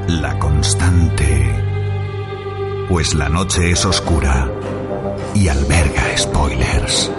La Constante. Pues la noche es oscura y alberga spoilers.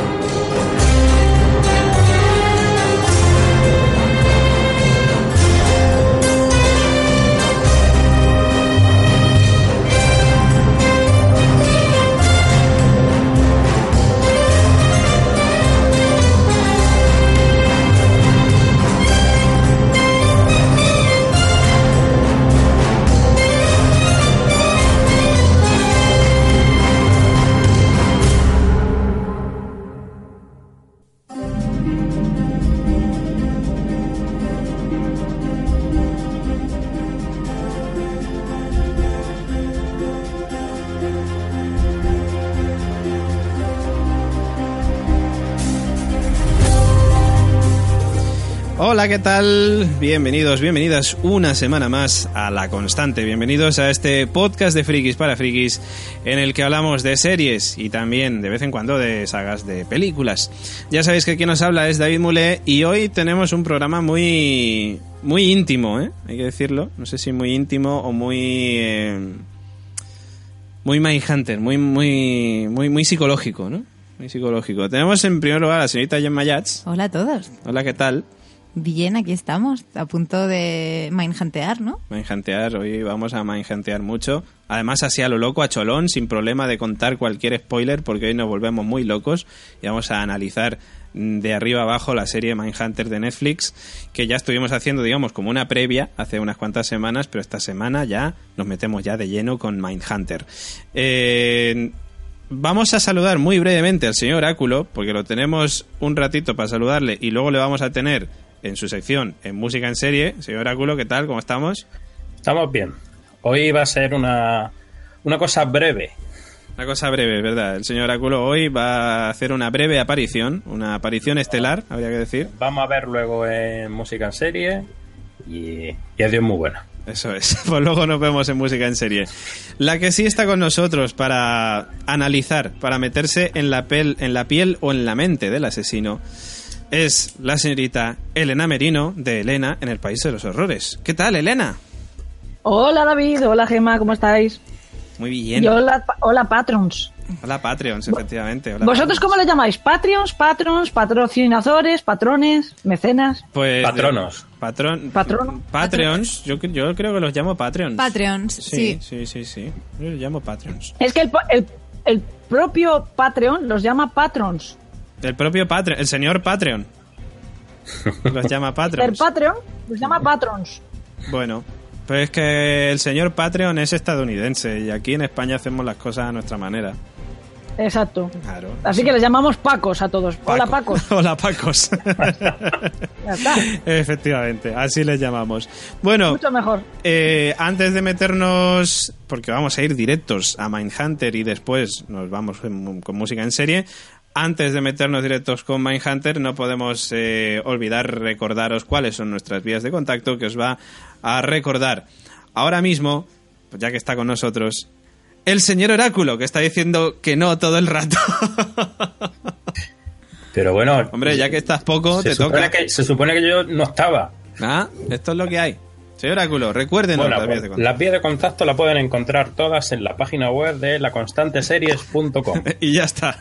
Hola, ¿qué tal? Bienvenidos, bienvenidas una semana más a La Constante. Bienvenidos a este podcast de frikis para frikis en el que hablamos de series y también de vez en cuando de sagas de películas. Ya sabéis que quien nos habla es David Mulé y hoy tenemos un programa muy íntimo, ¿eh? Hay que decirlo. No sé si muy íntimo o muy Mindhunter, muy psicológico, ¿no? Muy psicológico. Tenemos en primer lugar a la señorita Gemma Yats. Hola a todos. Hola, ¿qué tal? Bien, aquí estamos, a punto de mindhuntear, ¿no? Mindhuntear, hoy vamos a mindhuntear mucho. Además, así a lo loco, a cholón, sin problema de contar cualquier spoiler, porque hoy nos volvemos muy locos y vamos a analizar de arriba abajo la serie Mindhunter de Netflix, que ya estuvimos haciendo, digamos, como una previa hace unas cuantas semanas, pero esta semana ya nos metemos ya de lleno con Mindhunter. Vamos a saludar muy brevemente al señor Oráculo, porque lo tenemos un ratito para saludarle y luego le vamos a tener en su sección en Música en Serie. Señor Oráculo, ¿qué tal? ¿Cómo estamos? Estamos bien. Hoy va a ser una cosa breve. Una cosa breve, ¿verdad? El señor Oráculo hoy va a hacer una breve aparición, una aparición estelar, habría que decir. Vamos a ver luego en Música en Serie y adiós, muy buena. Eso es, pues luego nos vemos en Música en Serie. La que sí está con nosotros para analizar, para meterse en la piel o en la mente del asesino, es la señorita Elena Merino, de Elena en el País de los Horrores. ¿Qué tal, Elena? Hola, David. Hola, Gemma. ¿Cómo estáis? Muy bien. Y hola, Patrons. Hola, Patreons, efectivamente. Hola, ¿Vosotros Patrons. cómo le llamáis? ¿Patrons, patrocinadores, patrones, mecenas? Pues Patronos. Patreons. Yo creo que los llamo Patreons. Patreons, sí. Sí. Yo los llamo Patreons. Es que el propio Patreon los llama patrons. El propio Patreon, el señor Patreon. Los llama Patrons. El Patreon los llama patrons. Bueno, pues es que el señor Patreon es estadounidense y aquí en España hacemos las cosas a nuestra manera. Exacto. Claro. Así que les llamamos Pacos a todos. Paco. Hola, Pacos. Hola, Pacos. Ya está. Efectivamente, así les llamamos. Bueno, Mucho mejor. Antes de meternos, porque vamos a ir directos a Mindhunter y después nos vamos con Música en Serie. Antes de meternos directos con Mindhunter, no podemos olvidar recordaros cuáles son nuestras vías de contacto, que os va a recordar ahora mismo, pues ya que está con nosotros, el señor Oráculo, que está diciendo que no todo el rato. Pero bueno... Hombre, ya que estás poco, te toca. Se supone que yo no estaba. Ah, esto es lo que hay. Señor Oráculo, recuérdenos Bueno, las vías de contacto. las vías de contacto las pueden encontrar todas en la página web de laconstanteseries.com. Y ya está.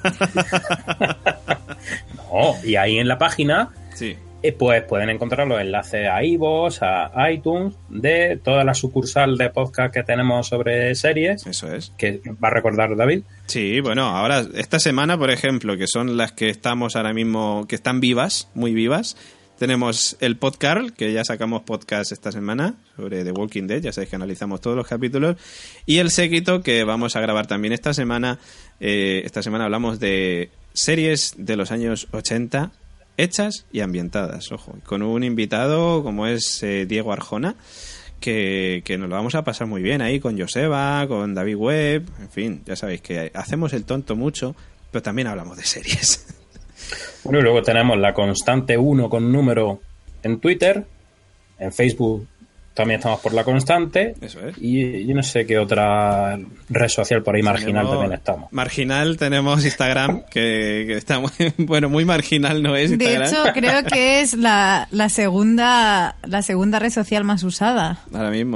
No, y ahí en la página... Sí. Pues pueden encontrar los enlaces a iVoox, a iTunes, de toda la sucursal de podcast que tenemos sobre series. Eso es. Que va a recordar David. Sí, bueno, ahora, esta semana, por ejemplo, que son las que estamos ahora mismo, que están vivas, muy vivas, tenemos el podcast, que ya sacamos podcast esta semana, sobre The Walking Dead, ya sabéis que analizamos todos los capítulos, y el séquito, que vamos a grabar también esta semana. Esta semana hablamos de series de los años 80, hechas y ambientadas, ojo, con un invitado como es Diego Arjona, que nos lo vamos a pasar muy bien ahí con Joseba, con David Webb, en fin, ya sabéis que hacemos el tonto mucho, pero también hablamos de series. Bueno, y luego tenemos La Constante 1 con número en Twitter, en Facebook también estamos por La Constante. Eso es. Y yo no sé qué otra red social por ahí marginal también estamos. Marginal tenemos Instagram, que está muy, bueno, muy marginal no es Instagram. De hecho, creo que es la segunda red social más usada. Ahora mismo.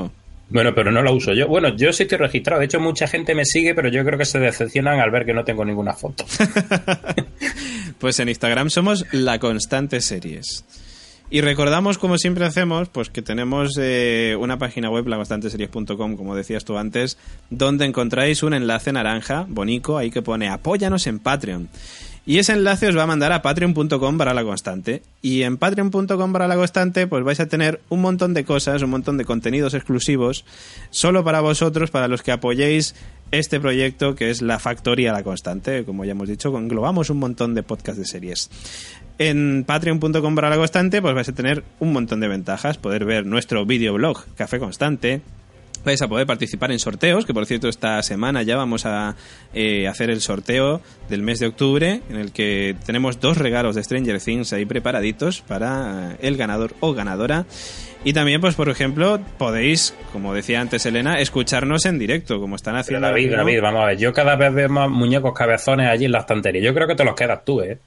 Bueno, pero no lo uso yo. Bueno, yo sí estoy registrado. De hecho, mucha gente me sigue, pero yo creo que se decepcionan al ver que no tengo ninguna foto. Pues en Instagram somos La Constante Series. Y recordamos, como siempre hacemos, pues que tenemos una página web, laconstanteseries.com, como decías tú antes, donde encontráis un enlace naranja, bonito, ahí que pone apóyanos en Patreon. Y ese enlace os va a mandar a patreon.com/laconstante. Y en patreon.com/laconstante pues vais a tener un montón de cosas, un montón de contenidos exclusivos, solo para vosotros, para los que apoyéis este proyecto que es La Factoría La Constante. Como ya hemos dicho, englobamos un montón de podcasts de series. En patreon.com/laconstante pues vais a tener un montón de ventajas, poder ver nuestro videoblog Café Constante. Vais a poder participar en sorteos, que por cierto esta semana ya vamos a hacer el sorteo del mes de octubre, en el que tenemos 2 regalos de Stranger Things ahí preparaditos para el ganador o ganadora. Y también, pues por ejemplo, podéis, como decía antes Elena, escucharnos en directo, como están haciendo. Pero David, vamos a ver, yo cada vez veo más muñecos cabezones allí en la estantería. Yo creo que te los quedas tú, ¿eh?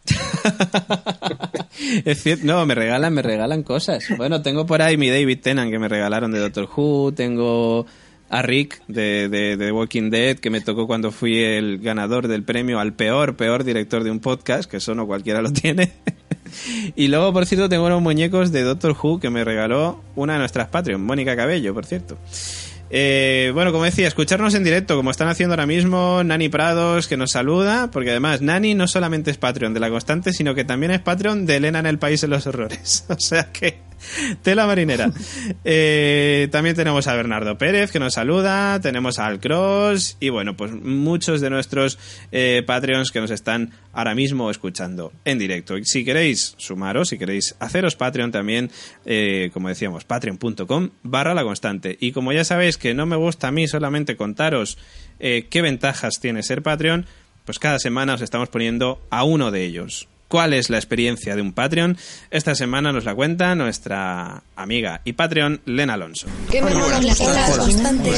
Es cierto, no, me regalan cosas. Bueno, tengo por ahí mi David Tennant que me regalaron de Doctor Who, tengo a Rick de Walking Dead, que me tocó cuando fui el ganador del premio al peor director de un podcast, que eso no cualquiera lo tiene. Y luego, por cierto, tengo unos muñecos de Doctor Who que me regaló una de nuestras Patreon, Mónica Cabello, por cierto. Bueno, como decía, escucharnos en directo, como están haciendo ahora mismo Nani Prados, que nos saluda, porque además Nani no solamente es Patreon de La Constante, sino que también es Patreon de Elena en el País de los Horrores. O sea que, tela marinera. También tenemos a Bernardo Pérez, que nos saluda, tenemos a Al Cross, y bueno, pues muchos de nuestros Patreons que nos están ahora mismo escuchando en directo. Y si queréis sumaros, si queréis haceros Patreon también, como decíamos, patreon.com/laconstante. Y como ya sabéis que no me gusta a mí solamente contaros qué ventajas tiene ser Patreon, pues cada semana os estamos poniendo a uno de ellos. ¿Cuál es la experiencia de un Patreon? Esta semana nos la cuenta nuestra amiga y Patreon, Lena Alonso. ¿Qué me mola la constante?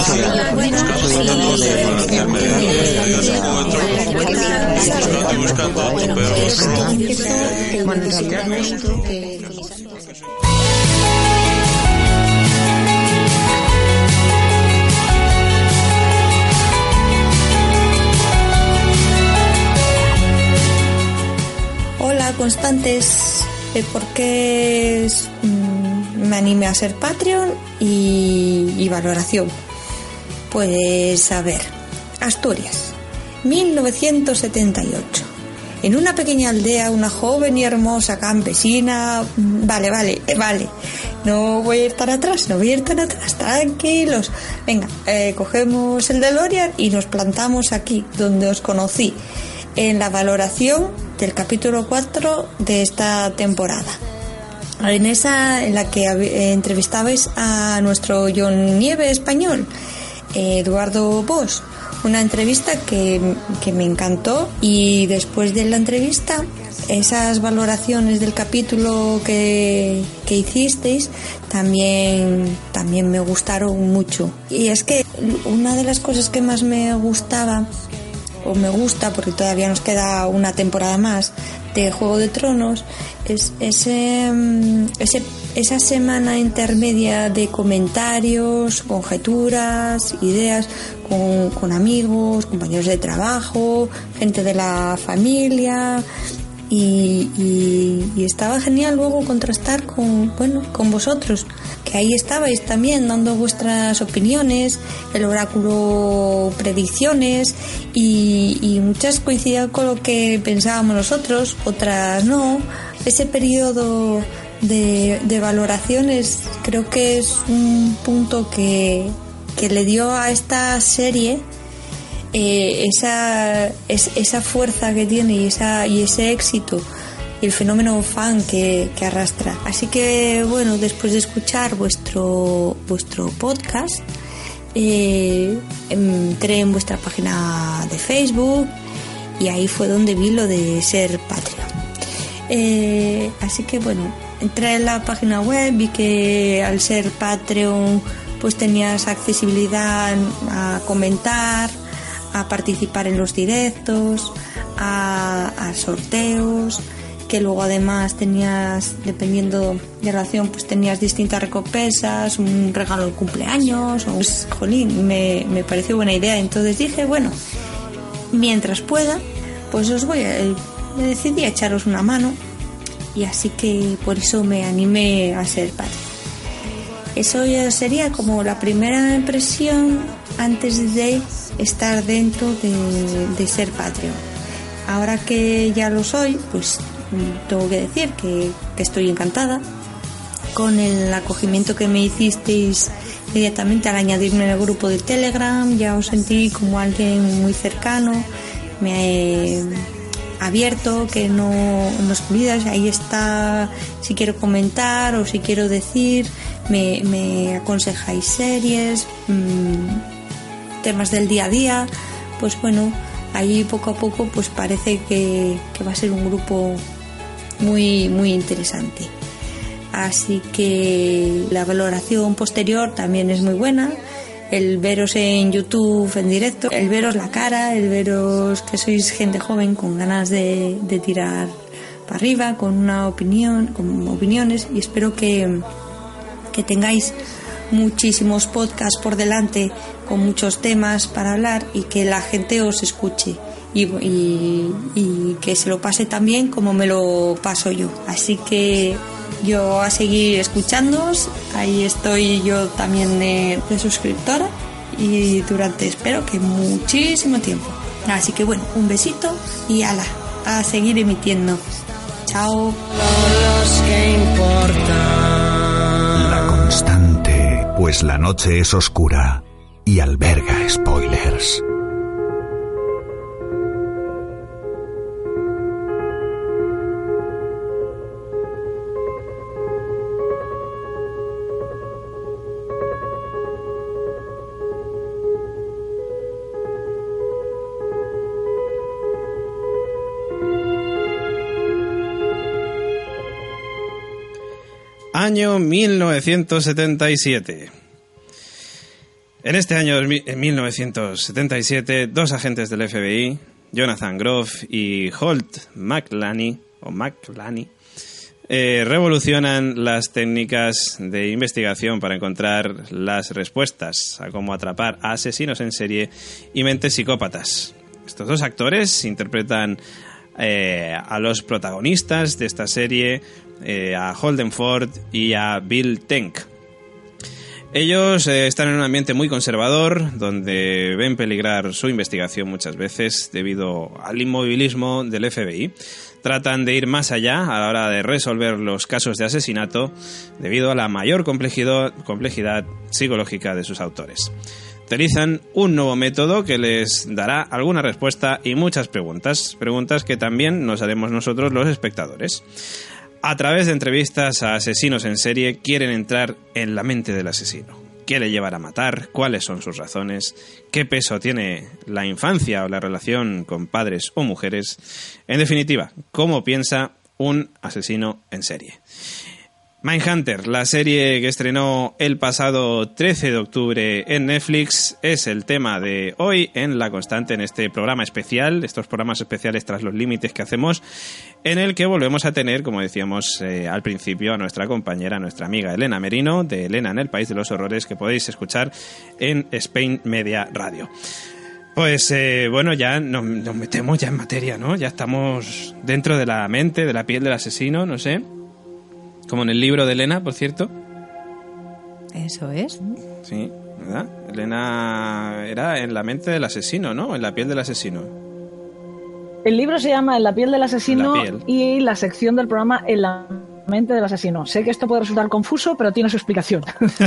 Hola constantes, ¿por qué me animé a ser Patreon y valoración? Pues a ver, Asturias, 1978. En una pequeña aldea, una joven y hermosa campesina... Vale, no voy a ir tan atrás, tranquilos. Venga, cogemos el DeLorean y nos plantamos aquí, donde os conocí, en la valoración del capítulo 4 de esta temporada, en la que entrevistabais a nuestro John Nieve español, Eduardo Bosch, una entrevista que me encantó. Y después de la entrevista, esas valoraciones del capítulo que hicisteis también me gustaron mucho. Y es que una de las cosas que más me gustaba, o me gusta, porque todavía nos queda una temporada más de Juego de Tronos, es esa semana intermedia de comentarios, conjeturas, ideas con amigos, compañeros de trabajo, gente de la familia. Y estaba genial luego contrastar con vosotros, que ahí estabais también dando vuestras opiniones, el oráculo predicciones, y muchas coincidían con lo que pensábamos nosotros, otras no. Ese periodo de valoraciones creo que es un punto que le dio a esta serie esa fuerza que tiene y ese éxito, y el fenómeno fan que arrastra. Así que bueno, después de escuchar vuestro podcast, entré en vuestra página de Facebook y ahí fue donde vi lo de ser Patreon. Así que bueno, entré en la página web, vi que al ser Patreon pues tenías accesibilidad a comentar, a participar en los directos, a sorteos, que luego además tenías, dependiendo de la acción, pues tenías distintas recompensas, un regalo de cumpleaños, o pues, jolín, me pareció buena idea. Entonces dije, bueno, mientras pueda, pues me decidí a echaros una mano, y así que por eso me animé a ser padre. Eso ya sería como la primera impresión antes de estar dentro de ser Patreon. Ahora que ya lo soy, pues tengo que decir que estoy encantada con el acogimiento que me hicisteis inmediatamente al añadirme en el grupo de Telegram. Ya os sentí como alguien muy cercano, me he abierto, que no excluidas. Ahí está, si quiero comentar o si quiero decir, me aconsejáis series, temas del día a día. Pues bueno, ahí poco a poco pues parece que va a ser un grupo muy, muy interesante. Así que la valoración posterior también es muy buena. El veros en YouTube en directo, el veros la cara, el veros que sois gente joven con ganas de tirar para arriba, con una opinión, con opiniones, y espero que tengáis muchísimos podcasts por delante con muchos temas para hablar y que la gente os escuche y que se lo pase tan bien como me lo paso yo. Así que yo a seguir escuchándoos, ahí estoy yo también de suscriptora y durante, espero que muchísimo tiempo. Así que bueno, un besito y ala, a seguir emitiendo. Chao. La Constante, pues la noche es oscura y alberga spoilers. Año 1977. En este año, en 1977, dos agentes del FBI, Jonathan Groff y Holt McClany, revolucionan las técnicas de investigación para encontrar las respuestas a cómo atrapar a asesinos en serie y mentes psicópatas. Estos dos actores interpretan a los protagonistas de esta serie, a Holden Ford y a Bill Tenk. Ellos están en un ambiente muy conservador, donde ven peligrar su investigación muchas veces debido al inmovilismo del FBI. Tratan de ir más allá a la hora de resolver los casos de asesinato debido a la mayor complejidad psicológica de sus autores. Utilizan un nuevo método que les dará alguna respuesta y muchas preguntas que también nos haremos nosotros los espectadores. A través de entrevistas a asesinos en serie quieren entrar en la mente del asesino. ¿Qué le llevará a matar? ¿Cuáles son sus razones? ¿Qué peso tiene la infancia o la relación con padres o mujeres? En definitiva, ¿cómo piensa un asesino en serie? Mindhunter, la serie que estrenó el pasado 13 de octubre en Netflix, es el tema de hoy en La Constante, en este programa especial, estos programas especiales tras los límites que hacemos, en el que volvemos a tener, como decíamos al principio, a nuestra compañera, a nuestra amiga Elena Merino, de Elena en el País de los Horrores, que podéis escuchar en Spain Media Radio. Pues bueno, ya nos metemos ya en materia, ¿no? Ya estamos dentro de la mente, de la piel del asesino, no sé. Como en el libro de Elena, por cierto. Eso es. Sí, ¿verdad? Elena era en la mente del asesino, ¿no? En la piel del asesino. El libro se llama En la piel del asesino La piel. y la sección del programa En la mente del asesino. Sé que esto puede resultar confuso, pero tiene su explicación.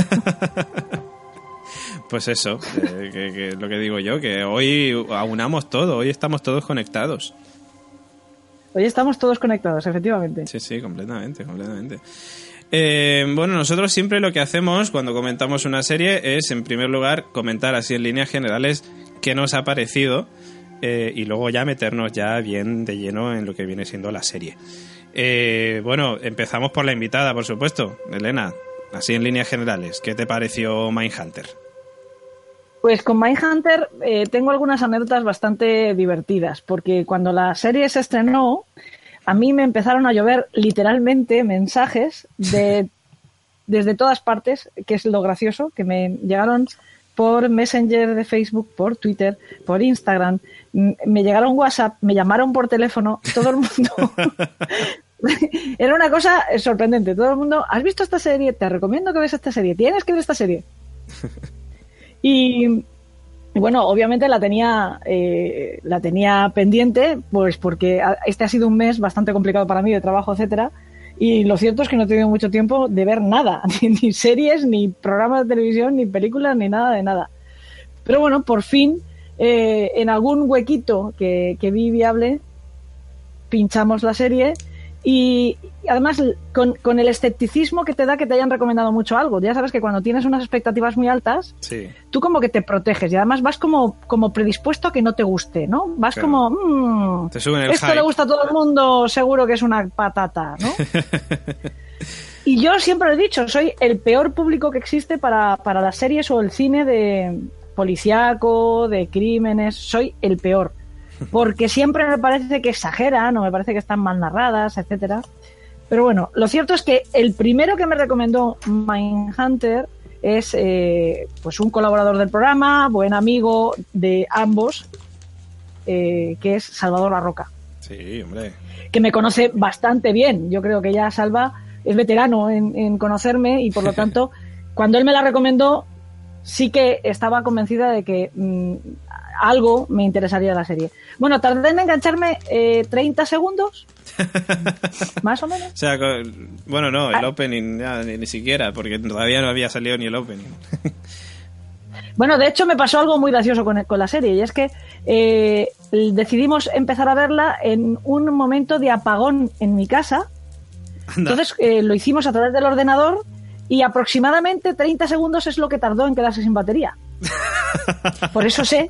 Pues eso, que lo que digo yo, que hoy aunamos todo, hoy estamos todos conectados. Hoy estamos todos conectados, efectivamente. Sí, completamente. Bueno, nosotros siempre lo que hacemos cuando comentamos una serie es, en primer lugar, comentar así en líneas generales qué nos ha parecido y luego ya meternos ya bien de lleno en lo que viene siendo la serie. Bueno, empezamos por la invitada, por supuesto. Elena, así en líneas generales, ¿qué te pareció Mindhunter? Pues con Mindhunter tengo algunas anécdotas bastante divertidas, porque cuando la serie se estrenó, a mí me empezaron a llover literalmente mensajes desde todas partes, que es lo gracioso, que me llegaron por Messenger de Facebook, por Twitter, por Instagram, me llegaron WhatsApp, me llamaron por teléfono, todo el mundo. Era una cosa sorprendente. Todo el mundo, ¿has visto esta serie? Te recomiendo que veas esta serie. Tienes que ver esta serie. Y bueno, obviamente la tenía pendiente, pues porque este ha sido un mes bastante complicado para mí de trabajo, etcétera. Y lo cierto es que no he tenido mucho tiempo de ver nada, ni series, ni programas de televisión, ni películas, ni nada de nada. Pero bueno, por fin, en algún huequito que vi viable, pinchamos la serie. Y además, con el escepticismo que te da que te hayan recomendado mucho algo. Ya sabes que cuando tienes unas expectativas muy altas, sí, tú como que te proteges. Y además vas como predispuesto a que no te guste, ¿no? Vas claro, como... te suben el esto hype. le gusta a todo el mundo, seguro que es una patata, ¿no? Y yo siempre lo he dicho, soy el peor público que existe para las series o el cine de policíaco, de crímenes. Soy el peor. Porque siempre me parece que exageran o me parece que están mal narradas, etcétera. Pero bueno, lo cierto es que el primero que me recomendó Mindhunter es pues un colaborador del programa, buen amigo de ambos, que es Salvador Larroca. Sí, hombre. Que me conoce bastante bien. Yo creo que ya Salva es veterano en conocerme y por lo tanto, cuando él me la recomendó, sí que estaba convencida de que algo me interesaría de la serie. Bueno, tardé en engancharme 30 segundos, más o menos. O sea, bueno, no, el opening ya, ni siquiera, porque todavía no había salido ni el opening. Bueno, de hecho me pasó algo muy gracioso con la serie, y es que decidimos empezar a verla en un momento de apagón en mi casa. Anda. Entonces lo hicimos a través del ordenador y aproximadamente 30 segundos es lo que tardó en quedarse sin batería. Por eso sé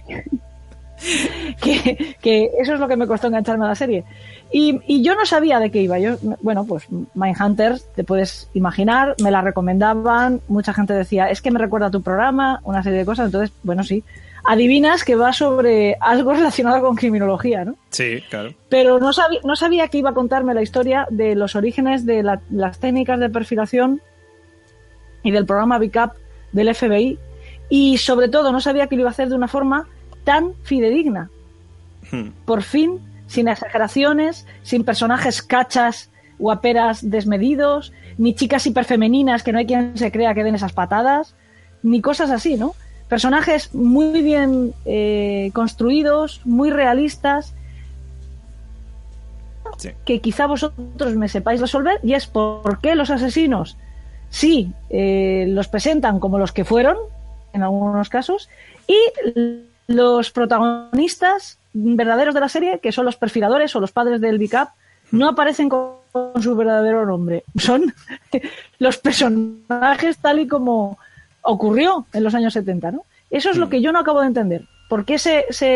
que eso es lo que me costó engancharme a la serie. Y yo no sabía de qué iba. Bueno, pues Mindhunter, te puedes imaginar, me la recomendaban, mucha gente decía, es que me recuerda a tu programa, una serie de cosas. Entonces, bueno, sí, adivinas que va sobre algo relacionado con criminología, ¿no? Sí, claro. Pero no sabía que iba a contarme la historia de los orígenes de las técnicas de perfilación y del programa BICAP del FBI. Y sobre todo no sabía que lo iba a hacer de una forma tan fidedigna. Por fin, sin exageraciones, sin personajes cachas, guaperas desmedidos, ni chicas hiperfemeninas que no hay quien se crea que den esas patadas, ni cosas así, ¿no? Personajes muy bien construidos, muy realistas, sí, que quizá vosotros me sepáis resolver, y es por qué los asesinos sí los presentan como los que fueron en algunos casos, y los protagonistas verdaderos de la serie, que son los perfiladores o los padres del BICAP, no aparecen con su verdadero nombre. Son los personajes tal y como ocurrió en los años 70, ¿no? Eso es lo que yo no acabo de entender. ¿Por qué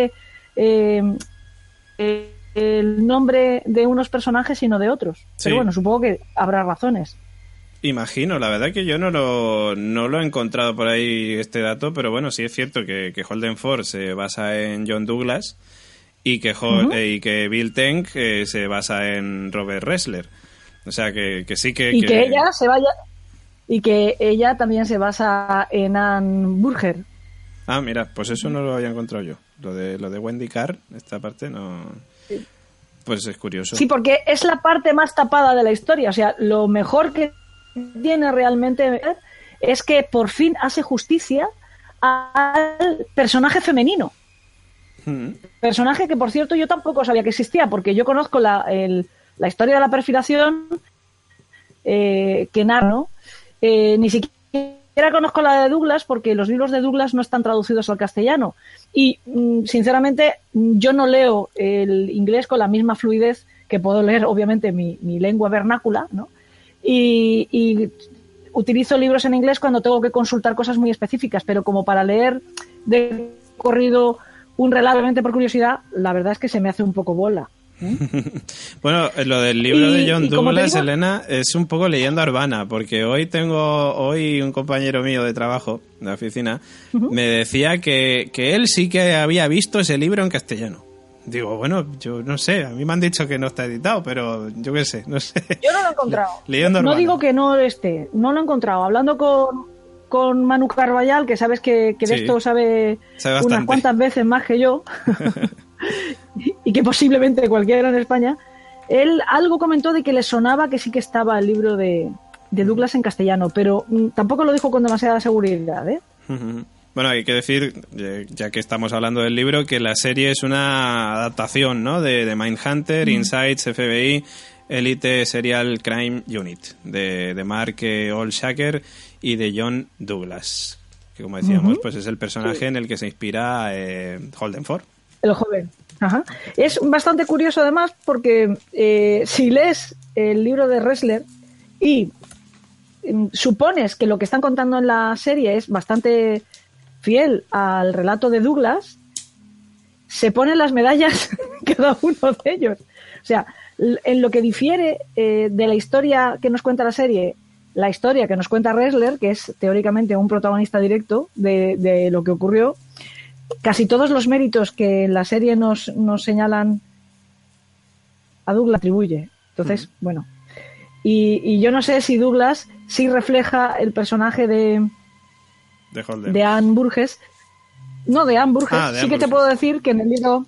el nombre de unos personajes y no de otros? Sí. Pero bueno, supongo que habrá razones. Imagino, la verdad que yo no lo he encontrado por ahí este dato, pero bueno, sí es cierto que Holden Ford se basa en John Douglas y que Bill Tench se basa en Robert Ressler. O sea que sí que... Y que ella se vaya... Y que ella también se basa en Anne Burger. Ah, mira, pues eso no lo había encontrado yo. Lo de Wendy Carr, esta parte no... Sí. Pues es curioso. Sí, porque es la parte más tapada de la historia. O sea, lo mejor que tiene realmente es que por fin hace justicia al personaje femenino. Personaje que, por cierto, yo tampoco sabía que existía, porque yo conozco la historia de la perfilación que narra, ¿no? Ni siquiera conozco la de Douglas, porque los libros de Douglas no están traducidos al castellano. Y, sinceramente, yo no leo el inglés con la misma fluidez que puedo leer, obviamente, mi lengua vernácula, ¿no? Y utilizo libros en inglés cuando tengo que consultar cosas muy específicas, pero como para leer de corrido un relato por curiosidad, la verdad es que se me hace un poco bola. Bueno, lo del libro de John Douglas, Elena, es un poco leyenda urbana, porque hoy un compañero mío de trabajo, de la oficina, me decía que él sí que había visto ese libro en castellano. Digo, bueno, yo no sé, a mí me han dicho que no está editado, pero yo qué sé, no sé. Yo no lo he encontrado. Leyendo no Urbana. digo que no esté, no lo he encontrado. Hablando con Manu Carballal, que sabes que de Sí. esto sabe bastante. unas cuantas veces más que yo, y que posiblemente cualquiera en España, él algo comentó de que le sonaba que sí que estaba el libro de Douglas en castellano, pero tampoco lo dijo con demasiada seguridad, ¿eh? Bueno, hay que decir, ya que estamos hablando del libro, que la serie es una adaptación, ¿no? de Mindhunter, Insights, FBI, Elite Serial Crime Unit, de Mark Olshaker y de John Douglas, que como decíamos, pues es el personaje en el que se inspira Holden Ford. El joven. Ajá. Es bastante curioso además porque si lees el libro de Ressler y supones que lo que están contando en la serie es bastante fiel al relato de Douglas, se ponen las medallas cada uno de ellos. O sea, en lo que difiere de la historia que nos cuenta la serie, la historia que nos cuenta Ressler, que es teóricamente un protagonista directo de lo que ocurrió, casi todos los méritos que en la serie nos señalan a Douglas atribuye. Entonces, bueno. Y yo no sé si Douglas sí refleja el personaje de Anne Burgess. No, de Anne Burgess. Ah, de sí Anne que te Burgess. puedo decir que en el libro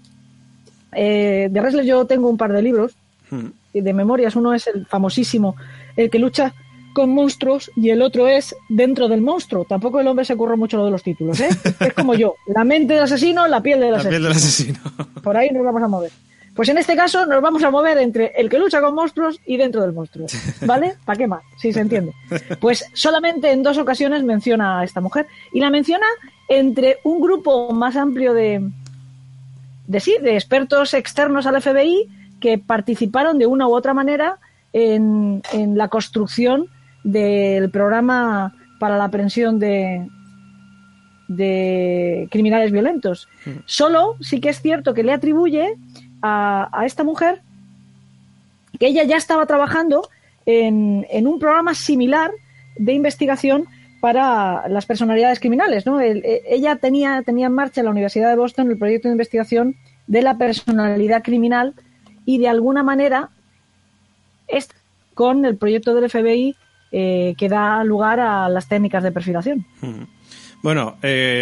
de Ressler yo tengo un par de libros de memorias. Uno es el famosísimo, el que lucha con monstruos, y el otro es Dentro del monstruo. Tampoco el hombre se curró mucho lo de los títulos, ¿eh? Es como yo, la mente del asesino, la piel del La asesino. piel del asesino. Por ahí nos vamos a mover. Pues en este caso nos vamos a mover entre el que lucha con monstruos y Dentro del monstruo, ¿vale? ¿Para qué más? Si se entiende. Pues solamente en 2 ocasiones menciona a esta mujer, y la menciona entre un grupo más amplio de expertos externos al FBI que participaron de una u otra manera en la construcción del programa para la aprehensión de criminales violentos. Solo sí que es cierto que le atribuye a esta mujer que ella ya estaba trabajando en un programa similar de investigación para las personalidades criminales, ¿no? Ella tenía en marcha en la Universidad de Boston el proyecto de investigación de la personalidad criminal, y de alguna manera con el proyecto del FBI que da lugar a las técnicas de perfilación. Bueno,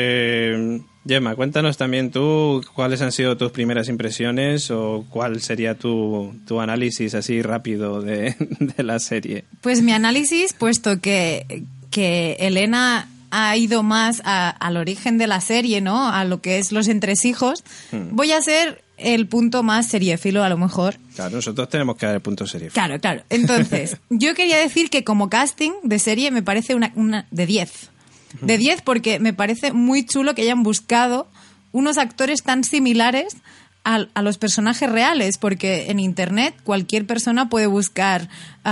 Gemma, cuéntanos también tú cuáles han sido tus primeras impresiones, o cuál sería tu análisis así rápido de la serie. Pues mi análisis, puesto que Elena ha ido más al origen de la serie, ¿no? A lo que es los entresijos, voy a ser el punto más seriéfilo, a lo mejor. Claro, nosotros tenemos que dar el punto seriéfilo. Claro. Entonces, yo quería decir que como casting de serie me parece una de 10. De 10 porque me parece muy chulo que hayan buscado unos actores tan similares a los personajes reales, porque en internet cualquier persona puede buscar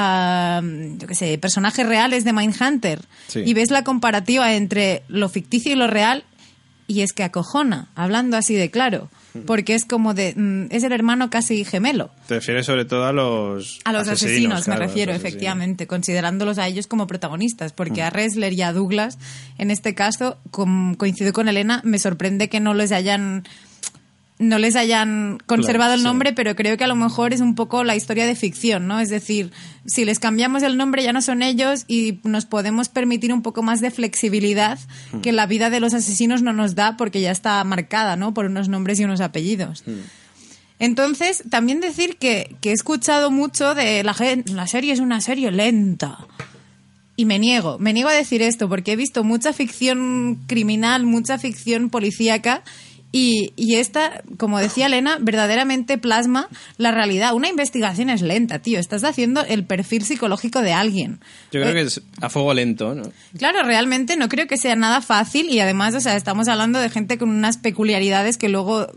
yo qué sé, personajes reales de Mindhunter, sí, y ves la comparativa entre lo ficticio y lo real, y es que acojona, hablando así de claro, porque es como es el hermano casi gemelo. Te refieres sobre todo a los asesinos, claro, me refiero, los asesinos. efectivamente, considerándolos a ellos como protagonistas, porque a Ressler y a Douglas, en este caso, coincido con Elena, me sorprende que no les hayan conservado el nombre, pero creo que a lo mejor es un poco la historia de ficción, ¿no? Es decir, si les cambiamos el nombre ya no son ellos, y nos podemos permitir un poco más de flexibilidad que la vida de los asesinos no nos da, porque ya está marcada, ¿no? Por unos nombres y unos apellidos. Entonces, también decir que he escuchado mucho de la gente, la serie es una serie lenta. Y me niego a decir esto, porque he visto mucha ficción criminal, mucha ficción policíaca, y esta, como decía Elena, verdaderamente plasma la realidad. Una investigación es lenta, tío. Estás haciendo el perfil psicológico de alguien. Yo creo que es a fuego lento, ¿no? Claro, realmente no creo que sea nada fácil, y además, o sea, estamos hablando de gente con unas peculiaridades que luego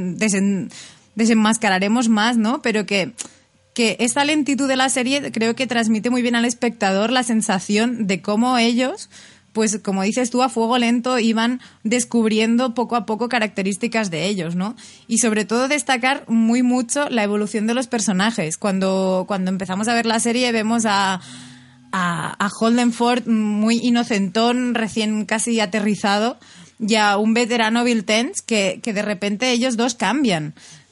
desenmascararemos más, ¿no? Pero que esta lentitud de la serie creo que transmite muy bien al espectador la sensación de cómo ellos, pues como dices tú, a fuego lento iban descubriendo poco a poco características de ellos, ¿no? Y sobre todo destacar muy mucho la evolución de los personajes. Cuando empezamos a ver la serie vemos a Holden Ford muy inocentón, recién casi aterrizado, y a un veterano Bill Tench que de repente ellos dos cambian.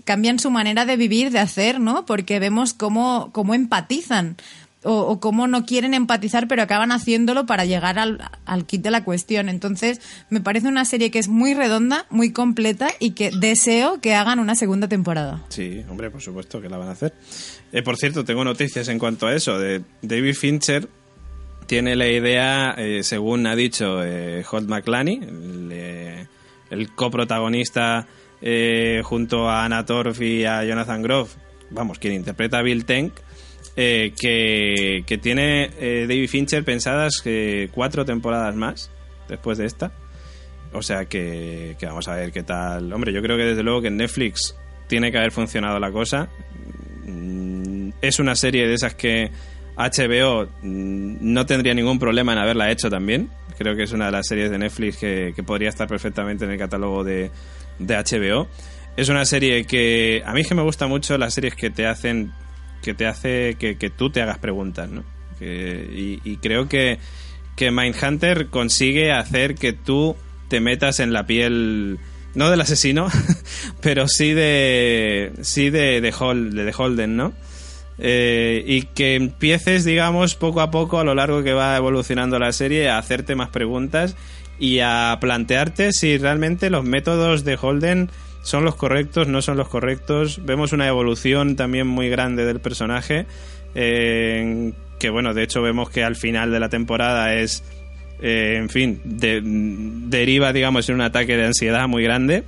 cambian su manera de vivir, de hacer, ¿no? Porque vemos cómo empatizan o cómo no quieren empatizar, pero acaban haciéndolo para llegar al kit de la cuestión. Entonces, me parece una serie que es muy redonda, muy completa y que deseo que hagan una segunda temporada. Sí, hombre, por supuesto que la van a hacer. Por cierto, tengo noticias en cuanto a eso. David Fincher tiene la idea, según ha dicho Holt McCallany, el coprotagonista junto a Anna Torv y a Jonathan Groff, vamos, quien interpreta a Bill Tenk, que tiene David Fincher pensadas 4 temporadas más después de esta. O sea que vamos a ver qué tal. Hombre, yo creo que desde luego que en Netflix tiene que haber funcionado la cosa. Es una serie de esas que HBO no tendría ningún problema en haberla hecho también. Creo que es una de las series de Netflix que podría estar perfectamente en el catálogo de HBO. Es una serie que a mí que me gusta mucho las series que te hace que tú te hagas preguntas, ¿no? Y creo que Mindhunter consigue hacer que tú te metas en la piel, no del asesino, pero sí de Holden, ¿no? Y que empieces, digamos, poco a poco a lo largo que va evolucionando la serie a hacerte más preguntas y a plantearte si realmente los métodos de Holden son los correctos, no son los correctos. Vemos una evolución también muy grande del personaje, que bueno, de hecho vemos que al final de la temporada es, en fin, deriva, digamos, en un ataque de ansiedad muy grande.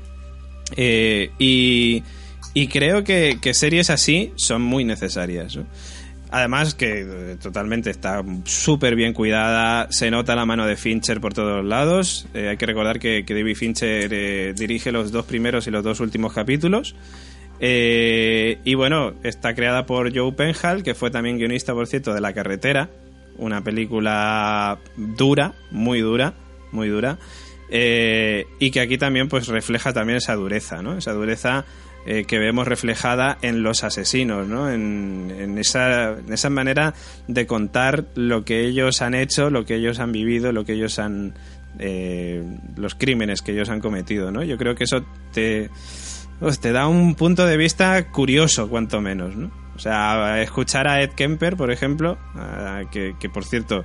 Y creo que series así son muy necesarias, ¿no? Además que totalmente está súper bien cuidada, se nota la mano de Fincher por todos lados. Hay que recordar que David Fincher dirige los 2 primeros y los 2 últimos capítulos. Y bueno, está creada por Joe Penhall, que fue también guionista, por cierto, de La Carretera, una película dura, muy dura, muy dura. Y que aquí también pues refleja también esa dureza, ¿no? Esa dureza que vemos reflejada en los asesinos, ¿no? En esa manera de contar lo que ellos han hecho, lo que ellos han vivido, lo que ellos han los crímenes que ellos han cometido, ¿no? Yo creo que eso te da un punto de vista curioso, cuanto menos, ¿no? O sea, escuchar a Ed Kemper, por ejemplo, que por cierto,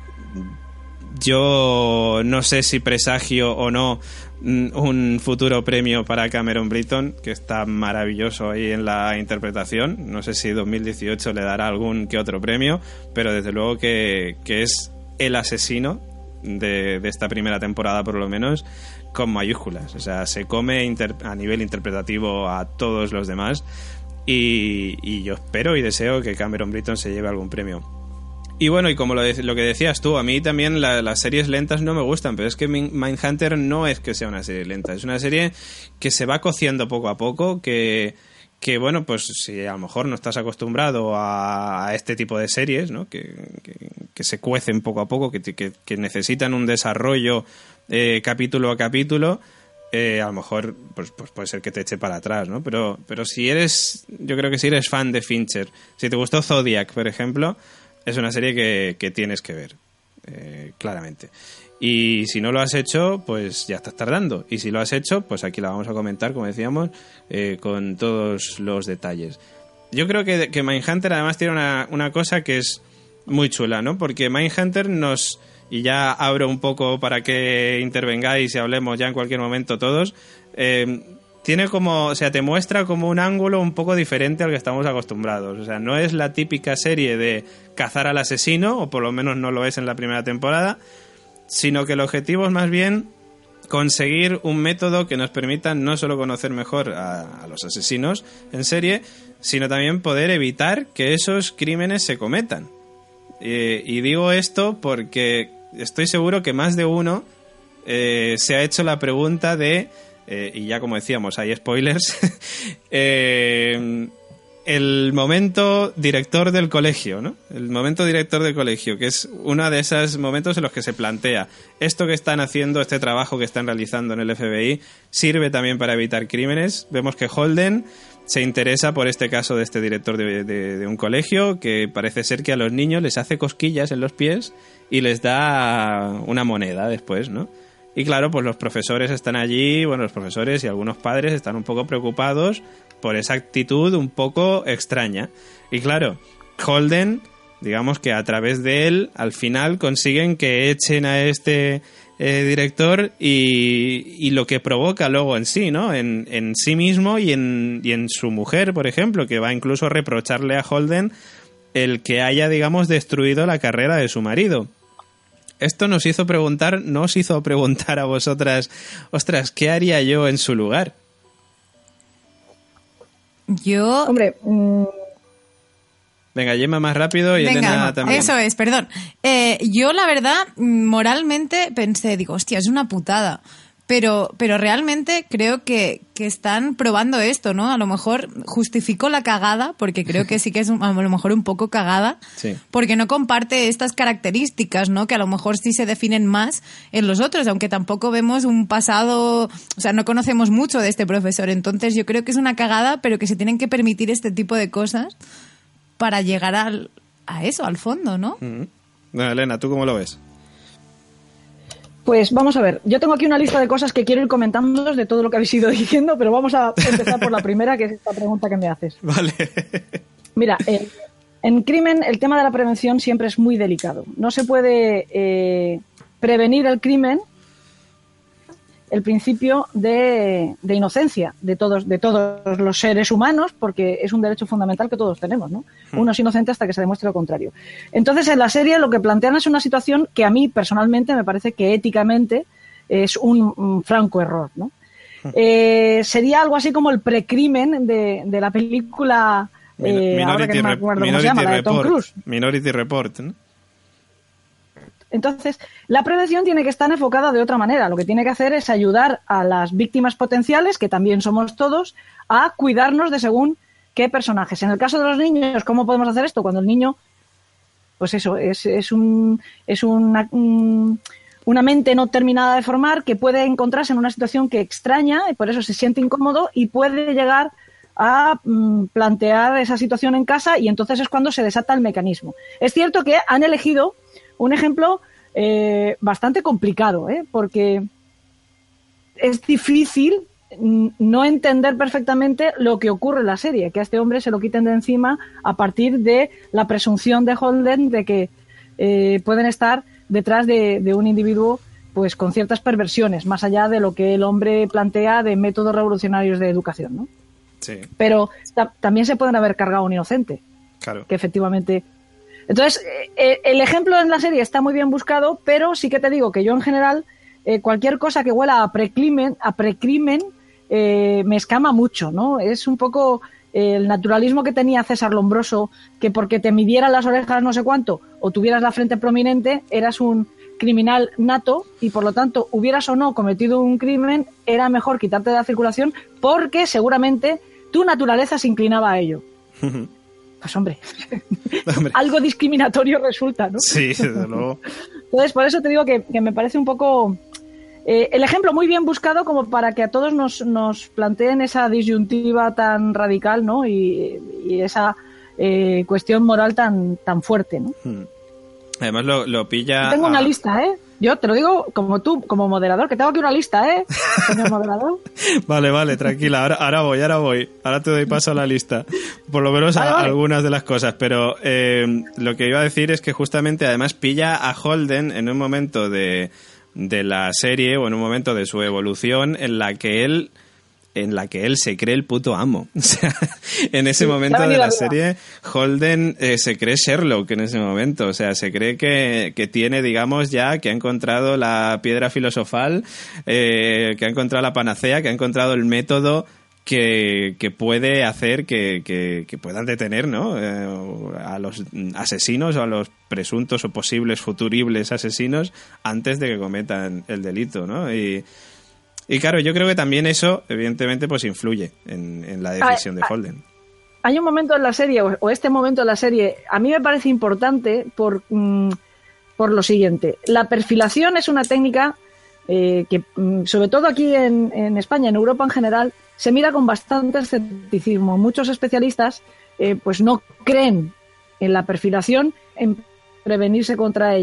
yo no sé si presagio o no un futuro premio para Cameron Britton, que está maravilloso ahí en la interpretación. No sé si 2018 le dará algún que otro premio, pero desde luego que es el asesino de esta primera temporada, por lo menos, con mayúsculas. O sea, se come a nivel interpretativo a todos los demás, y yo espero y deseo que Cameron Britton se lleve algún premio. Y bueno, y como lo que decías tú, a mí también las series lentas no me gustan, pero es que Mindhunter no es que sea una serie lenta, es una serie que se va cociendo poco a poco, que bueno, pues si a lo mejor no estás acostumbrado a este tipo de series, ¿no? Que se cuecen poco a poco, que necesitan un desarrollo capítulo a capítulo, a lo mejor pues puede ser que te eche para atrás, ¿no? Pero yo creo que si eres fan de Fincher, si te gustó Zodiac, por ejemplo, es una serie que tienes que ver, claramente. Y si no lo has hecho, pues ya estás tardando. Y si lo has hecho, pues aquí la vamos a comentar, como decíamos, con todos los detalles. Yo creo que Mindhunter además tiene una cosa que es muy chula, ¿no? Porque Mindhunter y ya abro un poco para que intervengáis y hablemos ya en cualquier momento todos, tiene como, o sea, te muestra como un ángulo un poco diferente al que estamos acostumbrados. O sea, no es la típica serie de cazar al asesino, o por lo menos no lo es en la primera temporada, sino que el objetivo es más bien conseguir un método que nos permita no solo conocer mejor a los asesinos en serie, sino también poder evitar que esos crímenes se cometan. Y digo esto porque estoy seguro que más de uno se ha hecho la pregunta de... y ya como decíamos, hay spoilers, el momento director del colegio, ¿no? El momento director del colegio, que es uno de esos momentos en los que se plantea esto que están haciendo, este trabajo que están realizando en el FBI, sirve también para evitar crímenes. Vemos que Holden se interesa por este caso de este director de un colegio, que parece ser que a los niños les hace cosquillas en los pies y les da una moneda después, ¿no? Y claro, pues los profesores están allí, bueno, los profesores y algunos padres están un poco preocupados por esa actitud un poco extraña. Y claro, Holden, digamos que a través de él, al final consiguen que echen a este director y lo que provoca luego en sí, ¿no? En sí mismo y en su mujer, por ejemplo, que va incluso a reprocharle a Holden el que haya, digamos, destruido la carrera de su marido. Esto nos hizo preguntar a vosotras, ostras, ¿qué haría yo en su lugar? Yo... Hombre... Venga, Gemma más rápido y Elena también. Eso es, perdón. Yo, la verdad, moralmente pensé, digo, hostia, es una putada. Pero realmente creo que están probando esto, ¿no? A lo mejor justifico la cagada, porque creo que sí que es a lo mejor un poco cagada, sí, porque no comparte estas características, ¿no? Que a lo mejor sí se definen más en los otros, aunque tampoco vemos un pasado, o sea, no conocemos mucho de este profesor. Entonces yo creo que es una cagada, pero que se tienen que permitir este tipo de cosas para llegar a eso, al fondo, ¿no? Bueno, Elena, ¿tú cómo lo ves? Pues vamos a ver, yo tengo aquí una lista de cosas que quiero ir comentándoos de todo lo que habéis ido diciendo, pero vamos a empezar por la primera, que es esta pregunta que me haces. Vale. Mira, en crimen el tema de la prevención siempre es muy delicado. No se puede prevenir el crimen, el principio de inocencia de todos los seres humanos, porque es un derecho fundamental que todos tenemos, ¿no? Uno es inocente hasta que se demuestre lo contrario. Entonces, en la serie lo que plantean es una situación que a mí personalmente me parece que éticamente es un franco error, ¿no? Sería algo así como el precrimen de la película ahora que no me acuerdo cómo se llama, la de Tom Cruise. Minority Report, ¿no? Entonces, la prevención tiene que estar enfocada de otra manera. Lo que tiene que hacer es ayudar a las víctimas potenciales, que también somos todos, a cuidarnos de según qué personajes. En el caso de los niños, ¿cómo podemos hacer esto? Cuando el niño, pues eso, es una mente no terminada de formar, que puede encontrarse en una situación que extraña y por eso se siente incómodo y puede llegar a plantear esa situación en casa, y entonces es cuando se desata el mecanismo. Es cierto que han elegido un ejemplo bastante complicado, porque es difícil no entender perfectamente lo que ocurre en la serie, que a este hombre se lo quiten de encima a partir de la presunción de Holden de que pueden estar detrás de un individuo pues con ciertas perversiones, más allá de lo que el hombre plantea de métodos revolucionarios de educación, ¿no? Sí. Pero también se pueden haber cargado a un inocente, claro, que efectivamente... Entonces, el ejemplo en la serie está muy bien buscado, pero sí que te digo que yo en general, cualquier cosa que huela a precrimen me escama mucho, ¿no? Es un poco el naturalismo que tenía César Lombroso, que porque te midieran las orejas no sé cuánto, o tuvieras la frente prominente, eras un criminal nato, y por lo tanto, hubieras o no cometido un crimen, era mejor quitarte de la circulación, porque seguramente tu naturaleza se inclinaba a ello. Pues hombre, algo discriminatorio resulta, ¿no? Sí, desde luego. Entonces, por eso te digo que me parece un poco... el ejemplo muy bien buscado como para que a todos nos planteen esa disyuntiva tan radical, ¿no? Y esa cuestión moral tan fuerte, ¿no? Además lo pilla... Tengo una lista, ¿eh? Yo te lo digo como tú, como moderador, que tengo aquí una lista, ¿eh? Señor moderador. Vale, tranquila, ahora voy. Ahora te doy paso a la lista. Por lo menos vale. Algunas de las cosas, pero lo que iba a decir es que justamente además pilla a Holden en un momento de la serie o en un momento de su evolución en la que él se cree el puto amo. O sea, en ese momento de la serie, Holden se cree Sherlock en ese momento. O sea, se cree que tiene, digamos, ya que ha encontrado la piedra filosofal, que ha encontrado la panacea, que ha encontrado el método que puede hacer que puedan detener, ¿no? A los asesinos o a los presuntos o posibles futuribles asesinos antes de que cometan el delito, ¿no? Y claro, yo creo que también eso, evidentemente, pues influye en la decisión de Holden. Hay un momento en la serie, o este momento en la serie, a mí me parece importante por lo siguiente. La perfilación es una técnica que, sobre todo aquí en España, en Europa en general, se mira con bastante escepticismo. Muchos especialistas pues no creen en la perfilación, en prevenirse contra ella.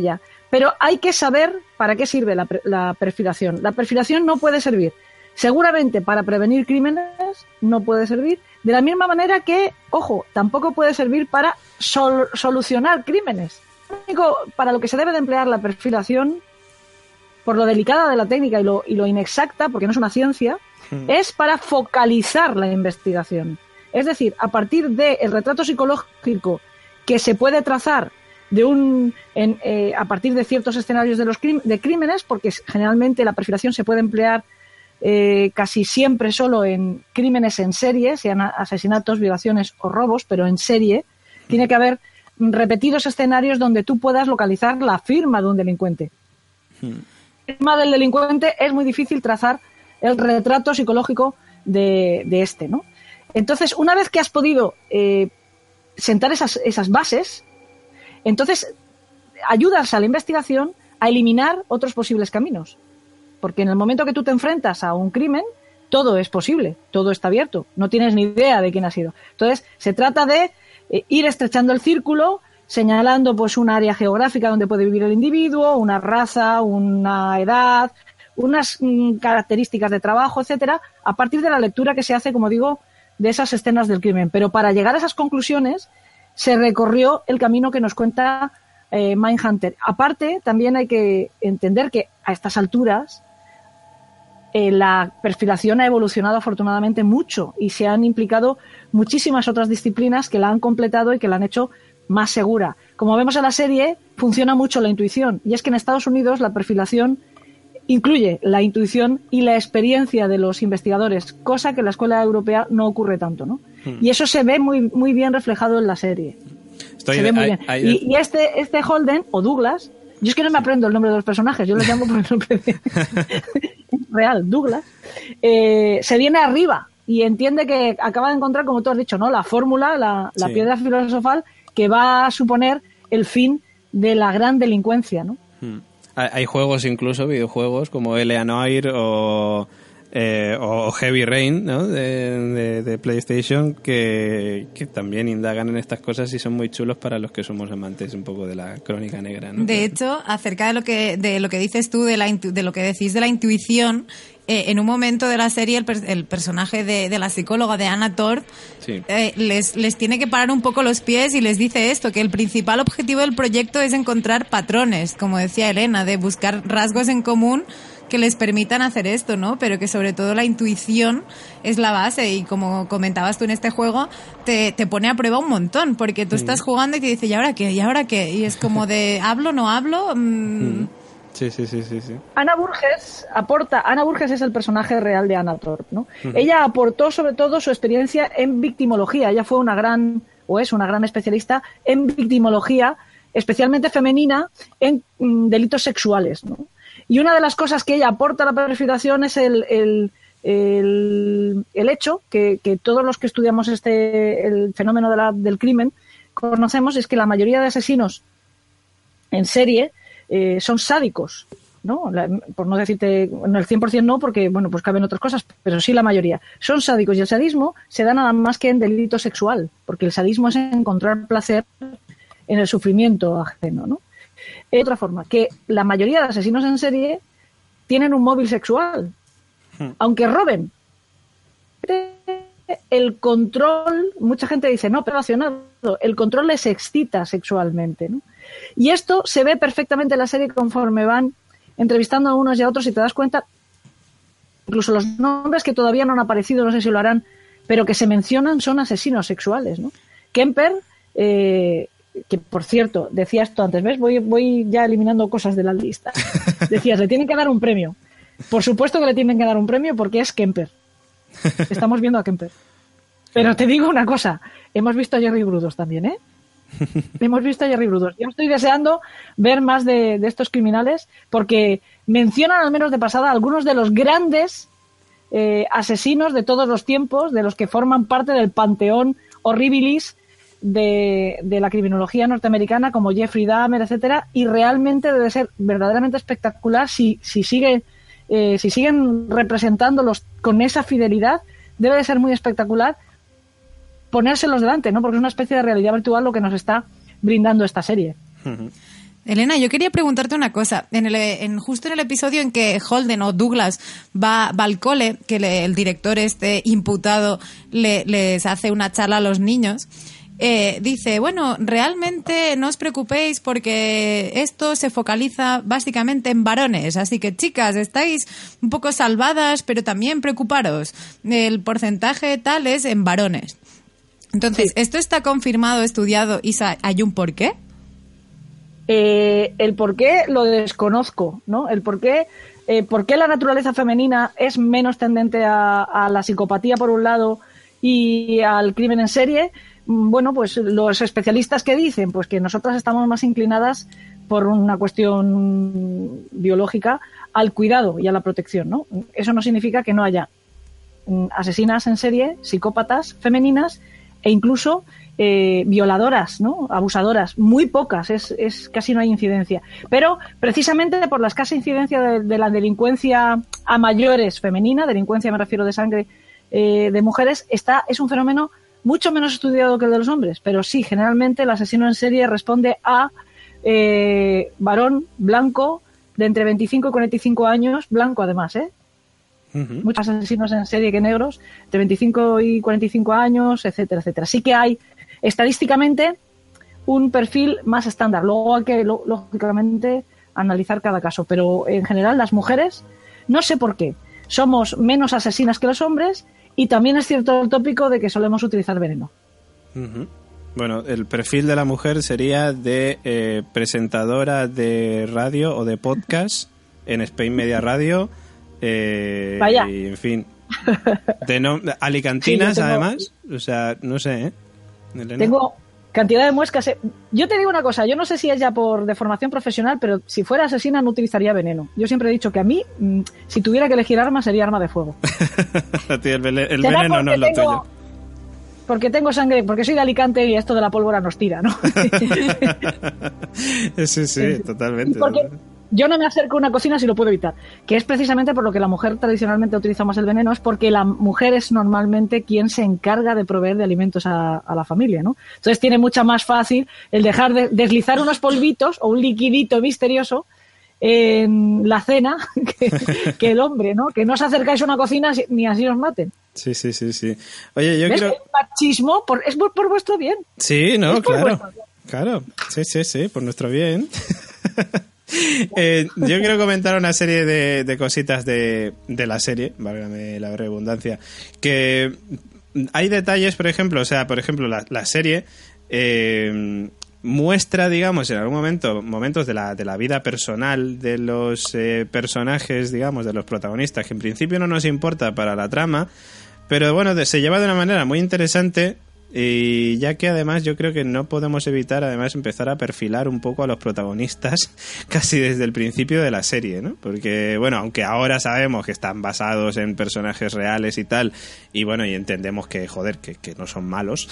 Pero hay que saber para qué sirve la perfilación. La perfilación no puede servir, seguramente para prevenir crímenes, no puede servir, de la misma manera que, ojo, tampoco puede servir para solucionar crímenes. Lo único para lo que se debe de emplear la perfilación, por lo delicada de la técnica y lo inexacta, porque no es una ciencia, es para focalizar la investigación. Es decir, a partir del retrato psicológico que se puede trazar a partir de ciertos escenarios de crímenes, porque generalmente la perfilación se puede emplear casi siempre solo en crímenes en serie, sean asesinatos, violaciones o robos, pero en serie. Tiene que haber repetidos escenarios donde tú puedas localizar la firma de un delincuente. La firma del delincuente es muy difícil trazar el retrato psicológico de este, ¿no? Entonces, una vez que has podido sentar esas bases, entonces ayudas a la investigación a eliminar otros posibles caminos. Porque en el momento que tú te enfrentas a un crimen, todo es posible, todo está abierto, no tienes ni idea de quién ha sido. Entonces, se trata de ir estrechando el círculo, señalando pues un área geográfica donde puede vivir el individuo, una raza, una edad, unas características de trabajo, etcétera, a partir de la lectura que se hace, como digo, de esas escenas del crimen. Pero para llegar a esas conclusiones se recorrió el camino que nos cuenta Mindhunter. Aparte, también hay que entender que a estas alturas la perfilación ha evolucionado afortunadamente mucho y se han implicado muchísimas otras disciplinas que la han completado y que la han hecho más segura. Como vemos en la serie, funciona mucho la intuición, y es que en Estados Unidos la perfilación incluye la intuición y la experiencia de los investigadores, cosa que en la escuela europea no ocurre tanto, ¿no? Y eso se ve muy, muy bien reflejado en la serie. Se ve muy bien. Y este Holden, o Douglas, yo es que no me aprendo el nombre de los personajes, yo los llamo por el nombre real, Douglas, se viene arriba y entiende que acaba de encontrar, como tú has dicho, ¿no?, la fórmula, la piedra filosofal que va a suponer el fin de la gran delincuencia, ¿no? Hay juegos, incluso videojuegos como Eleanor o Heavy Rain, ¿no?, de PlayStation, que también indagan en estas cosas y son muy chulos para los que somos amantes un poco de la crónica negra, ¿no? De hecho, acerca de lo que dices tú, de lo que decís de la intuición, en un momento de la serie el personaje de la psicóloga de Anna Torv les tiene que parar un poco los pies y les dice esto, que el principal objetivo del proyecto es encontrar patrones, como decía Elena, de buscar rasgos en común que les permitan hacer esto, ¿no? Pero que sobre todo la intuición es la base, y como comentabas tú en este juego, te pone a prueba un montón, porque tú estás jugando y te dice, ¿y ahora qué? ¿Y ahora qué? Y es como de, ¿hablo, no hablo? Sí. Ana Burgess es el personaje real de Anna Torv, ¿no? Ella aportó sobre todo su experiencia en victimología. Ella fue es una gran especialista en victimología, especialmente femenina, en delitos sexuales, ¿no? Y una de las cosas que ella aporta a la perfilación es el hecho que todos los que estudiamos el fenómeno del crimen conocemos, es que la mayoría de asesinos en serie son sádicos, ¿no? Por no decirte, en el 100% no, porque, bueno, pues caben otras cosas, pero sí la mayoría. Son sádicos, y el sadismo se da nada más que en delito sexual, porque el sadismo es encontrar placer en el sufrimiento ajeno, ¿no? De otra forma, que la mayoría de asesinos en serie tienen un móvil sexual, aunque roben. El control, mucha gente dice, no, pero relacionado, el control les excita sexualmente, ¿no? Y esto se ve perfectamente en la serie conforme van entrevistando a unos y a otros, y te das cuenta, incluso los nombres que todavía no han aparecido, no sé si lo harán, pero que se mencionan son asesinos sexuales, ¿no? Kemper, que por cierto, decía esto antes, ¿ves? Voy ya eliminando cosas de la lista. Decías, le tienen que dar un premio. Por supuesto que le tienen que dar un premio porque es Kemper. Estamos viendo a Kemper. Pero te digo una cosa, hemos visto a Jerry Brudos también, ¿eh? Hemos visto a Jerry Brudos. Yo estoy deseando ver más de estos criminales, porque mencionan, al menos de pasada, algunos de los grandes asesinos de todos los tiempos, de los que forman parte del panteón horribilis de la criminología norteamericana, como Jeffrey Dahmer, etcétera, y realmente debe ser verdaderamente espectacular si siguen representándolos con esa fidelidad. Debe de ser muy espectacular ponérselos delante, ¿no? Porque es una especie de realidad virtual lo que nos está brindando esta serie. Elena, yo quería preguntarte una cosa. Justo en el episodio en que Holden o Douglas va al cole, que el director imputado les hace una charla a los niños, dice, bueno, realmente no os preocupéis porque esto se focaliza básicamente en varones, así que chicas, estáis un poco salvadas, pero también preocuparos. El porcentaje tal es en varones. Entonces, ¿esto está confirmado, estudiado, y hay un porqué? El porqué lo desconozco, ¿no? El porqué la naturaleza femenina es menos tendente a la psicopatía por un lado y al crimen en serie. Bueno, pues los especialistas que dicen, pues que nosotras estamos más inclinadas por una cuestión biológica al cuidado y a la protección, ¿no? Eso no significa que no haya asesinas en serie, psicópatas femeninas e incluso violadoras, ¿no? Abusadoras, muy pocas, es casi no hay incidencia. Pero precisamente por la escasa incidencia de la delincuencia a mayores femenina, delincuencia me refiero de sangre de mujeres, es un fenómeno mucho menos estudiado que el de los hombres, pero sí, generalmente el asesino en serie responde a varón blanco de entre 25 y 45 años, blanco además, Uh-huh. Muchos asesinos en serie que negros, de 25 y 45 años, etcétera, etcétera. Sí que hay estadísticamente un perfil más estándar. Luego hay que, lógicamente, analizar cada caso. Pero en general las mujeres, no sé por qué, somos menos asesinas que los hombres y también es cierto el tópico de que solemos utilizar veneno. Uh-huh. Bueno, el perfil de la mujer sería de presentadora de radio o de podcast en Spain Media Radio. Vaya. Y en fin, alicantinas, sí, además, o sea, no sé, Elena. Tengo cantidad de muescas. Yo te digo una cosa, yo no sé si es ya por deformación profesional, pero si fuera asesina no utilizaría veneno. Yo siempre he dicho que a mí, si tuviera que elegir arma, sería arma de fuego. Tío, el veneno no es lo tuyo. Porque tengo sangre, porque soy de Alicante y esto de la pólvora nos tira, ¿no? sí, totalmente. Porque yo no me acerco a una cocina si lo puedo evitar, que es precisamente por lo que la mujer tradicionalmente utiliza más el veneno, es porque la mujer es normalmente quien se encarga de proveer de alimentos a la familia, ¿no? Entonces tiene mucha más fácil el dejar de deslizar unos polvitos o un liquidito misterioso en la cena que el hombre, ¿no? Que no os acercáis a una cocina ni así os maten. Sí. Oye, yo quiero... El machismo es por vuestro bien. Sí, no, claro. Sí, por nuestro bien. Yo quiero comentar una serie de cositas de la serie, válgame la redundancia, que hay detalles, por ejemplo, la serie muestra, digamos, en algún momento momentos de la vida personal de los personajes, digamos, de los protagonistas, que en principio no nos importa para la trama, pero bueno, se lleva de una manera muy interesante. Y ya que además yo creo que no podemos evitar además empezar a perfilar un poco a los protagonistas casi desde el principio de la serie, ¿no? Porque, bueno, aunque ahora sabemos que están basados en personajes reales y tal, y bueno, y entendemos que, joder, que no son malos,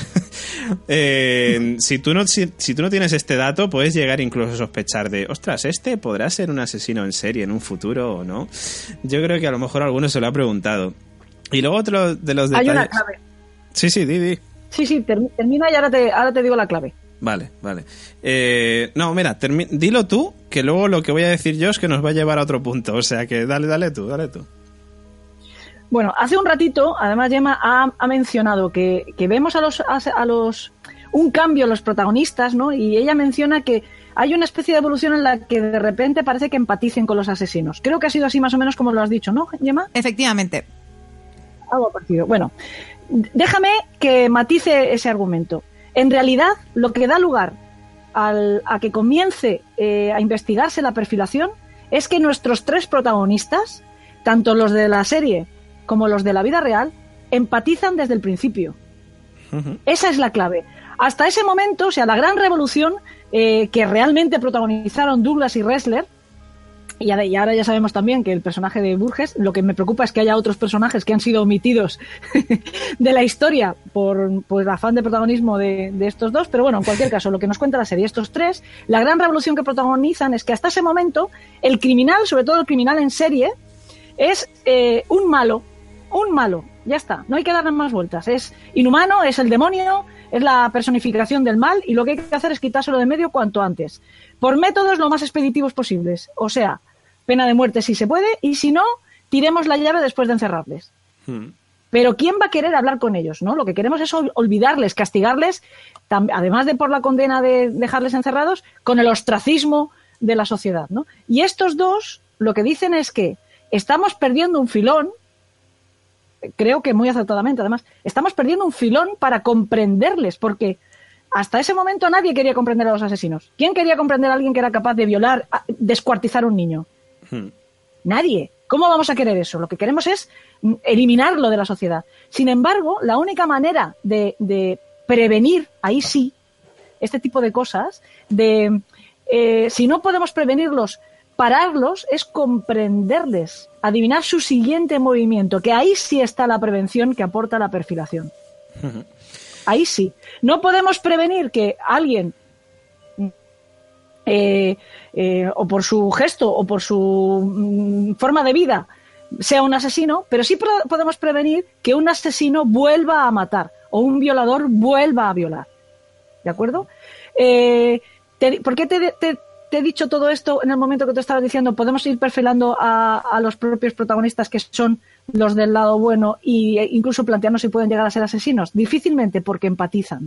si tú no tienes este dato, puedes llegar incluso a sospechar de, ostras, ¿este podrá ser un asesino en serie en un futuro o no? Yo creo que a lo mejor alguno se lo ha preguntado. Y luego otro de los detalles... Hay una clave. Sí, di. Sí, termina y ahora te digo la clave. Vale. No, mira, dilo tú, que luego lo que voy a decir yo es que nos va a llevar a otro punto. O sea que dale tú. Bueno, hace un ratito, además, Gemma ha mencionado que vemos a los un cambio en los protagonistas, ¿no? Y ella menciona que hay una especie de evolución en la que de repente parece que empaticen con los asesinos. Creo que ha sido así más o menos como lo has dicho, ¿no, Gemma? Efectivamente. Algo parecido. Bueno, déjame que matice ese argumento. En realidad, lo que da lugar a que comience a investigarse la perfilación es que nuestros tres protagonistas, tanto los de la serie como los de la vida real, empatizan desde el principio. Uh-huh. Esa es la clave. Hasta ese momento, o sea, la gran revolución que realmente protagonizaron Douglas y Ressler, y ahora ya sabemos también que el personaje de Burgess, lo que me preocupa es que haya otros personajes que han sido omitidos de la historia por el afán de protagonismo de estos dos, pero bueno, en cualquier caso, lo que nos cuenta la serie, estos tres, la gran revolución que protagonizan es que hasta ese momento el criminal, sobre todo el criminal en serie, es un malo un malo, ya está, no hay que darle más vueltas. Es inhumano, es el demonio, es la personificación del mal y lo que hay que hacer es quitárselo de medio cuanto antes. Por métodos lo más expeditivos posibles, o sea, pena de muerte si se puede y si no, tiremos la llave después de encerrarles. Pero ¿quién va a querer hablar con ellos? ¿No? Lo que queremos es olvidarles, castigarles, además de por la condena de dejarles encerrados, con el ostracismo de la sociedad, ¿no? Y estos dos lo que dicen es que estamos perdiendo un filón, creo que muy acertadamente además, estamos perdiendo un filón para comprenderles, porque hasta ese momento nadie quería comprender a los asesinos. ¿Quién quería comprender a alguien que era capaz de violar, descuartizar a un niño? Nadie. ¿Cómo vamos a querer eso? Lo que queremos es eliminarlo de la sociedad. Sin embargo, la única manera de prevenir, ahí sí, este tipo de cosas, si no podemos prevenirlos, pararlos, es comprenderles, adivinar su siguiente movimiento, que ahí sí está la prevención que aporta la perfilación. Ahí sí. No podemos prevenir que alguien, o por su gesto o por su forma de vida, sea un asesino, pero sí podemos prevenir que un asesino vuelva a matar o un violador vuelva a violar. ¿De acuerdo? ¿Por qué te he dicho todo esto en el momento que te estabas diciendo? Podemos ir perfilando a los propios protagonistas que son los del lado bueno e incluso plantearnos si pueden llegar a ser asesinos. Difícilmente, porque empatizan.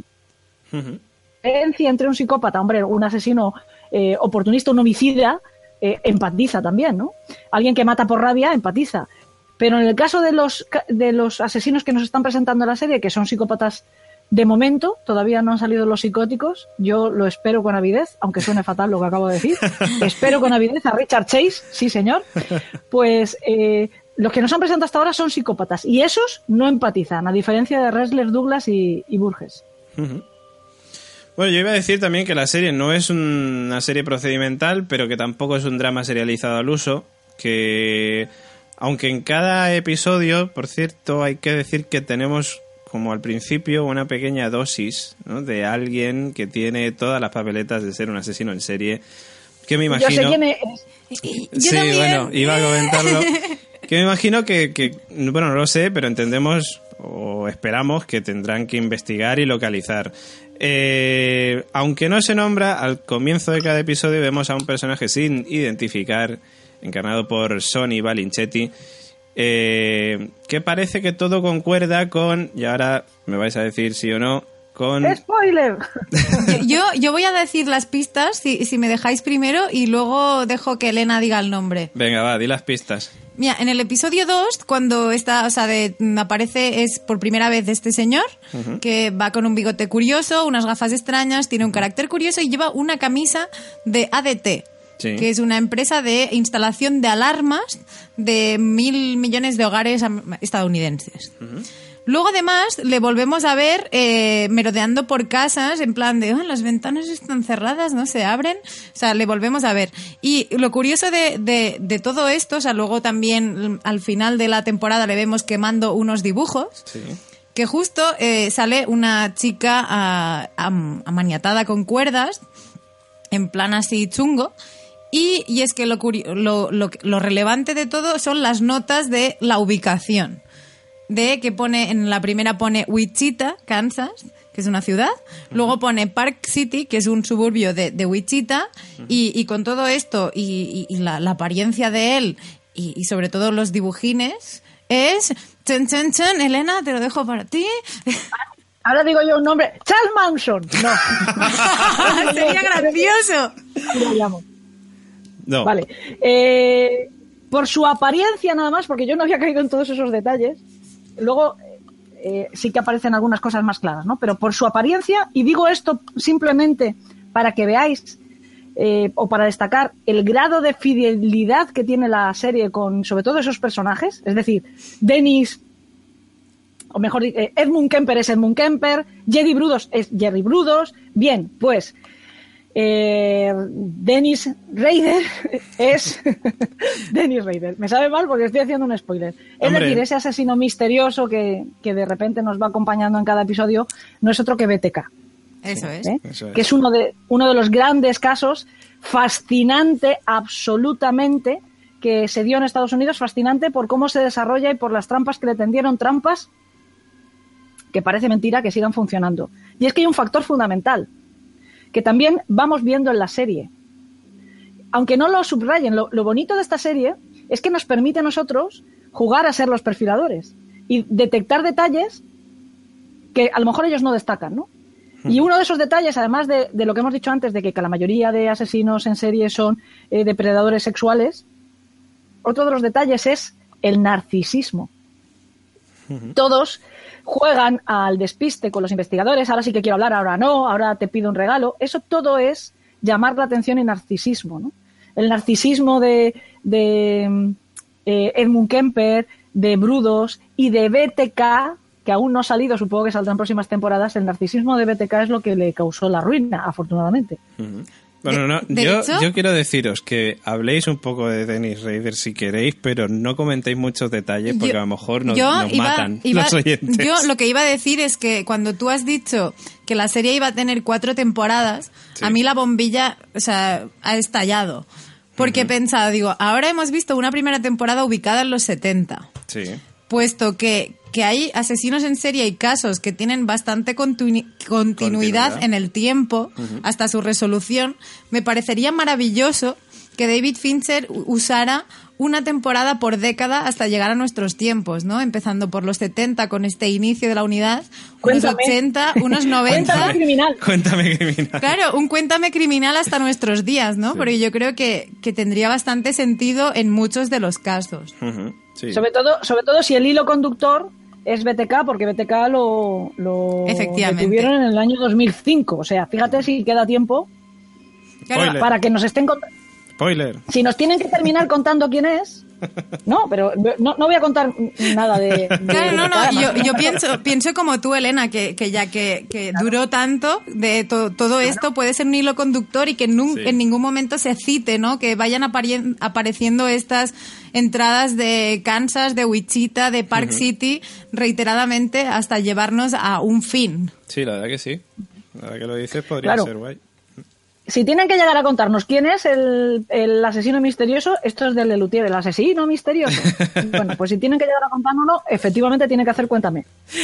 Entre un psicópata, hombre, un asesino oportunista, un homicida, empatiza también, ¿no? Alguien que mata por rabia empatiza. Pero en el caso de los asesinos que nos están presentando en la serie, que son psicópatas de momento, todavía no han salido los psicóticos, yo lo espero con avidez, aunque suene fatal lo que acabo de decir, espero con avidez a Richard Chase, sí señor, pues los que nos han presentado hasta ahora son psicópatas y esos no empatizan, a diferencia de Ressler, Douglas y Burgess. Bueno, yo iba a decir también que la serie no es una serie procedimental, pero que tampoco es un drama serializado al uso, que aunque en cada episodio, por cierto, hay que decir que tenemos como al principio una pequeña dosis, ¿no?, de alguien que tiene todas las papeletas de ser un asesino en serie, que me imagino... Yo sé quién es. Sí, bueno, iba a comentarlo. Que me imagino que, bueno, no lo sé, pero entendemos o esperamos que tendrán que investigar y localizar. Aunque no se nombra, al comienzo de cada episodio vemos a un personaje sin identificar, encarnado por Sonny Balinchetti, que parece que todo concuerda con, y ahora me vais a decir sí o no, con... ¡Spoiler! Yo voy a decir las pistas, si me dejáis primero, y luego dejo que Elena diga el nombre. Venga, va, di las pistas. Mira, en el episodio 2, cuando aparece es por primera vez este señor, que va con un bigote curioso, unas gafas extrañas, tiene un carácter curioso y lleva una camisa de ADT. Sí. Que es una empresa de instalación de alarmas de 1.000 millones de hogares estadounidenses. Luego, además, le volvemos a ver merodeando por casas, en plan de, las ventanas están cerradas, no se abren. O sea, le volvemos a ver. Y lo curioso de todo esto, o sea, luego también al final de la temporada le vemos quemando unos dibujos. Sí. Que justo sale una chica amaniatada con cuerdas, en plan así chungo. Y es que lo relevante de todo son las notas de la ubicación. De que pone, en la primera pone Wichita, Kansas, que es una ciudad. Luego pone Park City, que es un suburbio de Wichita. Y con todo esto y la apariencia de él y sobre todo los dibujines es... Chen, chen, chen, Elena, te lo dejo para ti. Ahora digo yo un nombre. Charles Manson. No. Sería gracioso. Lo llamo. No. Vale. Por su apariencia nada más, porque yo no había caído en todos esos detalles. Luego sí que aparecen algunas cosas más claras, ¿no? Pero por su apariencia, y digo esto simplemente para que veáis o para destacar el grado de fidelidad que tiene la serie con sobre todo esos personajes, es decir, Dennis, o mejor dicho, Edmund Kemper es Edmund Kemper, Jerry Brudos es Jerry Brudos. Bien, pues Dennis Rader es Dennis Rader. Me sabe mal porque estoy haciendo un spoiler. Es decir, ese asesino misterioso que de repente nos va acompañando en cada episodio no es otro que BTK. Eso es. Eso es. Que es uno de los grandes casos, fascinante absolutamente, que se dio en Estados Unidos, fascinante por cómo se desarrolla y por las trampas que le tendieron, trampas que parece mentira que sigan funcionando. Y es que hay un factor fundamental que también vamos viendo en la serie. Aunque no lo subrayen, lo bonito de esta serie es que nos permite a nosotros jugar a ser los perfiladores y detectar detalles que a lo mejor ellos no destacan, ¿no? Y uno de esos detalles, además de lo que hemos dicho antes, de que la mayoría de asesinos en serie son depredadores sexuales, otro de los detalles es el narcisismo. Todos juegan al despiste con los investigadores, ahora sí que quiero hablar, ahora no, ahora te pido un regalo. Eso todo es llamar la atención y narcisismo, ¿no? El narcisismo de Edmund Kemper, de Brudos y de BTK, que aún no ha salido, supongo que saldrán próximas temporadas. El narcisismo de BTK es lo que le causó la ruina, afortunadamente. Bueno, yo quiero deciros que habléis un poco de Dennis Rader si queréis, pero no comentéis muchos detalles porque a lo mejor nos matan los oyentes. Yo lo que iba a decir es que cuando tú has dicho que la serie iba a tener 4 temporadas, sí, a mí la bombilla, o sea, ha estallado. Porque he pensado, digo, ahora hemos visto una primera temporada ubicada en los 70. Sí. Puesto que hay asesinos en serie y casos que tienen bastante continuidad en el tiempo, hasta su resolución, me parecería maravilloso que David Fincher usara una temporada por década hasta llegar a nuestros tiempos, ¿no? Empezando por los 70 con este inicio de la unidad, unos 80, unos 90... Cuéntame criminal. Claro, un cuéntame criminal hasta nuestros días, ¿no? Sí. Porque yo creo que tendría bastante sentido en muchos de los casos. Sí. Sobre todo si el hilo conductor es BTK, porque BTK lo detuvieron en el año 2005. O sea, fíjate si queda tiempo para que nos estén contando. Spoiler. Si nos tienen que terminar contando quién es. No, pero no voy a contar nada de claro, no. Yo pienso como tú, Elena, que ya que duró tanto, de todo esto puede ser un hilo conductor y que en ningún momento se cite, ¿no? Que vayan apareciendo estas entradas de Kansas, de Wichita, de Park City, reiteradamente hasta llevarnos a un fin. Sí, la verdad que sí. La verdad que lo dices podría ser guay. Si tienen que llegar a contarnos quién es el asesino misterioso, esto es del Lelutier, el asesino misterioso. Bueno, pues si tienen que llegar a contárnoslo, efectivamente tiene que hacer Cuéntame.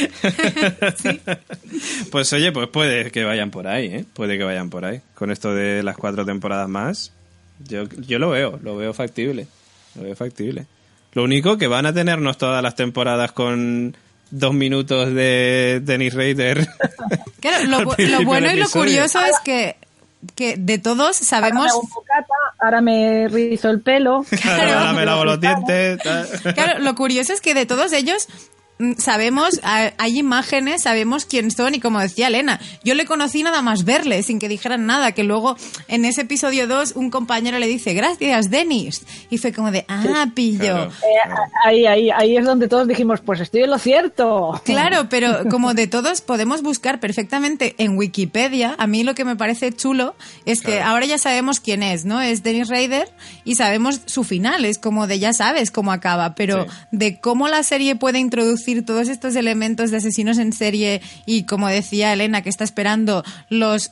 Sí. Pues oye, pues puede que vayan por ahí, ¿eh? Puede que vayan por ahí. Con esto de las 4 temporadas más, yo lo veo factible. Lo veo factible. Lo único que van a tenernos todas las temporadas con 2 minutos de Dennis Rader. Claro, lo bueno y lo curioso es que de todos sabemos... Ahora me rizo el pelo. Claro, ahora me lavo los dientes. Claro, lo curioso es que de todos ellos sabemos, hay imágenes, sabemos quién son y como decía Elena, yo le conocí nada más verle, sin que dijeran nada, que luego en ese episodio 2 un compañero le dice, gracias, Dennis, y fue como de, pillo. Claro. Ahí es donde todos dijimos, pues estoy en lo cierto. Claro, pero como de todos podemos buscar perfectamente en Wikipedia, a mí lo que me parece chulo es que ahora ya sabemos quién es, ¿no? Es Dennis Rader y sabemos su final, es como de ya sabes cómo acaba, pero de cómo la serie puede introducir todos estos elementos de asesinos en serie y como decía Elena que está esperando los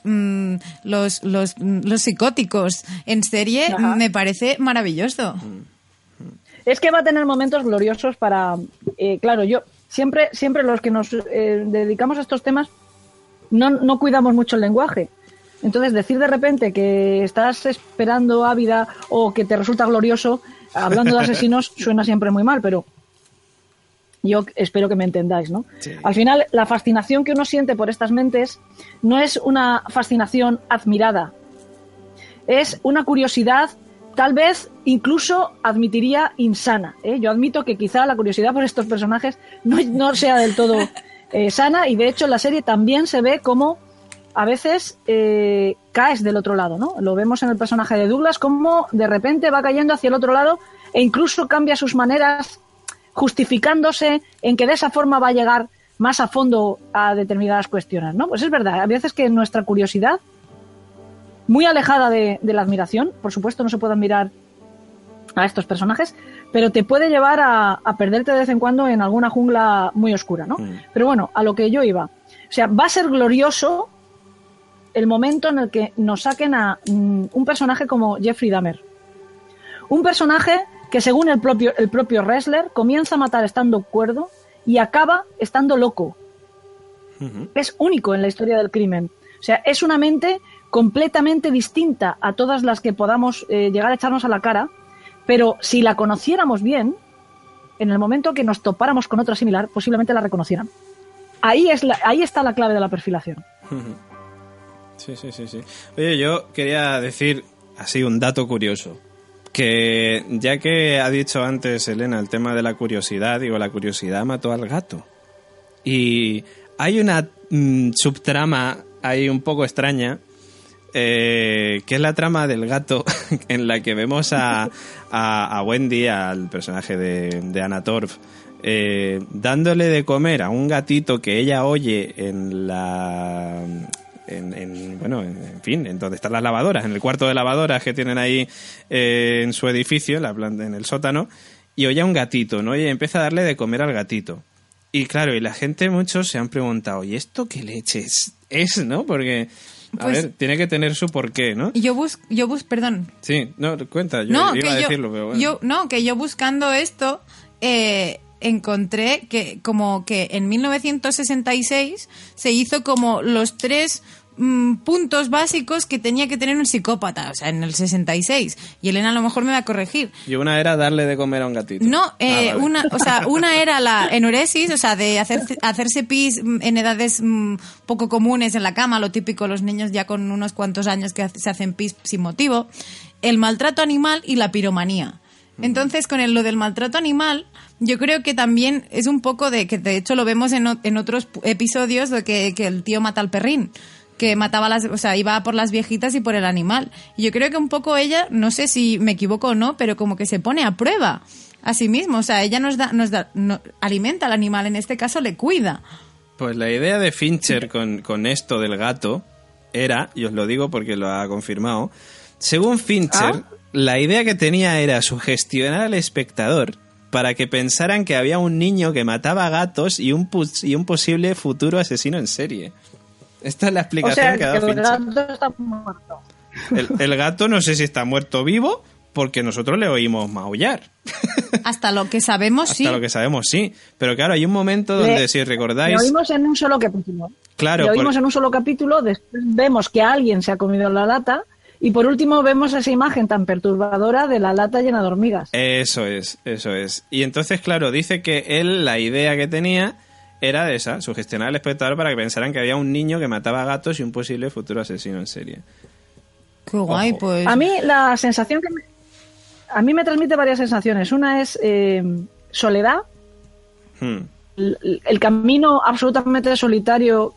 psicóticos en serie, me parece maravilloso. Es que va a tener momentos gloriosos para claro, yo siempre los que nos dedicamos a estos temas no cuidamos mucho el lenguaje. Entonces decir de repente que estás esperando ávida o que te resulta glorioso hablando de asesinos suena siempre muy mal, pero yo espero que me entendáis, ¿no? Sí. Al final, la fascinación que uno siente por estas mentes no es una fascinación admirada. Es una curiosidad, tal vez incluso admitiría insana, ¿eh? Yo admito que quizá la curiosidad por estos personajes no sea del todo sana y de hecho en la serie también se ve cómo a veces caes del otro lado, ¿no? Lo vemos en el personaje de Douglas, cómo de repente va cayendo hacia el otro lado e incluso cambia sus maneras justificándose en que de esa forma va a llegar más a fondo a determinadas cuestiones, ¿no? Pues es verdad, a veces que nuestra curiosidad, muy alejada de la admiración, por supuesto no se puede admirar a estos personajes, pero te puede llevar a perderte de vez en cuando en alguna jungla muy oscura, ¿no? Pero bueno, a lo que yo iba. O sea, va a ser glorioso el momento en el que nos saquen a un personaje como Jeffrey Dahmer. Un personaje que según el propio Ressler comienza a matar estando cuerdo y acaba estando loco. Es único en la historia del crimen. O sea, es una mente completamente distinta a todas las que podamos llegar a echarnos a la cara, pero si la conociéramos bien, en el momento que nos topáramos con otra similar, posiblemente la reconocieran. Ahí está la clave de la perfilación. Sí. Oye, yo quería decir así un dato curioso. Que ya que ha dicho antes Elena el tema de la curiosidad, digo, la curiosidad mató al gato. Y hay una subtrama ahí un poco extraña, que es la trama del gato, en la que vemos a Wendy, al personaje de Anna Torv, dándole de comer a un gatito que ella oye en la... en fin, en donde están las lavadoras, en el cuarto de lavadoras que tienen ahí en su edificio, en el sótano, y oye a un gatito, ¿no? Y empieza a darle de comer al gatito. Y claro, y la gente, muchos se han preguntado, ¿y esto qué leches es, no? Porque, a ver, tiene que tener su porqué, ¿no? Perdón. Sí, no, cuenta, yo iba a decirlo, pero bueno. Que yo buscando esto... encontré que como que en 1966 se hizo como los 3 puntos básicos que tenía que tener un psicópata, o sea, en el 66. Y Elena a lo mejor me va a corregir. Y una era darle de comer a un gatito. No, vale. una era la enuresis, o sea, de hacerse pis en edades poco comunes en la cama, lo típico, los niños ya con unos cuantos años que se hacen pis sin motivo. El maltrato animal y la piromanía. Entonces, con lo del maltrato animal, yo creo que también es un poco de que, de hecho, lo vemos en otros episodios de que el tío mata al perrín, que mataba iba por las viejitas y por el animal. Y yo creo que un poco ella, no sé si me equivoco o no, pero como que se pone a prueba a sí mismo. O sea, ella alimenta al animal, en este caso le cuida. Pues la idea de Fincher con esto del gato era, y os lo digo porque lo ha confirmado, según Fincher, la idea que tenía era sugestionar al espectador para que pensaran que había un niño que mataba gatos y un posible futuro asesino en serie. Esta es la explicación que ha dado Fincher. El gato está muerto. El gato no sé si está muerto o vivo, porque nosotros le oímos maullar. Hasta lo que sabemos, sí. Hasta lo que sabemos, sí. Pero claro, hay un momento donde, si recordáis... Le oímos en un solo capítulo. Claro. Le oímos en un solo capítulo, después vemos que alguien se ha comido la lata... Y por último vemos esa imagen tan perturbadora de la lata llena de hormigas. Eso es. Y entonces, claro, dice que él, la idea que tenía era esa, sugestionar al espectador para que pensaran que había un niño que mataba gatos y un posible futuro asesino en serie. Qué guay, Ojo. pues. A mí la sensación a mí me transmite varias sensaciones. Una es soledad, el camino absolutamente solitario,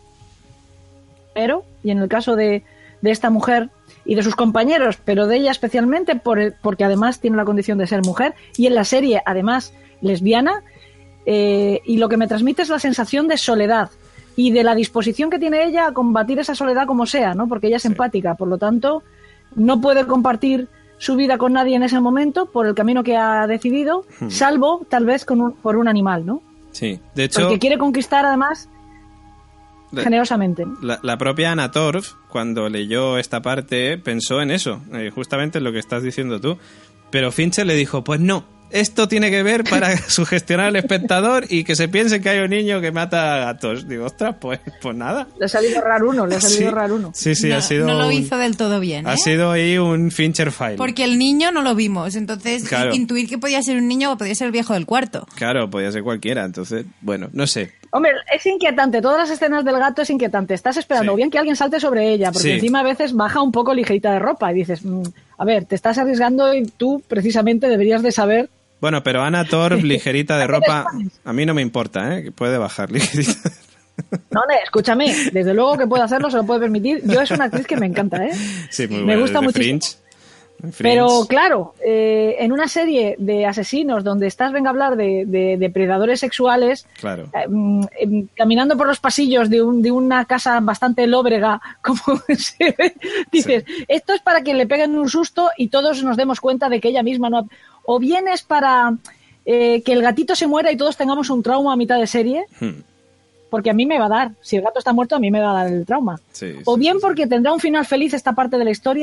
y en el caso de esta mujer y de sus compañeros, pero de ella especialmente porque además tiene la condición de ser mujer y en la serie además lesbiana, y lo que me transmite es la sensación de soledad y de la disposición que tiene ella a combatir esa soledad como sea, ¿no? Porque ella es empática, por lo tanto no puede compartir su vida con nadie en ese momento por el camino que ha decidido, salvo tal vez por un animal, ¿no? Sí, de hecho... Porque quiere conquistar además generosamente. La propia Anna Torv, cuando leyó esta parte, pensó en eso, justamente en lo que estás diciendo tú. Pero Fincher le dijo, pues no, esto tiene que ver para sugestionar al espectador y que se piense que hay un niño que mata gatos. Digo, ostras, pues nada. Le ha salido raro uno, Sí, no, ha sido... No lo hizo del todo bien, Ha sido ahí un Fincher file. Porque el niño no lo vimos, entonces claro. Intuir que podía ser un niño o podía ser el viejo del cuarto. Claro, podía ser cualquiera, entonces, bueno, no sé. Hombre, es inquietante, todas las escenas del gato es inquietante. Estás esperando o bien que alguien salte sobre ella, porque encima a veces baja un poco ligerita de ropa y dices, a ver, te estás arriesgando y tú precisamente deberías de saber. Bueno, pero Anna Torv, ligerita de ropa, a mí no me importa, que puede bajar ligerita. No, escúchame, desde luego que puede hacerlo, se lo puede permitir. Yo es una actriz que me encanta, Sí, muy me gusta muchísimo. Pero claro, en una serie de asesinos donde estás, a hablar de depredadores sexuales, claro. Caminando por los pasillos de una casa bastante lóbrega, como se ve, dices, esto es para que le peguen un susto y todos nos demos cuenta de que ella misma no... O bien es para que el gatito se muera y todos tengamos un trauma a mitad de serie, porque a mí me va a dar, si el gato está muerto a mí me va a dar el trauma. O bien porque tendrá un final feliz esta parte de la historia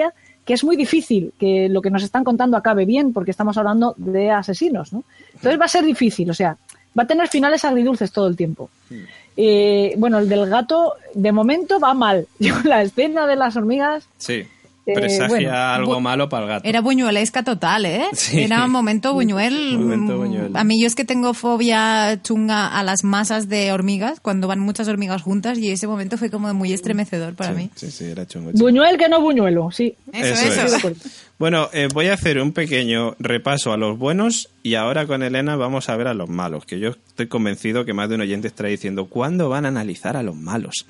que es muy difícil que lo que nos están contando acabe bien, porque estamos hablando de asesinos, ¿no? Entonces va a ser difícil, o sea, va a tener finales agridulces todo el tiempo. Bueno, el del gato, de momento va mal. La escena de las hormigas... Sí. Presagia algo malo para el gato. Era buñuelesca total, ¿eh? Sí. Era un momento buñuel. Buñuel. A mí yo es que tengo fobia chunga a las masas de hormigas, cuando van muchas hormigas juntas, y ese momento fue como muy estremecedor para mí. Sí, era chungo. Buñuel que no buñuelo, sí. Eso. Bueno, voy a hacer un pequeño repaso a los buenos y ahora con Elena vamos a ver a los malos, que yo estoy convencido que más de un oyente estará diciendo ¿cuándo van a analizar a los malos?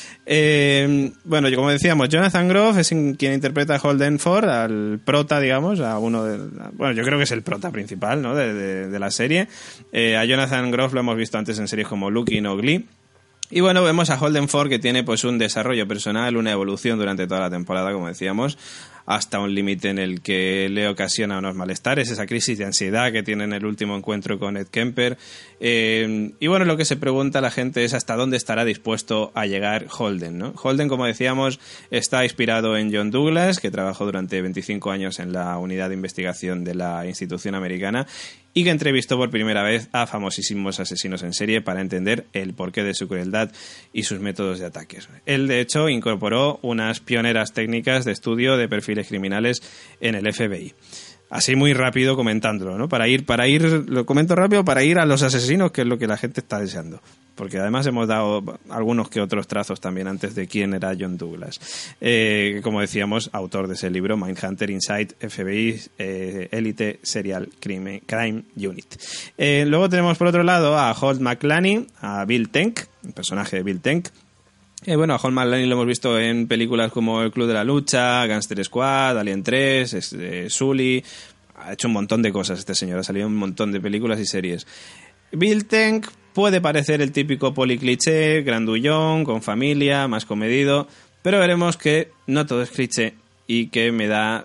Bueno, como decíamos, Jonathan Groff es quien interpreta a Holden Ford, al prota, digamos, a uno de... Bueno, yo creo que es el prota principal, ¿no?, de la serie. A Jonathan Groff lo hemos visto antes en series como Looking o Glee. Y bueno, vemos a Holden Ford que tiene pues un desarrollo personal, una evolución durante toda la temporada, como decíamos, hasta un límite en el que le ocasiona unos malestares, esa crisis de ansiedad que tiene en el último encuentro con Ed Kemper. Y bueno, lo que se pregunta la gente es hasta dónde estará dispuesto a llegar Holden, ¿no? Holden, como decíamos, está inspirado en John Douglas, que trabajó durante 25 años en la unidad de investigación de la institución americana y que entrevistó por primera vez a famosísimos asesinos en serie para entender el porqué de su crueldad y sus métodos de ataques. Él, de hecho, incorporó unas pioneras técnicas de estudio de perfiles criminales en el FBI. Así muy rápido comentándolo, ¿no? Para ir, lo comento rápido, para ir a los asesinos, que es lo que la gente está deseando. Porque además hemos dado algunos que otros trazos también antes de quién era John Douglas. Como decíamos, autor de ese libro, Mindhunter Inside FBI Elite Serial Crime Unit. Luego tenemos por otro lado a Holt McClany, a Bill Tenk, el personaje de Bill Tenk. Bueno, a Holt McClany lo hemos visto en películas como El Club de la Lucha, Gangster Squad, Alien 3, Sully. Ha hecho un montón de cosas este señor, ha salido en un montón de películas y series. Bill Tenk puede parecer el típico policliché, grandullón, con familia, más comedido, pero veremos que no todo es cliché y que me da...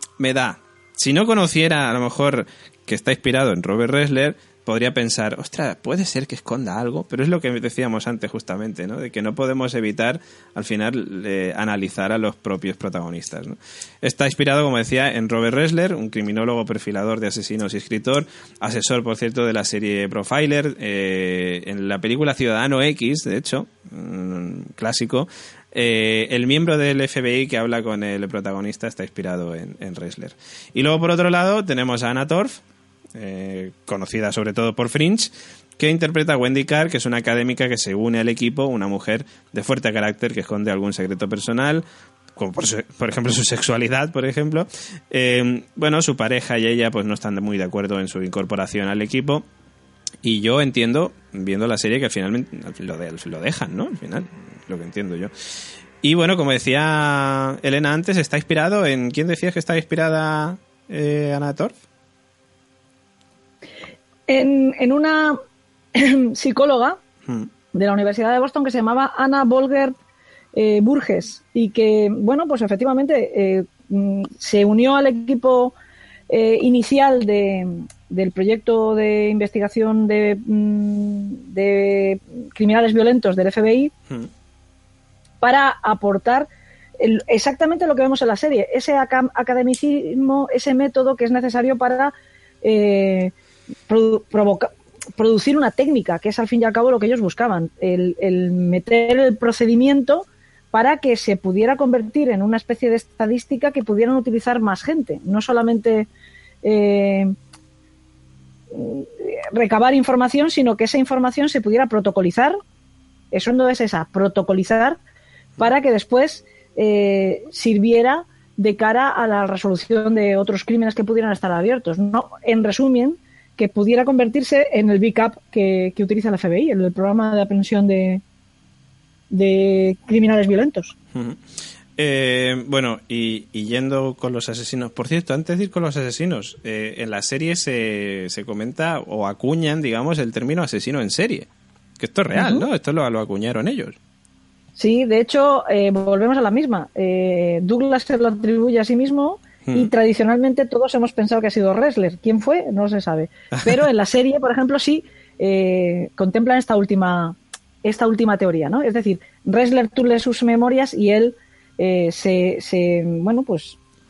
Si no conociera a lo mejor que está inspirado en Robert Ressler, podría pensar, ostras, puede ser que esconda algo, pero es lo que decíamos antes justamente, ¿no? De que no podemos evitar al final analizar a los propios protagonistas, ¿no? Está inspirado, como decía, en Robert Ressler, un criminólogo perfilador de asesinos y escritor, asesor, por cierto, de la serie Profiler, en la película Ciudadano X, de hecho, clásico. El miembro del FBI que habla con el protagonista está inspirado en Ressler. Y luego, por otro lado, tenemos a Anna Torv, conocida sobre todo por Fringe, que interpreta a Wendy Carr, que es una académica que se une al equipo, una mujer de fuerte carácter que esconde algún secreto personal, como por ejemplo su sexualidad, por ejemplo. Bueno, su pareja y ella pues no están muy de acuerdo en su incorporación al equipo, y yo entiendo, viendo la serie, que al final lo dejan, ¿no? Al final, lo que entiendo yo. Y bueno, como decía Elena antes, está inspirado en... ¿Quién decías que está inspirada Anna Torv? En una psicóloga de la Universidad de Boston que se llamaba Anna Bolger Burgess, y que, bueno, pues efectivamente se unió al equipo inicial del proyecto de investigación de criminales violentos del FBI para aportar exactamente lo que vemos en la serie, ese academicismo, ese método que es necesario para producir una técnica, que es al fin y al cabo lo que ellos buscaban, el meter el procedimiento para que se pudiera convertir en una especie de estadística que pudieran utilizar más gente, no solamente recabar información, sino que esa información se pudiera protocolizar. Eso no es protocolizar, para que después sirviera de cara a la resolución de otros crímenes que pudieran estar abiertos. No, en resumen, que pudiera convertirse en el BICAP que utiliza la FBI, el programa de aprehensión de criminales violentos. Bueno, y yendo con los asesinos, por cierto, antes de ir con los asesinos, en la serie se comenta o acuñan, digamos, el término asesino en serie, que esto es real, ¿no? Esto lo acuñaron ellos. Sí, de hecho, volvemos a la misma. Douglas se lo atribuye a sí mismo y tradicionalmente todos hemos pensado que ha sido Ressler. ¿Quién fue? No se sabe. Pero en la serie, por ejemplo, sí contemplan esta última teoría, ¿no? Es decir, Ressler tú lees sus memorias y él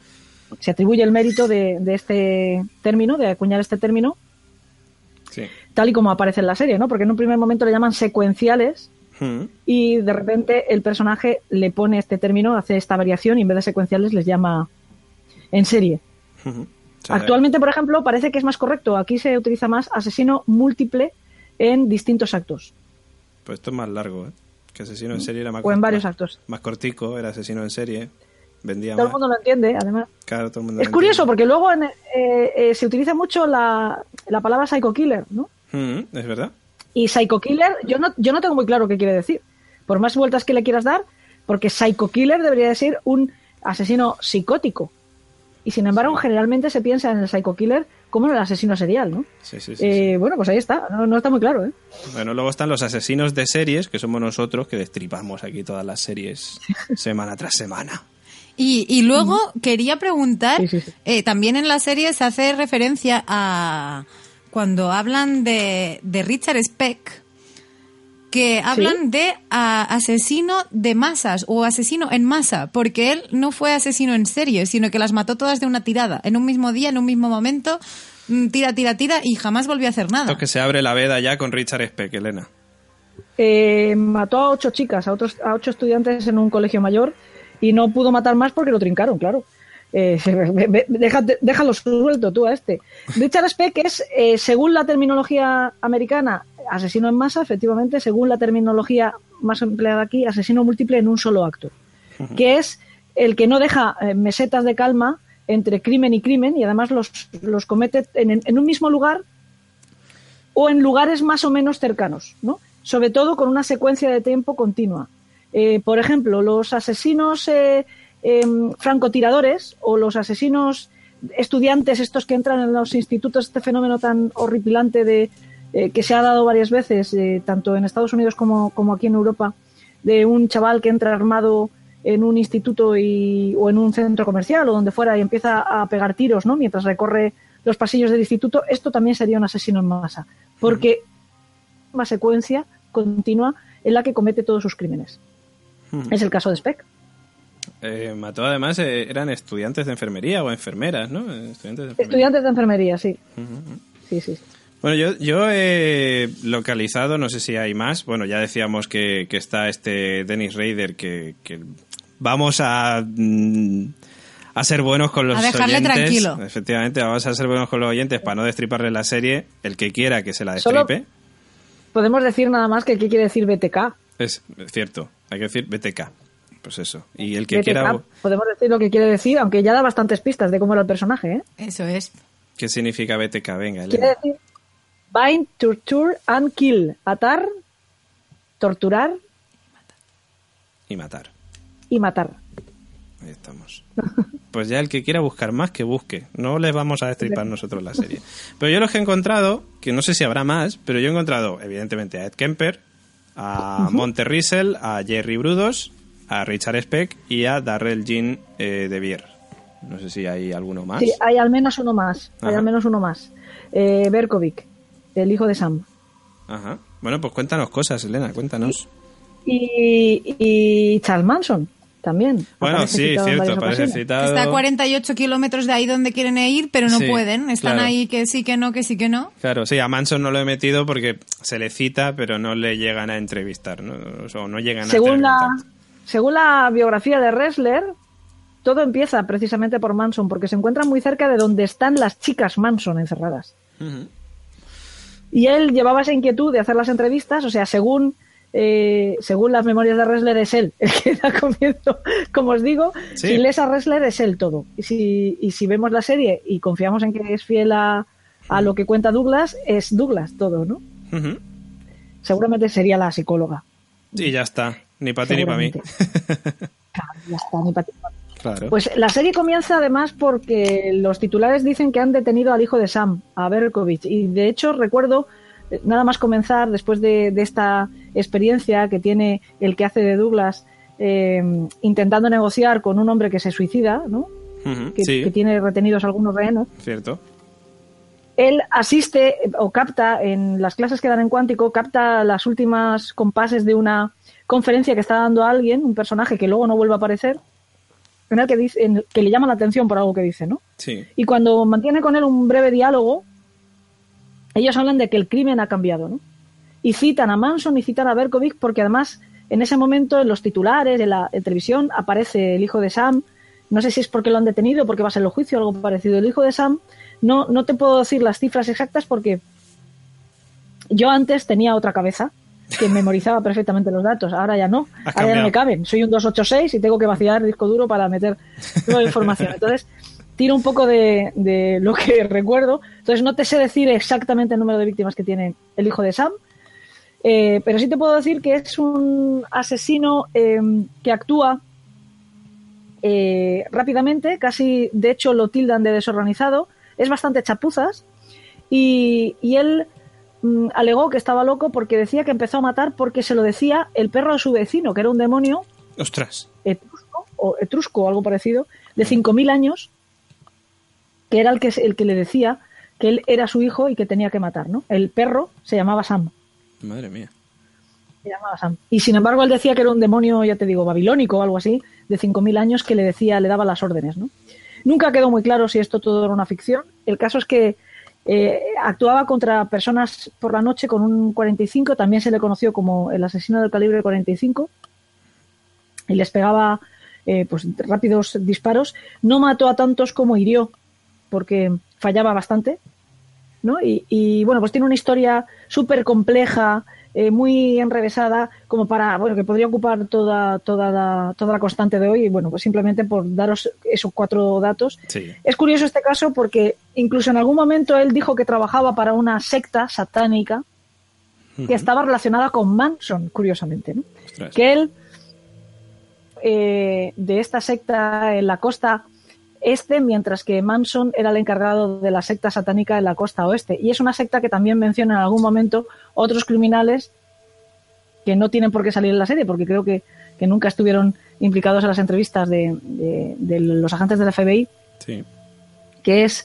se atribuye el mérito de este término, de acuñar este término, Sí. tal y como aparece en la serie, ¿no? Porque en un primer momento le llaman secuenciales y de repente el personaje le pone este término, hace esta variación y en vez de secuenciales les llama en serie. O sea, Actualmente, por ejemplo, parece que es más correcto. Aquí se utiliza más asesino múltiple en distintos actos. pues esto es más largo, ¿eh? Que asesino en serie era más O en varios más- actos. Más cortico, era asesino en serie. Vendía Todo el más. mundo lo entiende, además. Claro, todo el mundo Es lo curioso entiende. porque luego se utiliza mucho la palabra psycho killer, ¿no? Es verdad. Y psycho killer, yo no tengo muy claro qué quiere decir. Por más vueltas que le quieras dar, porque psycho killer debería decir un asesino psicótico. Y sin embargo, generalmente se piensa en el psycho killer como en el asesino serial, ¿no? Sí, sí, sí, sí. Bueno, pues ahí está, no está muy claro, ¿eh? Bueno, luego están los asesinos de series, que somos nosotros, que destripamos aquí todas las series semana tras semana. Y luego quería preguntar, Sí, sí, sí. también en la serie se hace referencia a cuando hablan de Richard Speck, que hablan de asesino de masas o asesino en masa, porque él no fue asesino en serie, sino que las mató todas de una tirada, en un mismo día, en un mismo momento, tira y jamás volvió a hacer nada. Esto es que se abre la veda ya con Richard Speck, Elena. Mató a 8 chicas, a 8 estudiantes en un colegio mayor y no pudo matar más porque lo trincaron, claro. Déjalo suelto tú a este. Richard Speck es, según la terminología americana, asesino en masa, efectivamente, según la terminología más empleada aquí, asesino múltiple en un solo acto, que es el que no deja mesetas de calma entre crimen y crimen y además los comete en un mismo lugar o en lugares más o menos cercanos, ¿no? Sobre todo con una secuencia de tiempo continua. Por ejemplo, los asesinos francotiradores o los asesinos estudiantes, estos que entran en los institutos, este fenómeno tan horripilante de que se ha dado varias veces, tanto en Estados Unidos como aquí en Europa, de un chaval que entra armado en un instituto o en un centro comercial o donde fuera y empieza a pegar tiros, ¿no? Mientras recorre los pasillos del instituto. Esto también sería un asesino en masa, porque una secuencia continua en la que comete todos sus crímenes. Es el caso de Speck. Mató además, eran estudiantes de enfermería o enfermeras, ¿no? Estudiantes de enfermería, sí. Sí. Bueno, yo he localizado, no sé si hay más, bueno, ya decíamos que está este Dennis Rader, que vamos a ser buenos con los A dejarle oyentes. tranquilo. Efectivamente, vamos a ser buenos con los oyentes para no destriparle la serie. El que quiera que se la destripe. Solo podemos decir nada más que ¿qué quiere decir BTK? Es cierto, hay que decir BTK. Pues eso. Y el que BTK, quiera... podemos decir lo que quiere decir, aunque ya da bastantes pistas de cómo era el personaje, ¿eh? Eso es. ¿Qué significa BTK? Venga, Quiere Elena. decir bind, torture and kill. Atar, torturar Y matar. y matar. Ahí estamos. Pues ya el que quiera buscar más, que busque. No les vamos a destripar nosotros la serie. Pero yo los que he encontrado, que no sé si habrá más, pero yo he encontrado, evidentemente, a Ed Kemper, a Monte Riesel, a Jerry Brudos, a Richard Speck y a Darrell Jean de Beer. No sé si hay alguno más. Sí, hay al menos uno más. Hay Ajá. al menos uno más. Berkovic, el hijo de Sam. Ajá. Bueno, pues cuéntanos cosas, Elena, cuéntanos. Y Charles Manson también. Bueno, Aparece sí, citado en cierto, varias parece ocasiones. citado. Está a 48 kilómetros de ahí donde quieren ir, pero no Sí, pueden. Están claro. ahí que sí, que no, que sí, que no. Claro, sí, a Manson no lo he metido porque se le cita, pero no le llegan a entrevistar, ¿no? O no llegan a tener contacto. Según la biografía de Ressler, todo empieza precisamente por Manson, porque se encuentra muy cerca de donde están las chicas Manson encerradas. Ujú. Y él llevaba esa inquietud de hacer las entrevistas, o sea, según las memorias de Ressler es él el que da comienzo, como os digo, Sí. si lees a Ressler es él todo. Y si vemos la serie y confiamos en que es fiel a lo que cuenta Douglas, es Douglas todo, ¿no? Ujú. Seguramente sería la psicóloga. Y ya está, ni para ti ni para mí. Claro, ya está, ni pa' ti. Claro. Pues la serie comienza además porque los titulares dicen que han detenido al hijo de Sam, a Berkovich. Y de hecho recuerdo, nada más comenzar, después de esta experiencia que tiene el que hace de Douglas, intentando negociar con un hombre que se suicida, ¿no? Ujú, que sí, tiene retenidos algunos rehenes. cierto. Él asiste o capta, en las clases que dan en Cuántico, capta las últimas compases de una conferencia que está dando a alguien, un personaje que luego no vuelve a aparecer, en el que le llama la atención por algo que dice, ¿no? Sí. Y cuando mantiene con él un breve diálogo, ellos hablan de que el crimen ha cambiado, ¿no? Y citan a Manson y citan a Berkovich porque además en ese momento en los titulares de la televisión aparece el hijo de Sam. No sé si es porque lo han detenido, porque va a ser el juicio o algo parecido. El hijo de Sam, no te puedo decir las cifras exactas porque yo antes tenía otra cabeza que memorizaba perfectamente los datos. Ahora ya no. Ahora ya no me caben. Soy un 286 y tengo que vaciar el disco duro para meter toda la información. Entonces, tiro un poco de lo que recuerdo. Entonces, no te sé decir exactamente el número de víctimas que tiene el hijo de Sam. Pero sí te puedo decir que es un asesino que actúa rápidamente, casi de hecho lo tildan de desorganizado, es bastante chapuzas y él alegó que estaba loco porque decía que empezó a matar porque se lo decía el perro de su vecino, que era un demonio. ¡Ostras! Etrusco o algo parecido, de 5.000 años, que era el que le decía que él era su hijo y que tenía que matar, ¿no? El perro se llamaba Sam. Madre mía. Se llamaba Sam. Y sin embargo él decía que era un demonio, ya te digo, babilónico o algo así, de 5.000 años que le daba las órdenes, ¿no? Nunca quedó muy claro si esto todo era una ficción. El caso es que actuaba contra personas por la noche con un 45, también se le conoció como el asesino del calibre 45, y les pegaba pues rápidos disparos. No mató a tantos como hirió, porque fallaba bastante, ¿no? Y bueno, pues tiene una historia súper compleja, muy enrevesada, como para, bueno, que podría ocupar toda la constante de hoy, y bueno, pues simplemente por daros esos 4 datos. Sí. Es curioso este caso porque incluso en algún momento él dijo que trabajaba para una secta satánica que estaba relacionada con Manson, curiosamente, ¿no? Ostras. Que él, de esta secta en la costa este, mientras que Manson era el encargado de la secta satánica en la costa oeste. Y es una secta que también menciona en algún momento otros criminales que no tienen por qué salir en la serie, porque creo que nunca estuvieron implicados en las entrevistas de los agentes del FBI, Sí. que es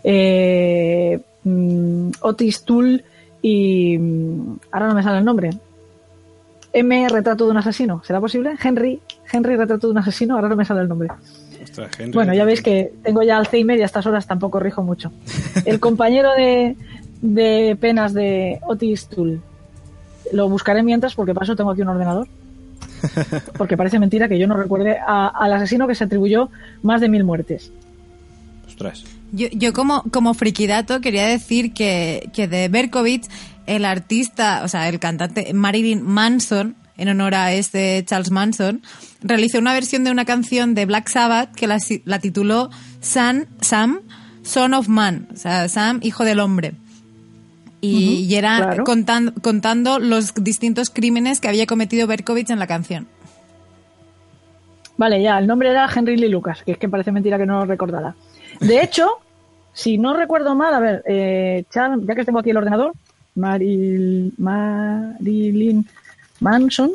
Otis Toole y ahora no me sale el nombre. M. Retrato de un asesino. ¿Será posible? Henry Retrato de un asesino. Ahora no me sale el nombre. Ostras, Henry. Bueno, ya veis que tengo ya Alzheimer y a estas horas tampoco rijo mucho. El compañero de penas de Otis Toole. Lo buscaré mientras, porque para eso tengo aquí un ordenador. Porque parece mentira que yo no recuerde al asesino que se atribuyó más de 1.000 muertes. Ostras. Yo como frikidato quería decir que de Berkovich, el artista, o sea, el cantante Marilyn Manson, en honor a Charles Manson, realizó una versión de una canción de Black Sabbath que la tituló Sam, Son of Man, o sea, Sam, hijo del hombre. Y era claro, contando los distintos crímenes que había cometido Berkovich en la canción. Vale, ya, el nombre era Henry Lee Lucas, que es que parece mentira que no lo recordara. De hecho, si no recuerdo mal, a ver, ya que tengo aquí el ordenador, Marilyn Manson,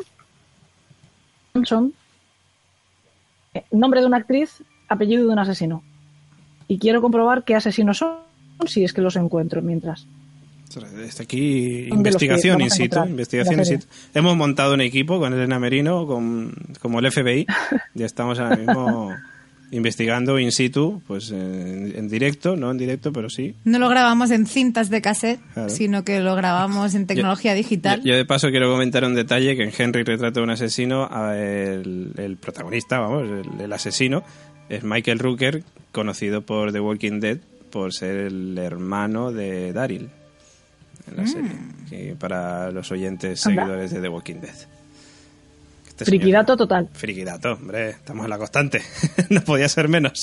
nombre de una actriz, apellido de un asesino. Y quiero comprobar qué asesinos son, si es que los encuentro mientras. Está aquí investigación in situ. Hemos montado un equipo con Elena Merino, como el FBI, y estamos ahora mismo investigando in situ, pues en directo, no en directo, pero sí. No lo grabamos en cintas de cassette, Claro. Sino que lo grabamos en tecnología digital. Yo de paso quiero comentar un detalle, que en Henry Retrato de un asesino, el protagonista, vamos, el asesino, es Michael Rooker, conocido por The Walking Dead por ser el hermano de Daryl en la serie, que para los oyentes seguidores de The Walking Dead. Frikidato total. Frikidato, hombre, estamos en la constante. No podía ser menos.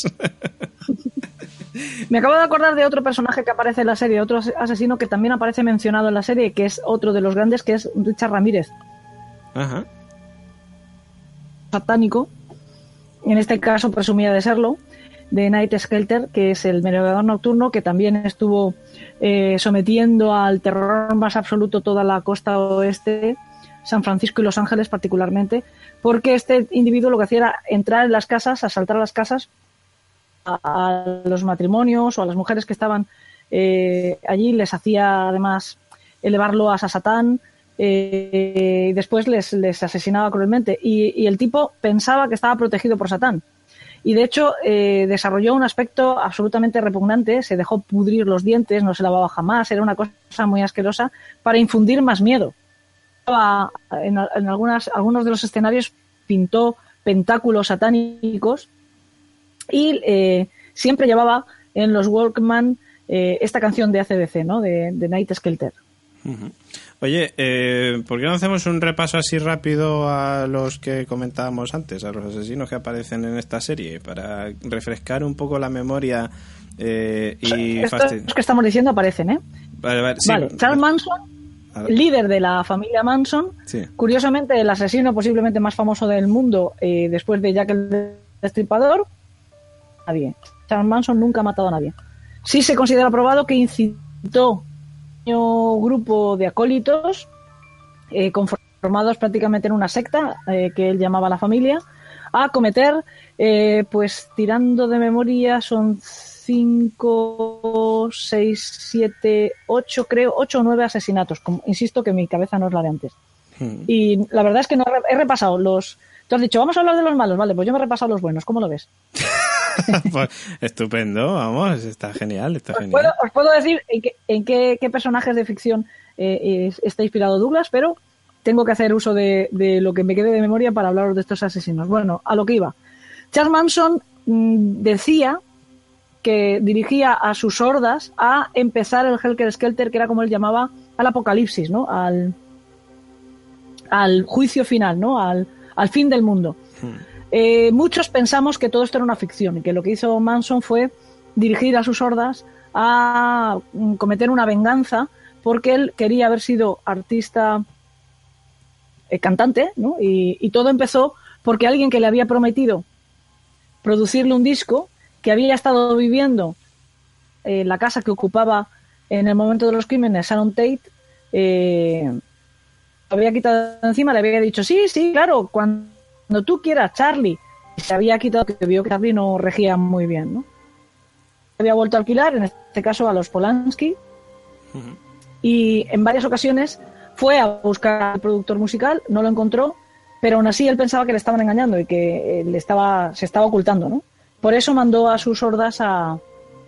Me acabo de acordar de otro personaje que aparece en la serie, otro asesino que también aparece mencionado en la serie, que es otro de los grandes, que es Richard Ramírez. Ajá. Satánico, en este caso presumía de serlo, de Night Skelter, que es el merodeador nocturno que también estuvo sometiendo al terror más absoluto toda la costa oeste, San Francisco y Los Ángeles particularmente, porque este individuo lo que hacía era entrar en las casas, asaltar las casas a los matrimonios o a las mujeres que estaban allí, les hacía además elevarlo a Satán, y después les asesinaba cruelmente, y el tipo pensaba que estaba protegido por Satán. y de hecho desarrolló un aspecto absolutamente repugnante, se dejó pudrir los dientes, no se lavaba jamás, era una cosa muy asquerosa para infundir más miedo. En algunos de los escenarios pintó pentáculos satánicos y siempre llevaba en los Walkman esta canción de AC/DC, ¿no? de Night Skelter. Uh-huh. Oye, ¿por qué no hacemos un repaso así rápido a los que comentábamos antes, a los asesinos que aparecen en esta serie, para refrescar un poco la memoria y estos que estamos diciendo aparecen, ¿eh? Vale, sí. Vale, Charles Manson, líder de la familia Manson, sí. Curiosamente el asesino posiblemente más famoso del mundo después de Jack el Destripador, nadie. Charles Manson nunca ha matado a nadie. Sí se considera probado que incitó un grupo de acólitos conformados prácticamente en una secta que él llamaba la familia, a cometer, pues tirando de memoria, son 5, 6, 7, 8, creo, 8 o 9 asesinatos. Insisto que mi cabeza no es la de antes. Y la verdad es que no he repasado los... Tú has dicho, vamos a hablar de los malos, vale, pues yo me he repasado los buenos, ¿cómo lo ves? Pues, estupendo, vamos, está genial, Os puedo decir en qué personajes de ficción está inspirado Douglas, pero tengo que hacer uso de lo que me quede de memoria para hablaros de estos asesinos. Bueno, a lo que iba. Charles Manson decía que dirigía a sus hordas a empezar el Helter Skelter, que era como él llamaba, al apocalipsis, ¿no? Al juicio final, ¿no? Al fin del mundo. Muchos pensamos que todo esto era una ficción y que lo que hizo Manson fue dirigir a sus hordas a cometer una venganza porque él quería haber sido artista cantante, ¿no? Y todo empezó porque alguien que le había prometido producirle un disco, que había estado viviendo en la casa que ocupaba en el momento de los crímenes, Sharon Tate, había quitado encima, le había dicho, sí, claro, cuando tú quieras, Charlie. Y se había quitado, que vio que Charlie no regía muy bien, ¿no? Había vuelto a alquilar, en este caso a los Polanski, y en varias ocasiones fue a buscar al productor musical, no lo encontró, pero aún así él pensaba que le estaban engañando y que se estaba ocultando, ¿no? Por eso mandó a sus hordas a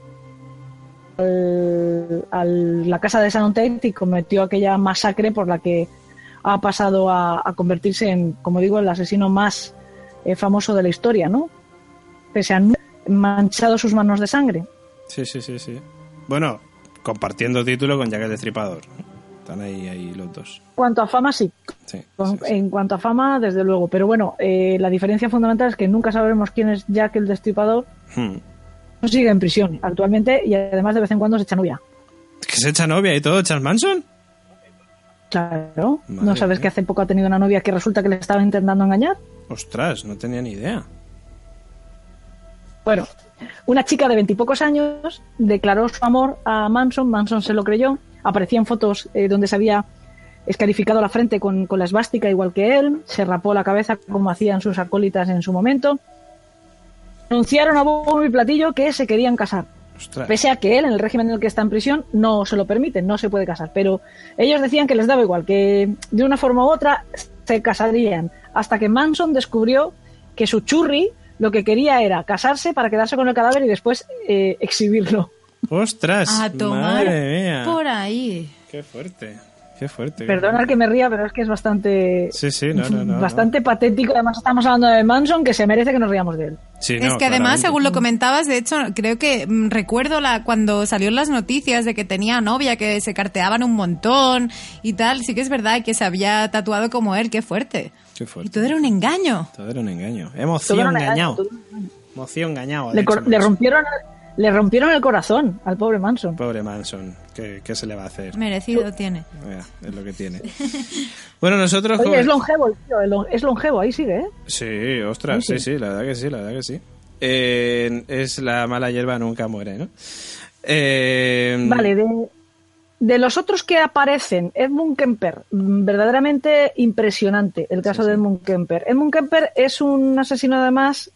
la casa de Sharon Tate y cometió aquella masacre por la que ha pasado a convertirse en, como digo, el asesino más famoso de la historia, ¿no? Pese a no manchado sus manos de sangre. Sí. Bueno, compartiendo título con Jack el Destripador. Están ahí los dos. En cuanto a fama, sí. En cuanto a fama, desde luego. Pero bueno, la diferencia fundamental es que nunca sabremos quién es Jack el Destripador. No sigue en prisión actualmente y además de vez en cuando se echa novia. ¿Que se echa novia y todo, Charles Manson? Claro. ¿No sabes que hace poco ha tenido una novia que resulta que le estaba intentando engañar? Ostras, no tenía ni idea. Bueno, una chica de 20 y pocos años declaró su amor a Manson. Manson se lo creyó. Aparecían fotos donde se había escarificado la frente con la esvástica igual que él. Se rapó la cabeza como hacían sus acólitas en su momento. Anunciaron a bombo y platillo que se querían casar. Ostras. Pese a que él, en el régimen en el que está en prisión, no se lo permiten, no se puede casar. Pero ellos decían que les daba igual, que de una forma u otra se casarían. Hasta que Manson descubrió que su churri lo que quería era casarse para quedarse con el cadáver y después exhibirlo. ¡Ostras! A tomar ¡Madre mía! Por ahí. ¡Qué fuerte! Perdona que me ría, pero es que es bastante... Sí, no. Bastante patético. Además estamos hablando de Manson, que se merece que nos riamos de él. Sí, es que además, según lo comentabas, de hecho, creo que recuerdo cuando salieron las noticias de que tenía novia, que se carteaban un montón y tal. Sí que es verdad que se había tatuado como él. ¡Qué fuerte! Qué fuerte. Y todo era un engaño. Emoción engañado. Emoción engañado. Le rompieron el corazón al pobre Manson. Pobre Manson. ¿Qué se le va a hacer? Merecido tiene. Es lo que tiene. Bueno, nosotros... Oye, es longevo, tío. Es longevo, ahí sigue, ¿eh? Sí, ostras, sí, la verdad que sí. Es la mala hierba nunca muere, ¿no? Vale, de los otros que aparecen, Edmund Kemper, verdaderamente impresionante el caso de Edmund Kemper. Edmund Kemper es un asesino además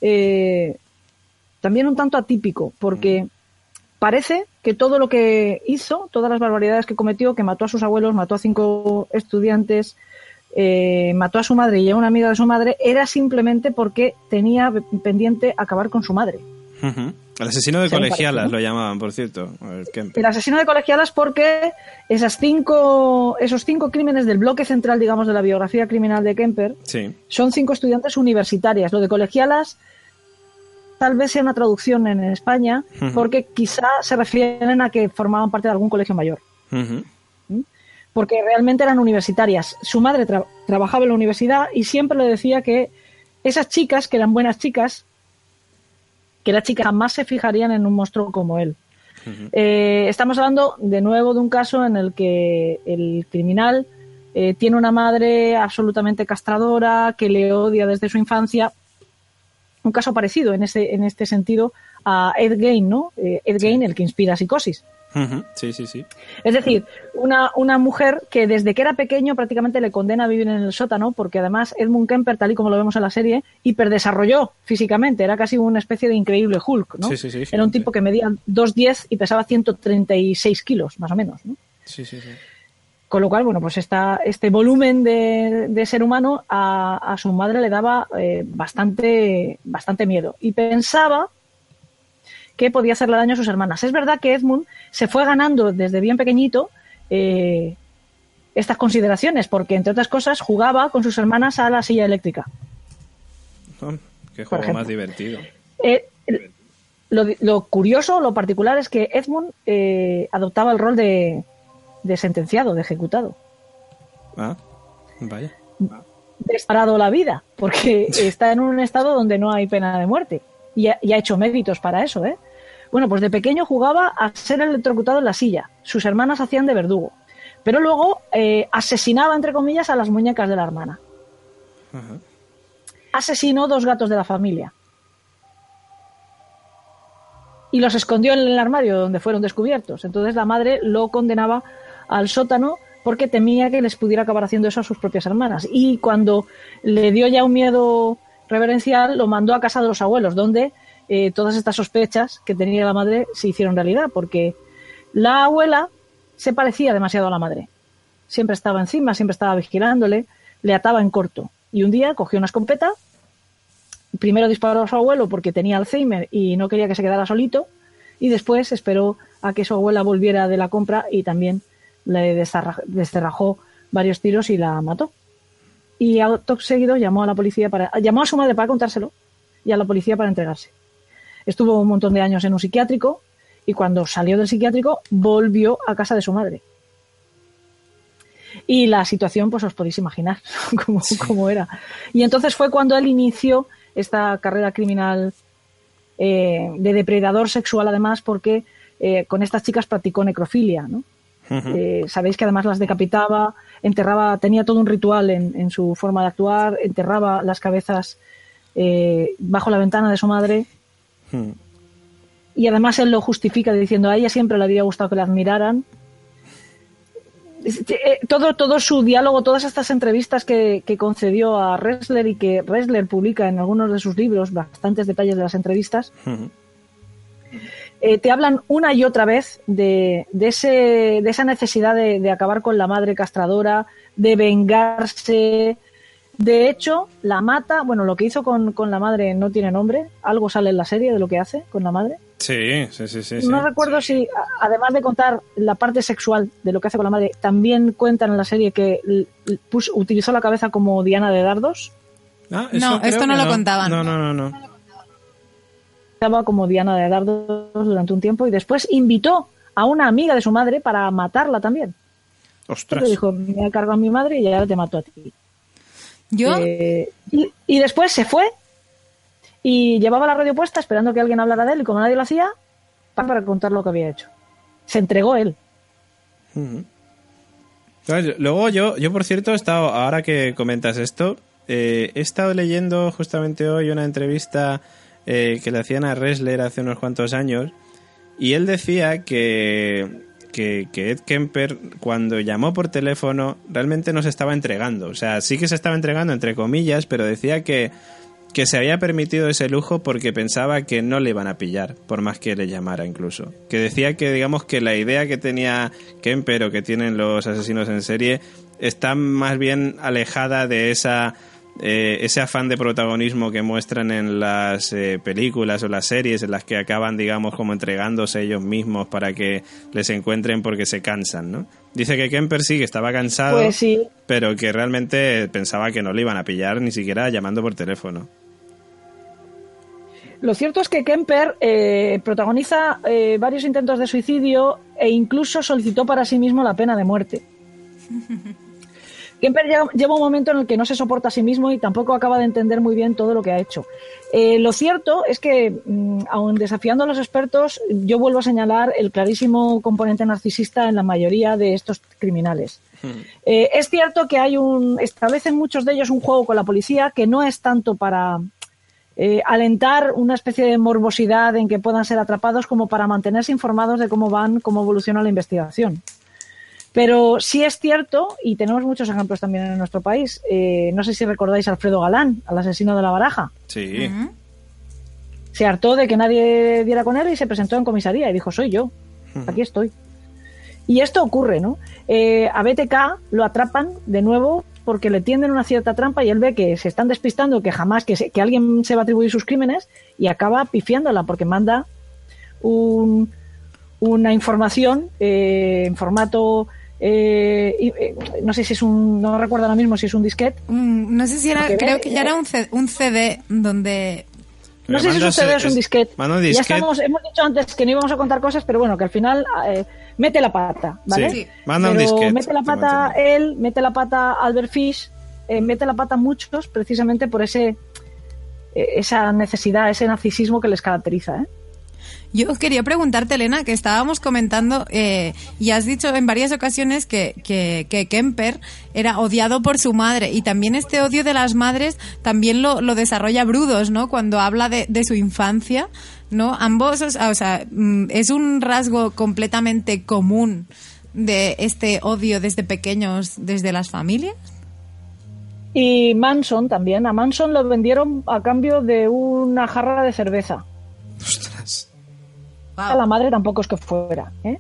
también un tanto atípico, porque parece que todo lo que hizo, todas las barbaridades que cometió, que mató a sus abuelos, mató a 5 estudiantes, mató a su madre y a una amiga de su madre, era simplemente porque tenía pendiente acabar con su madre. Uh-huh. El asesino de colegialas lo llamaban, por cierto. El asesino de colegialas porque esos cinco crímenes del bloque central, digamos, de la biografía criminal de Kemper, sí, son 5 estudiantes universitarias. Lo de colegialas tal vez sea una traducción en España, porque quizá se refieren a que formaban parte de algún colegio mayor. Uh-huh. Porque realmente eran universitarias. Su madre trabajaba en la universidad y siempre le decía que esas chicas, que eran buenas chicas, que las chicas jamás se fijarían en un monstruo como él. Uh-huh. Estamos hablando de nuevo de un caso en el que el criminal tiene una madre absolutamente castradora, que le odia desde su infancia. Un caso parecido en este sentido a Ed Gein, ¿no? Ed Gein, el que inspira Psicosis. Uh-huh. Sí, sí, sí. Es decir, una mujer que desde que era pequeño prácticamente le condena a vivir en el sótano, porque además Edmund Kemper, tal y como lo vemos en la serie, hiperdesarrolló físicamente, era casi una especie de increíble Hulk, ¿no? Sí, sí, sí, era un tipo que medía 2,10 y pesaba 136 kilos, más o menos, ¿no? Sí, sí, sí. Con lo cual, bueno, pues este volumen de ser humano a su madre le daba bastante miedo. Y pensaba que podía hacerle daño a sus hermanas. Es verdad que Edmund se fue ganando desde bien pequeñito estas consideraciones, porque, entre otras cosas, jugaba con sus hermanas a la silla eléctrica. Oh, qué juego más divertido. Lo curioso, lo particular es que Edmund adoptaba el rol de sentenciado, de ejecutado. Ah, vaya. Disparado la vida, porque está en un estado donde no hay pena de muerte. Y ha hecho méritos para eso, ¿eh? Bueno, pues de pequeño jugaba a ser electrocutado en la silla. Sus hermanas hacían de verdugo. Pero luego asesinaba, entre comillas, a las muñecas de la hermana. Uh-huh. Asesinó 2 gatos de la familia. Y los escondió en el armario donde fueron descubiertos. Entonces la madre lo condenaba al sótano porque temía que les pudiera acabar haciendo eso a sus propias hermanas. Y cuando le dio ya un miedo reverencial, lo mandó a casa de los abuelos, donde todas estas sospechas que tenía la madre se hicieron realidad, porque la abuela se parecía demasiado a la madre. Siempre estaba encima, siempre estaba vigilándole, le ataba en corto. Y un día cogió una escopeta, primero disparó a su abuelo porque tenía Alzheimer y no quería que se quedara solito, y después esperó a que su abuela volviera de la compra y también le descerrajó varios tiros y la mató. Y acto seguido llamó a su madre para contárselo y a la policía para entregarse. Estuvo un montón de años en un psiquiátrico y cuando salió del psiquiátrico volvió a casa de su madre. Y la situación, pues os podéis imaginar cómo era. Y entonces fue cuando él inició esta carrera criminal de depredador sexual, además, porque con estas chicas practicó necrofilia, ¿no? Uh-huh. Sabéis que además las decapitaba, enterraba, tenía todo un ritual en su forma de actuar, enterraba las cabezas bajo la ventana de su madre. Uh-huh. Y además él lo justifica diciendo: a ella siempre le había gustado que la admiraran. Todo su diálogo, todas estas entrevistas que concedió a Ressler y que Ressler publica en algunos de sus libros, bastantes detalles de las entrevistas, uh-huh. Te hablan una y otra vez de esa necesidad de acabar con la madre castradora, de vengarse. De hecho, la mata. Bueno, lo que hizo con la madre no tiene nombre. Algo sale en la serie de lo que hace con la madre. Sí. No recuerdo si, además de contar la parte sexual de lo que hace con la madre, también cuentan en la serie que utilizó la cabeza como diana de dardos. No, esto no lo contaban. No. Estaba como diana de dardos durante un tiempo y después invitó a una amiga de su madre para matarla también. ¡Ostras! Le dijo: me he cargado a mi madre y ahora te mato a ti. ¿Yo? Y después se fue y llevaba la radio puesta esperando que alguien hablara de él, y como nadie lo hacía, para contar lo que había hecho. Se entregó él. Uh-huh. Luego yo por cierto, he estado, ahora que comentas esto, he estado leyendo justamente hoy una entrevista que le hacían a Ressler hace unos cuantos años, y él decía que Ed Kemper, cuando llamó por teléfono, realmente no se estaba entregando. O sea, sí que se estaba entregando entre comillas, pero decía que se había permitido ese lujo porque pensaba que no le iban a pillar, por más que le llamara incluso. Que decía que, digamos, que la idea que tenía Kemper o que tienen los asesinos en serie está más bien alejada de ese afán de protagonismo que muestran en las películas o las series en las que acaban, digamos, como entregándose ellos mismos para que les encuentren porque se cansan, ¿no? Dice que Kemper sí, que estaba cansado, Pues sí. pero que realmente pensaba que no le iban a pillar ni siquiera llamando por teléfono. Lo cierto es que Kemper protagoniza varios intentos de suicidio e incluso solicitó para sí mismo la pena de muerte. Kemper lleva un momento en el que no se soporta a sí mismo y tampoco acaba de entender muy bien todo lo que ha hecho. Lo cierto es que, aun desafiando a los expertos, yo vuelvo a señalar el clarísimo componente narcisista en la mayoría de estos criminales. Es cierto que establecen muchos de ellos un juego con la policía que no es tanto para alentar una especie de morbosidad en que puedan ser atrapados como para mantenerse informados de cómo evoluciona la investigación. Pero sí es cierto, y tenemos muchos ejemplos también en nuestro país, no sé si recordáis a Alfredo Galán, al asesino de La Baraja. Sí. Se hartó de que nadie diera con él y se presentó en comisaría y dijo, soy yo, aquí estoy. Y esto ocurre, ¿no? A BTK lo atrapan de nuevo porque le tienden una cierta trampa y él ve que se están despistando, que jamás que alguien se va a atribuir sus crímenes y acaba pifiándola porque manda una información en formato... no sé si es no recuerdo ahora mismo si es un disquete. No sé si era, creo que ya era un CD donde... No sé si es un CD o es un disquete. Ya hemos dicho antes que no íbamos a contar cosas, pero bueno, que al final mete la pata, ¿vale? Sí, manda un disquete. Mete la pata él, mete la pata Albert Fish, mete la pata muchos precisamente por esa necesidad, ese narcisismo que les caracteriza, ¿eh? Yo quería preguntarte, Elena, que estábamos comentando y has dicho en varias ocasiones que Kemper era odiado por su madre y también este odio de las madres también lo desarrolla Brudos, ¿no? Cuando habla de su infancia, ¿no? Ambos, o sea, es un rasgo completamente común de este odio desde pequeños, desde las familias. Y Manson también. A Manson lo vendieron a cambio de una jarra de cerveza. Ostras. A la madre tampoco es que fuera, ¿eh?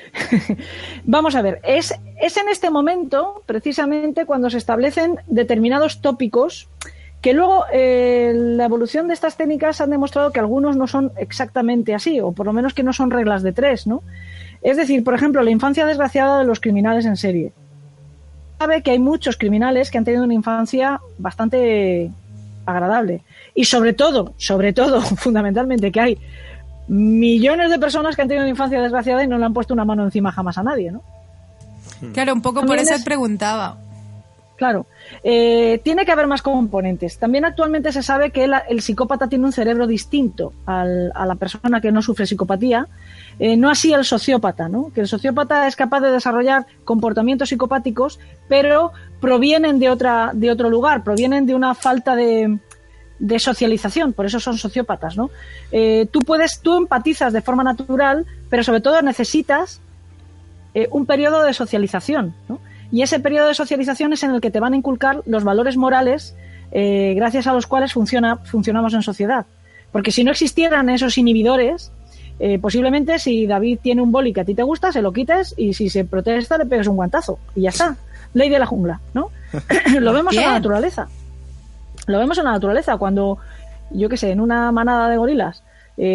Vamos a ver, es en este momento precisamente cuando se establecen determinados tópicos que luego la evolución de estas técnicas han demostrado que algunos no son exactamente así, o por lo menos que no son reglas de tres, ¿no? Es decir, por ejemplo, la infancia desgraciada de los criminales en serie. Sabe que hay muchos criminales que han tenido una infancia bastante agradable y sobre todo, fundamentalmente, que hay millones de personas que han tenido una infancia desgraciada y no le han puesto una mano encima jamás a nadie, ¿no? Claro, un poco también por eso preguntaba. Claro, tiene que haber más componentes. También actualmente se sabe que el psicópata tiene un cerebro distinto a la persona que no sufre psicopatía, no así el sociópata, ¿no? Que el sociópata es capaz de desarrollar comportamientos psicopáticos, pero provienen de otro lugar, provienen de una falta de socialización, por eso son sociópatas, ¿no? Tú empatizas de forma natural, pero sobre todo necesitas un periodo de socialización, ¿no? Y ese periodo de socialización es en el que te van a inculcar los valores morales gracias a los cuales funcionamos en sociedad. Porque si no existieran esos inhibidores, posiblemente si David tiene un boli que a ti te gusta, se lo quites y si se protesta le pegues un guantazo y ya está. Ley de la jungla, ¿no? Lo vemos en la naturaleza. Lo vemos en la naturaleza cuando, yo qué sé, en una manada de gorilas,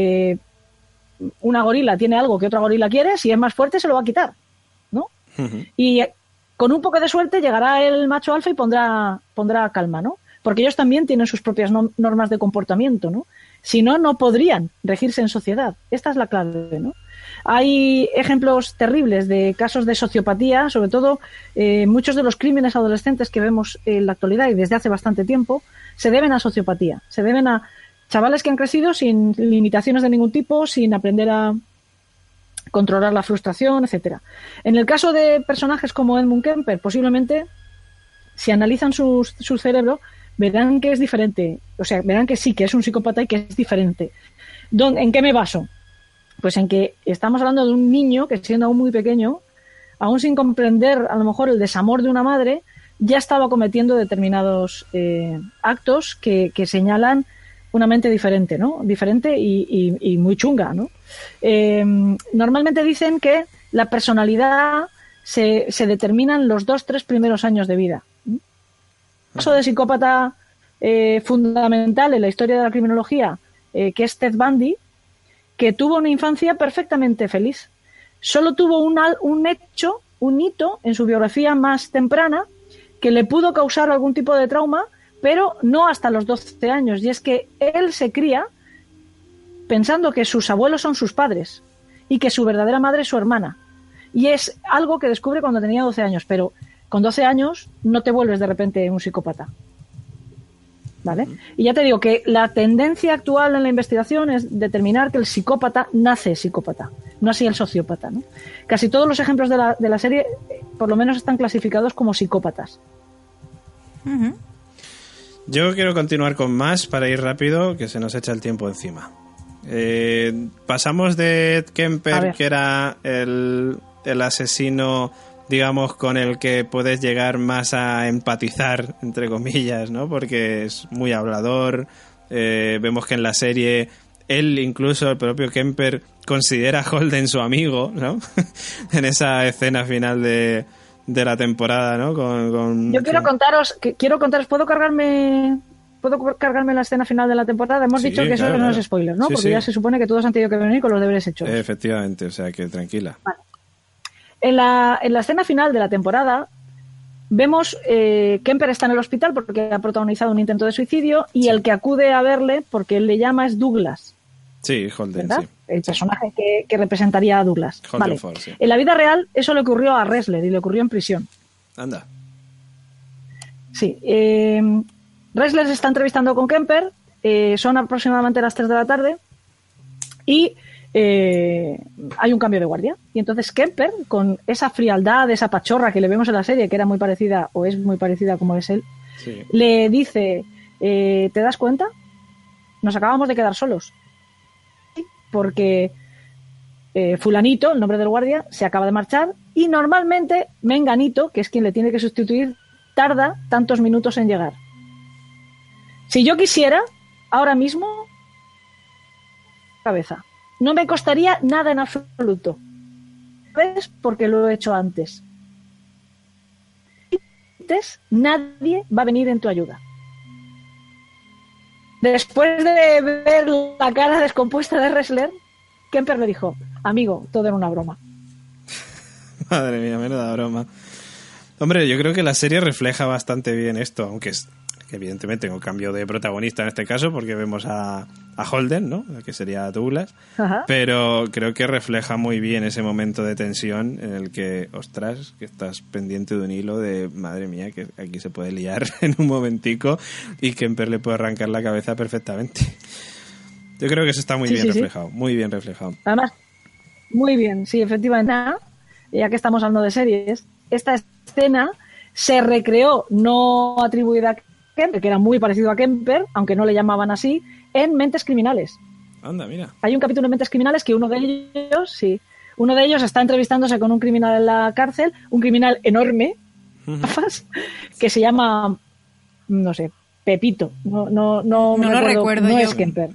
una gorila tiene algo que otra gorila quiere, si es más fuerte se lo va a quitar, ¿no? Uh-huh. Y con un poco de suerte llegará el macho alfa y pondrá calma, ¿no? Porque ellos también tienen sus propias normas de comportamiento, ¿no? Si no, no podrían regirse en sociedad. Esta es la clave, ¿no? Hay ejemplos terribles de casos de sociopatía, sobre todo muchos de los crímenes adolescentes que vemos en la actualidad y desde hace bastante tiempo se deben a sociopatía, se deben a chavales que han crecido sin limitaciones de ningún tipo, sin aprender a controlar la frustración, etcétera. En el caso de personajes como Edmund Kemper, posiblemente, si analizan su cerebro, verán que es diferente, o sea, verán que sí, que es un psicópata y que es diferente. ¿En qué me baso? Pues en que estamos hablando de un niño que, siendo aún muy pequeño, aún sin comprender a lo mejor el desamor de una madre, ya estaba cometiendo determinados actos que señalan una mente diferente, ¿no? Diferente y muy chunga, ¿no? Normalmente dicen que la personalidad se determinan los 2-3 primeros años de vida. El caso de psicópata fundamental en la historia de la criminología, que es Ted Bundy, que tuvo una infancia perfectamente feliz. Solo tuvo un hito en su biografía más temprana que le pudo causar algún tipo de trauma, pero no hasta los 12 años. Y es que él se cría pensando que sus abuelos son sus padres y que su verdadera madre es su hermana. Y es algo que descubre cuando tenía 12 años, pero con 12 años no te vuelves de repente un psicópata. ¿Vale? Y ya te digo que la tendencia actual en la investigación es determinar que el psicópata nace psicópata, no así el sociópata, ¿no? Casi todos los ejemplos de la serie, por lo menos, están clasificados como psicópatas. Yo quiero continuar con más para ir rápido, que se nos echa el tiempo encima. Pasamos de Ed Kemper, que era el asesino, digamos, con el que puedes llegar más a empatizar, entre comillas, ¿no? Porque es muy hablador. Vemos que en la serie él, incluso el propio Kemper, considera a Holden su amigo, ¿no? En esa escena final de la temporada, ¿no? Yo quiero contaros, ¿puedo cargarme la escena final de la temporada? Hemos dicho que eso no es spoiler, ¿no? Sí, porque ya se supone que todos han tenido que venir con los deberes hechos. Efectivamente, o sea que tranquila. Vale. En la escena final de la temporada vemos Kemper está en el hospital porque ha protagonizado un intento de suicidio y el que acude a verle, porque él le llama, es Douglas. Sí, Holden, ¿verdad? sí. El personaje que representaría a Douglas. Holden vale. Ford, sí. En la vida real eso le ocurrió a Ressler y le ocurrió en prisión. Anda. Sí. Ressler se está entrevistando con Kemper, son aproximadamente las 3 de la tarde y hay un cambio de guardia. Y entonces Kemper, con esa frialdad, esa pachorra que le vemos en la serie, que era muy parecida, o es muy parecida como es él, sí, le dice, ¿te das cuenta? Nos acabamos de quedar solos. Porque fulanito, el nombre del guardia, se acaba de marchar y normalmente Menganito, que es quien le tiene que sustituir, tarda tantos minutos en llegar. Si yo quisiera, ahora mismo, cabeza. No me costaría nada en absoluto. ¿Ves? Porque lo he hecho antes. Antes nadie va a venir en tu ayuda. Después de ver la cara descompuesta de Ressler, Kemper le dijo, amigo, todo era una broma. Madre mía, menuda broma. Hombre, yo creo que la serie refleja bastante bien esto, aunque es que evidentemente un cambio de protagonista en este caso, porque vemos a Holden, ¿no? Que sería Douglas. Ajá. Pero creo que refleja muy bien ese momento de tensión en el que, ostras, que estás pendiente de un hilo de, madre mía, que aquí se puede liar en un momentico y Kemper le puede arrancar la cabeza perfectamente. Yo creo que eso está muy bien reflejado, muy bien reflejado. Además, muy bien, sí, efectivamente. Ya que estamos hablando de series, esta escena se recreó, no atribuida a Kemper, que era muy parecido a Kemper, aunque no le llamaban así, en Mentes Criminales. Anda, mira. Hay un capítulo en Mentes Criminales que uno de ellos está entrevistándose con un criminal en la cárcel, un criminal enorme, que se llama, no sé, Pepito. No lo recuerdo. No es Kemper.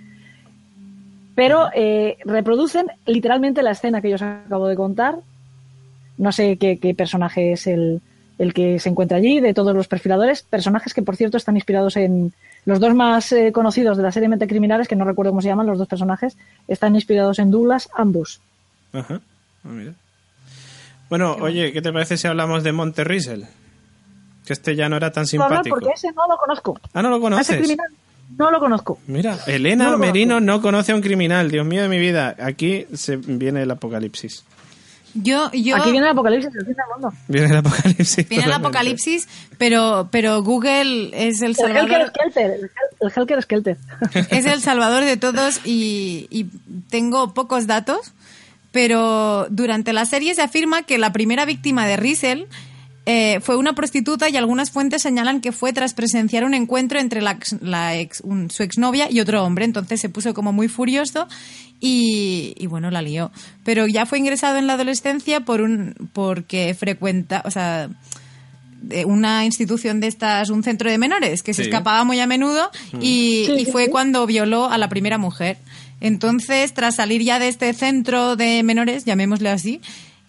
Pero reproducen literalmente la escena que yo os acabo de contar. No sé qué personaje es el que se encuentra allí, de todos los perfiladores, personajes que, por cierto, están inspirados en los dos más conocidos de la serie Mentes Criminales, que no recuerdo cómo se llaman, los dos personajes, están inspirados en Douglas, ambos. Ajá. Mira. Bueno, oye, ¿qué te parece si hablamos de Monte Rissel? Que este ya no era tan simpático. No, porque ese no lo conozco. Ah, ¿no lo conoces? Ese criminal no lo conozco. Mira, Elena Merino no conoce a un criminal. Dios mío de mi vida. Aquí se viene el apocalipsis. Aquí viene el apocalipsis del fin del mundo. Viene el apocalipsis. Viene el apocalipsis, pero Google es el salvador. El Helker Skelter. Es el salvador de todos y tengo pocos datos, pero durante la serie se afirma que la primera víctima de Rissel fue una prostituta y algunas fuentes señalan que fue tras presenciar un encuentro entre su exnovia y otro hombre. Entonces se puso como muy furioso y bueno, la lió. Pero ya fue ingresado en la adolescencia porque frecuenta, o sea, de una institución de estas, un centro de menores, que se escapaba muy a menudo y fue cuando violó a la primera mujer. Entonces, tras salir ya de este centro de menores, llamémosle así,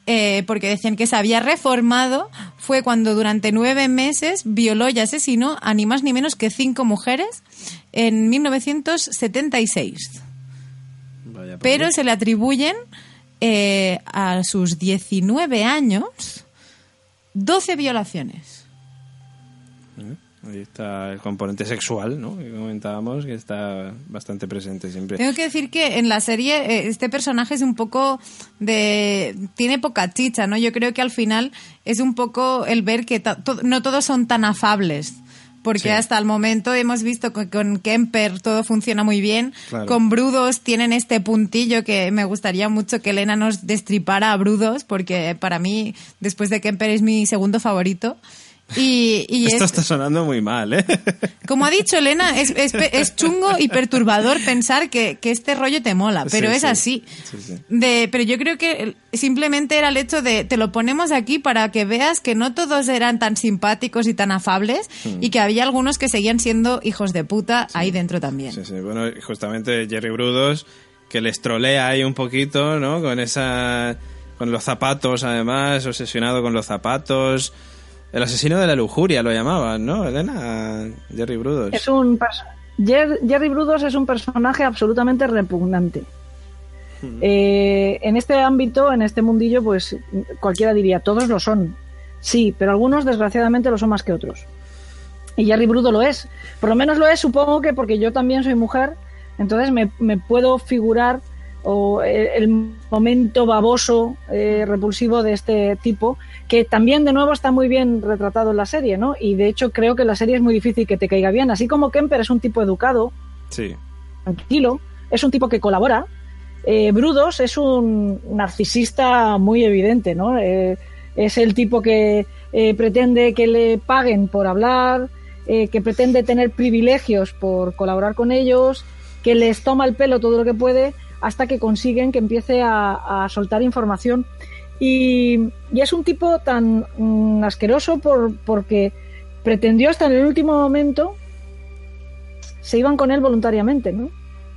porque decían que se había reformado, fue cuando durante 9 meses violó y asesinó a ni más ni menos que 5 mujeres en 1976. Vaya, Pero se le atribuyen a sus 19 años 12 violaciones. Ahí está el componente sexual, ¿no? Que comentábamos, que está bastante presente siempre. Tengo que decir que en la serie este personaje es un poco tiene poca chicha, ¿no? Yo creo que al final es un poco el ver que no todos son tan afables. Porque hasta el momento hemos visto que con Kemper todo funciona muy bien. Claro. Con Brudos tienen este puntillo que me gustaría mucho que Elena nos destripara a Brudos, porque para mí, después de Kemper, es mi segundo favorito. Y Esto está sonando muy mal, ¿eh? Como ha dicho Elena, es chungo y perturbador pensar que este rollo te mola, pero es así. Sí. Pero yo creo que simplemente era el hecho de te lo ponemos aquí para que veas que no todos eran tan simpáticos y tan afables y que había algunos que seguían siendo hijos de puta ahí dentro también. Sí. Bueno, justamente Jerry Brudos, que les trolea ahí un poquito, ¿no? Con los zapatos, además, obsesionado con los zapatos. El asesino de la lujuria lo llamaban, ¿no, Elena? Jerry Brudos. Jerry Brudos es un personaje absolutamente repugnante. En este ámbito, en este mundillo, pues cualquiera diría, todos lo son. Sí, pero algunos desgraciadamente lo son más que otros. Y Jerry Brudos lo es. Por lo menos lo es, supongo que porque yo también soy mujer, entonces me puedo figurar el momento baboso, repulsivo de este tipo, que también de nuevo está muy bien retratado en la serie, ¿no? Y de hecho creo que la serie es muy difícil que te caiga bien. Así como Kemper es un tipo educado, tranquilo, es un tipo que colabora, Brudos es un narcisista muy evidente, ¿no? Es el tipo que pretende que le paguen por hablar, que pretende tener privilegios por colaborar con ellos, que les toma el pelo todo lo que puede hasta que consiguen que empiece a soltar información. Y es un tipo tan asqueroso porque pretendió hasta en el último momento se iban con él voluntariamente, ¿no?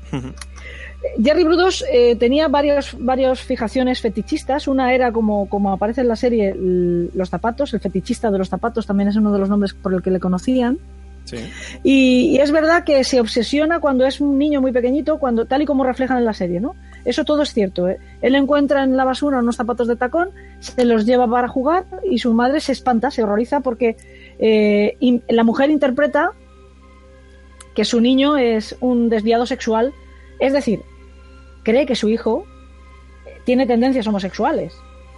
Jerry Brudos tenía varias fijaciones fetichistas. Una era, como aparece en la serie, los zapatos. El fetichista de los zapatos también es uno de los nombres por el que le conocían. Sí. Y es verdad que se obsesiona cuando es un niño muy pequeñito, tal y como reflejan en la serie, ¿no? Eso todo es cierto, ¿eh? Él encuentra en la basura unos zapatos de tacón, se los lleva para jugar y su madre se espanta, se horroriza porque la mujer interpreta que su niño es un desviado sexual, es decir, cree que su hijo tiene tendencias homosexuales.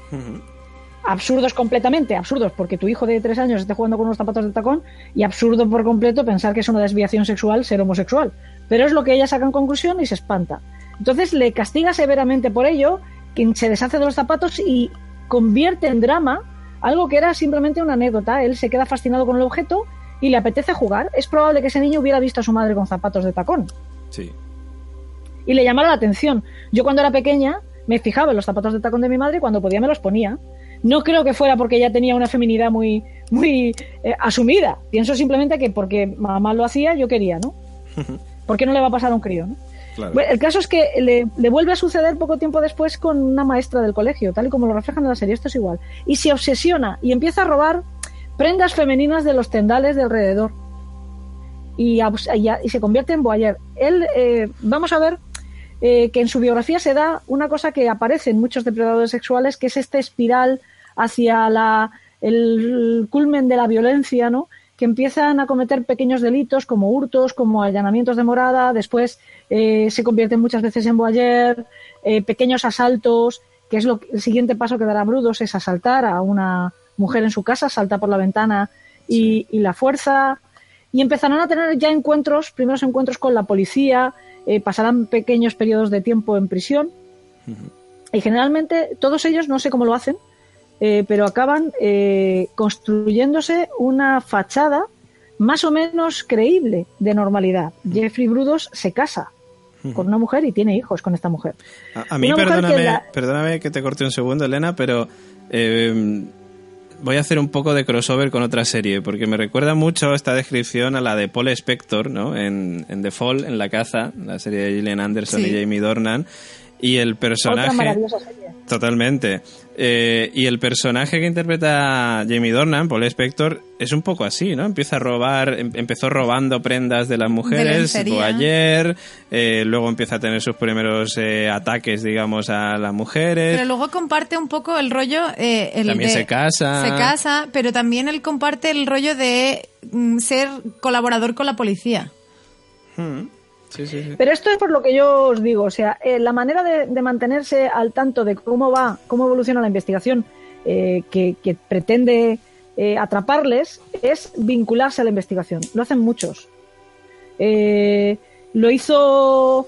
Absurdos completamente, absurdos, porque tu hijo de 3 años esté jugando con unos zapatos de tacón, y absurdo por completo pensar que es una desviación sexual ser homosexual. Pero es lo que ella saca en conclusión y se espanta. Entonces le castiga severamente por ello, quien se deshace de los zapatos y convierte en drama algo que era simplemente una anécdota. Él se queda fascinado con el objeto y le apetece jugar. Es probable que ese niño hubiera visto a su madre con zapatos de tacón. Sí. Y le llamara la atención. Yo cuando era pequeña me fijaba en los zapatos de tacón de mi madre y cuando podía me los ponía. No creo que fuera porque ella tenía una feminidad muy asumida. Pienso simplemente que porque mamá lo hacía, yo quería, ¿no? ¿Por qué no le va a pasar a un crío, no? Claro. Bueno, el caso es que le vuelve a suceder poco tiempo después con una maestra del colegio, tal y como lo reflejan en la serie. Esto es igual. Y se obsesiona y empieza a robar prendas femeninas de los tendales de alrededor. Y se convierte en voyeur. Él, vamos a ver que en su biografía se da una cosa que aparece en muchos depredadores sexuales, que es esta espiral hacia el culmen de la violencia, ¿no? Que empiezan a cometer pequeños delitos como hurtos, como allanamientos de morada, después se convierten muchas veces en voyeur, pequeños asaltos, que es el siguiente paso que dará Brudos, es asaltar a una mujer en su casa, salta por la ventana y la fuerza, y empezarán a tener ya primeros encuentros con la policía, pasarán pequeños periodos de tiempo en prisión, y generalmente todos ellos, no sé cómo lo hacen, pero acaban construyéndose una fachada más o menos creíble de normalidad. Jeffrey Brudos se casa con una mujer y tiene hijos con esta mujer. A mí, perdóname que te corte un segundo, Elena, pero voy a hacer un poco de crossover con otra serie, porque me recuerda mucho esta descripción a la de Paul Spector, ¿no? En The Fall, en La Caza, la serie de Gillian Anderson y Jamie Dornan. Y el Otra personaje... maravillosa serie. Totalmente. Y el personaje que interpreta Jamie Dornan, Paul Spector, es un poco así, ¿no? Empieza a robar, empezó robando prendas de las mujeres, ayer, luego empieza a tener sus primeros ataques, digamos, a las mujeres. Pero luego comparte un poco el rollo... también se casa. Se casa, pero también él comparte el rollo de ser colaborador con la policía. Sí, sí, sí. Pero esto es por lo que yo os digo, o sea, la manera de mantenerse al tanto de cómo evoluciona la investigación que pretende atraparles es vincularse a la investigación. Lo hacen muchos. Lo hizo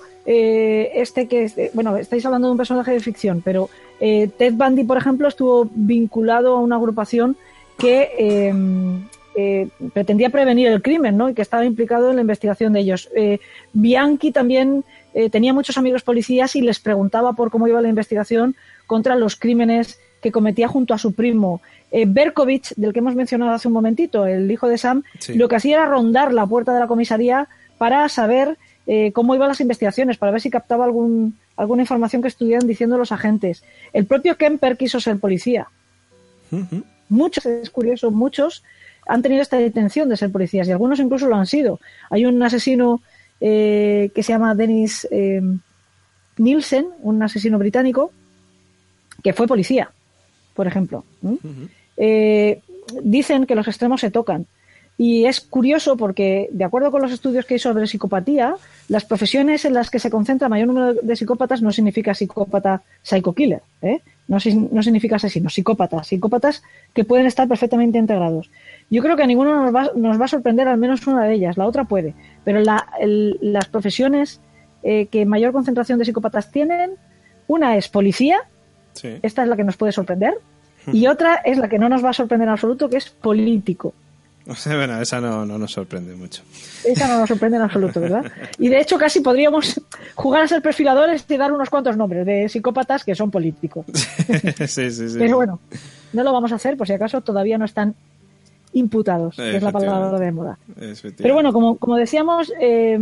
bueno, estáis hablando de un personaje de ficción, pero Ted Bundy, por ejemplo, estuvo vinculado a una agrupación que pretendía prevenir el crimen, ¿no? Y que estaba implicado en la investigación de ellos. Bianchi también tenía muchos amigos policías y les preguntaba por cómo iba la investigación contra los crímenes que cometía junto a su primo. Berkovich, del que hemos mencionado hace un momentito, el hijo de Sam, sí, lo que hacía era rondar la puerta de la comisaría para saber cómo iban las investigaciones, para ver si captaba alguna información que estuvieran diciendo los agentes. El propio Kemper quiso ser policía. Uh-huh. Muchos, es curioso, muchos han tenido esta intención de ser policías y algunos incluso lo han sido. Hay un asesino que se llama Dennis Nielsen, un asesino británico, que fue policía, por ejemplo. Uh-huh. Dicen que los extremos se tocan. Y es curioso porque, de acuerdo con los estudios que hay sobre psicopatía, las profesiones en las que se concentra mayor número de psicópatas no significa psicópata psycho killer, ¿eh? No significa asesinos, psicópatas que pueden estar perfectamente integrados. Yo creo que a ninguno nos va a sorprender, al menos una de ellas, la otra puede, pero las profesiones que mayor concentración de psicópatas tienen, una es policía, sí, esta es la que nos puede sorprender, y otra es la que no nos va a sorprender en absoluto, que es político. O sea, bueno, esa no nos sorprende mucho. Esa no nos sorprende en absoluto, ¿verdad? Y de hecho casi podríamos jugar a ser perfiladores y dar unos cuantos nombres de psicópatas que son políticos. Sí. Pero bueno, no lo vamos a hacer, por si acaso todavía no están imputados, que es la palabra de moda. Pero bueno, como decíamos,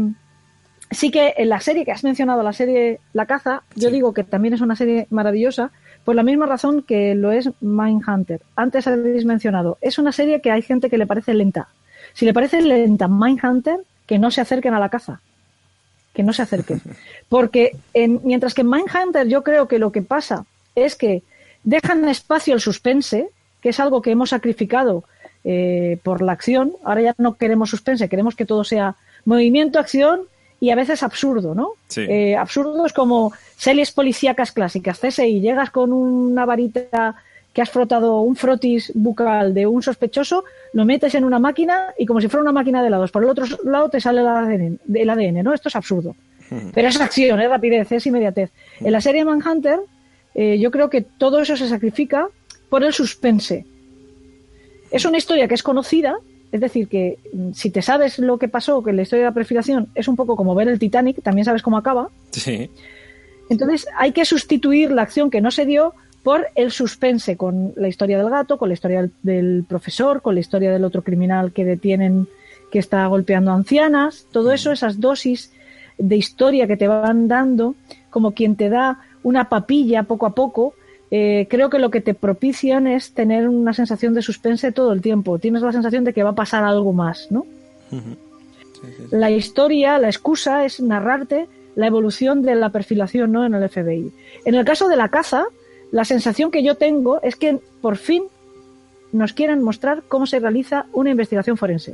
sí que en la serie que has mencionado, la serie La Caza, yo digo que también es una serie maravillosa, por la misma razón que lo es Mindhunter. Antes habéis mencionado, es una serie que hay gente que le parece lenta. Si le parece lenta Mindhunter, que no se acerquen a La Caza. Que no se acerquen. Porque mientras que en Mindhunter yo creo que lo que pasa es que dejan espacio al suspense, que es algo que hemos sacrificado por la acción. Ahora ya no queremos suspense, queremos que todo sea movimiento, acción y a veces absurdo, ¿no? Sí. Absurdo es como series policíacas clásicas, CSI, llegas con una varita que has frotado un frotis bucal de un sospechoso, lo metes en una máquina y como si fuera una máquina de helados, por el otro lado te sale el ADN, ¿no? Esto es absurdo. Pero es acción, es rapidez, es inmediatez. En la serie Manhunter yo creo que todo eso se sacrifica por el suspense. Es una historia que es conocida, es decir, que si te sabes lo que pasó, que la historia de la perfilación es un poco como ver el Titanic, también sabes cómo acaba. Sí. Entonces hay que sustituir la acción que no se dio por el suspense, con la historia del gato, con la historia del profesor, con la historia del otro criminal que detienen, que está golpeando a ancianas. Todo eso, esas dosis de historia que te van dando, como quien te da una papilla poco a poco, creo que lo que te propician es tener una sensación de suspense todo el tiempo. Tienes la sensación de que va a pasar algo más, ¿no? Sí. La historia, la excusa es narrarte la evolución de la perfilación, ¿no?, en el FBI. En el caso de La Caza, la sensación que yo tengo es que por fin nos quieren mostrar cómo se realiza una investigación forense.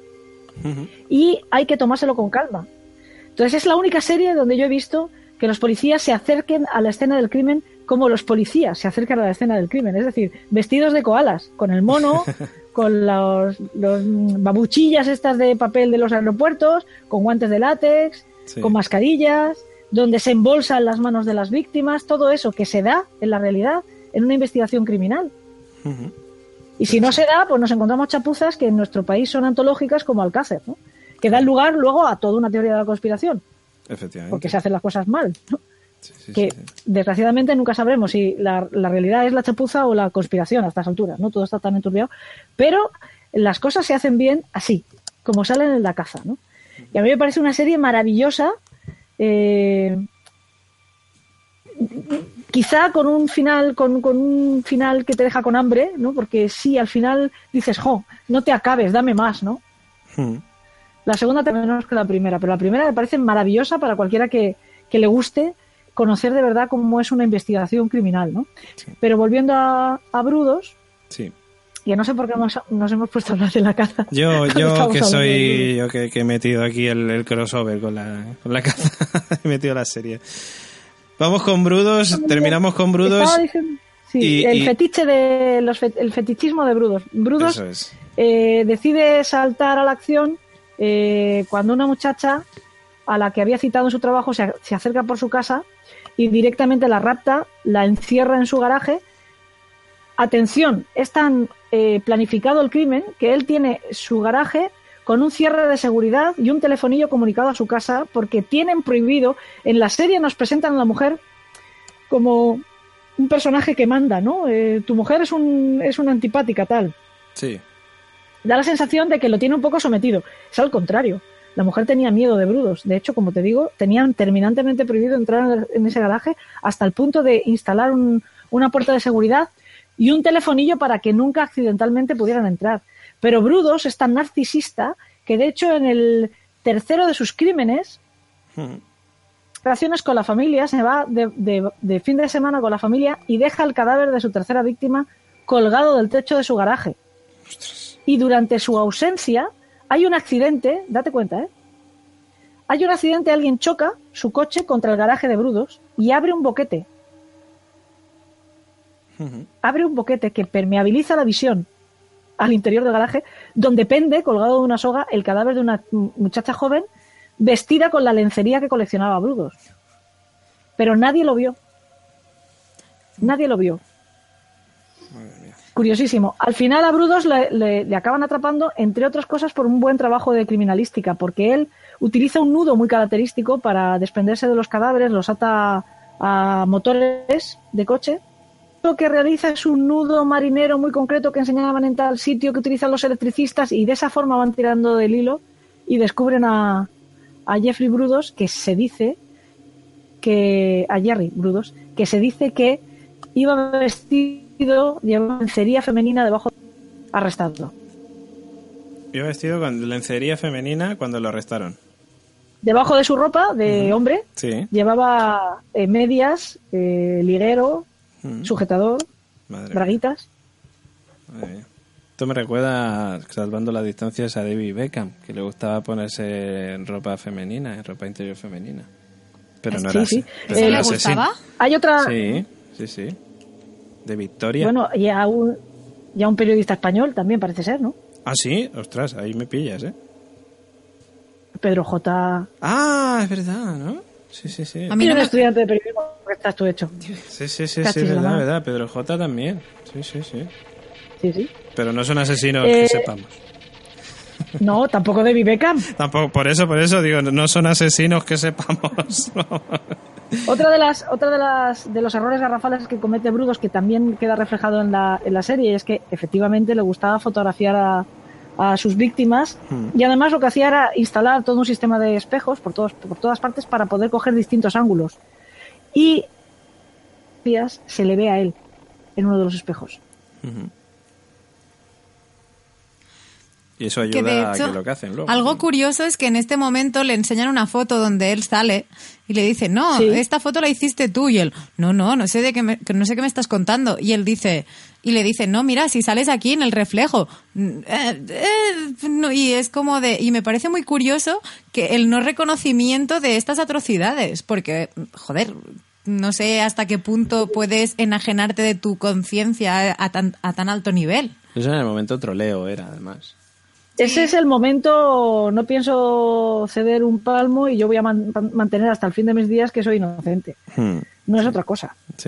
Y hay que tomárselo con calma. Entonces es la única serie donde yo he visto que los policías se acerquen a la escena del crimen como los policías se acercan a la escena del crimen, es decir, vestidos de koalas, con el mono, con los babuchillas estas de papel de los aeropuertos, con guantes de látex, sí, con mascarillas, donde se embolsan las manos de las víctimas, todo eso que se da en la realidad en una investigación criminal. Y si no se da, pues nos encontramos chapuzas que en nuestro país son antológicas como Alcácer, ¿no?, que dan lugar luego a toda una teoría de la conspiración. Efectivamente. Porque se hacen las cosas mal, ¿no? Sí. Desgraciadamente nunca sabremos si la realidad es la chapuza o la conspiración a estas alturas, ¿no? Todo está tan enturbiado, pero las cosas se hacen bien así, como salen en La Caza, ¿no? Y a mí me parece una serie maravillosa, quizá con un final que te deja con hambre, ¿no? Porque sí, al final dices, no te acabes, dame más, ¿no? La segunda te menos que la primera, pero la primera me parece maravillosa para cualquiera que le guste conocer de verdad cómo es una investigación criminal, ¿no? Sí. Pero volviendo a Brudos, sí. Ya no sé por qué nos hemos puesto a hablar de la caza. Yo que he metido aquí el crossover con la caza, he metido la serie. Vamos con Brudos, terminamos con Brudos. Sí, el fetichismo de Brudos. Brudos Eso es. Decide saltar a la acción cuando una muchacha a la que había citado en su trabajo se acerca por su casa y directamente la rapta, la encierra en su garaje. Atención, es tan planificado el crimen que él tiene su garaje con un cierre de seguridad y un telefonillo comunicado a su casa porque tienen prohibido, en la serie nos presentan a la mujer como un personaje que manda, ¿no? Tu mujer es una antipática tal. Sí. Da la sensación de que lo tiene un poco sometido. Es al contrario. La mujer tenía miedo de Brudos. De hecho, como te digo, tenían terminantemente prohibido entrar en ese garaje hasta el punto de instalar una puerta de seguridad y un telefonillo para que nunca accidentalmente pudieran entrar. Pero Brudos es tan narcisista que, de hecho, en el tercero de sus crímenes, relaciones con la familia, se va de fin de semana con la familia y deja el cadáver de su tercera víctima colgado del techo de su garaje. Ostras. Y durante su ausencia hay un accidente, date cuenta, hay un accidente, alguien choca su coche contra el garaje de Brudos y abre un boquete. Abre un boquete que permeabiliza la visión al interior del garaje, donde pende, colgado de una soga, el cadáver de una muchacha joven vestida con la lencería que coleccionaba Brudos. Pero nadie lo vio. Nadie lo vio. Curiosísimo. Al final a Brudos le acaban atrapando, entre otras cosas, por un buen trabajo de criminalística, porque él utiliza un nudo muy característico para desprenderse de los cadáveres, los ata a motores de coche. Lo que realiza es un nudo marinero muy concreto que enseñaban en tal sitio que utilizan los electricistas y de esa forma van tirando del hilo y descubren a Jeffrey Brudos, que se dice que a Jerry Brudos, que se dice que iba vestido, llevaba lencería femenina debajo, arrestado. Iba vestido con lencería femenina cuando lo arrestaron. Debajo de su ropa de hombre, sí, llevaba medias, liguero, sujetador, braguitas. Madre mía. Esto me recuerda, salvando las distancias, a David Beckham, que le gustaba ponerse en ropa femenina, en ropa interior femenina. Pero no era así. ¿Eso le gustaba? Hay otra... Sí. De Victoria. Bueno, y a un periodista español también parece ser, ¿no? Ah, sí, ostras, ahí me pillas, Pedro J. Ah, es verdad, ¿no? Sí. A mí no un me... estudiante de periodismo que estás tú hecho. Sí, verdad. Pedro J también. Sí. Sí. Pero no son asesinos que sepamos. No, tampoco David Beckham. Tampoco, por eso digo, no son asesinos que sepamos. Otra de los errores garrafales que comete Brudos, que también queda reflejado en la serie, es que efectivamente le gustaba fotografiar a sus víctimas y además lo que hacía era instalar todo un sistema de espejos por todas partes para poder coger distintos ángulos. Y se le ve a él en uno de los espejos. Y eso ayuda de hecho, a que lo que hacen luego. Algo curioso es que en este momento le enseñan una foto donde él sale y le dicen, no, esta foto la hiciste tú. Y él, no sé qué me estás contando. Y él dice, le dice, no, mira, si sales aquí en el reflejo. Y es como y me parece muy curioso que el no reconocimiento de estas atrocidades, porque, joder, no sé hasta qué punto puedes enajenarte de tu conciencia a tan alto nivel. Eso en el momento troleo era, además. Ese es el momento, no pienso ceder un palmo y yo voy a mantener hasta el fin de mis días que soy inocente. No es otra cosa. Sí.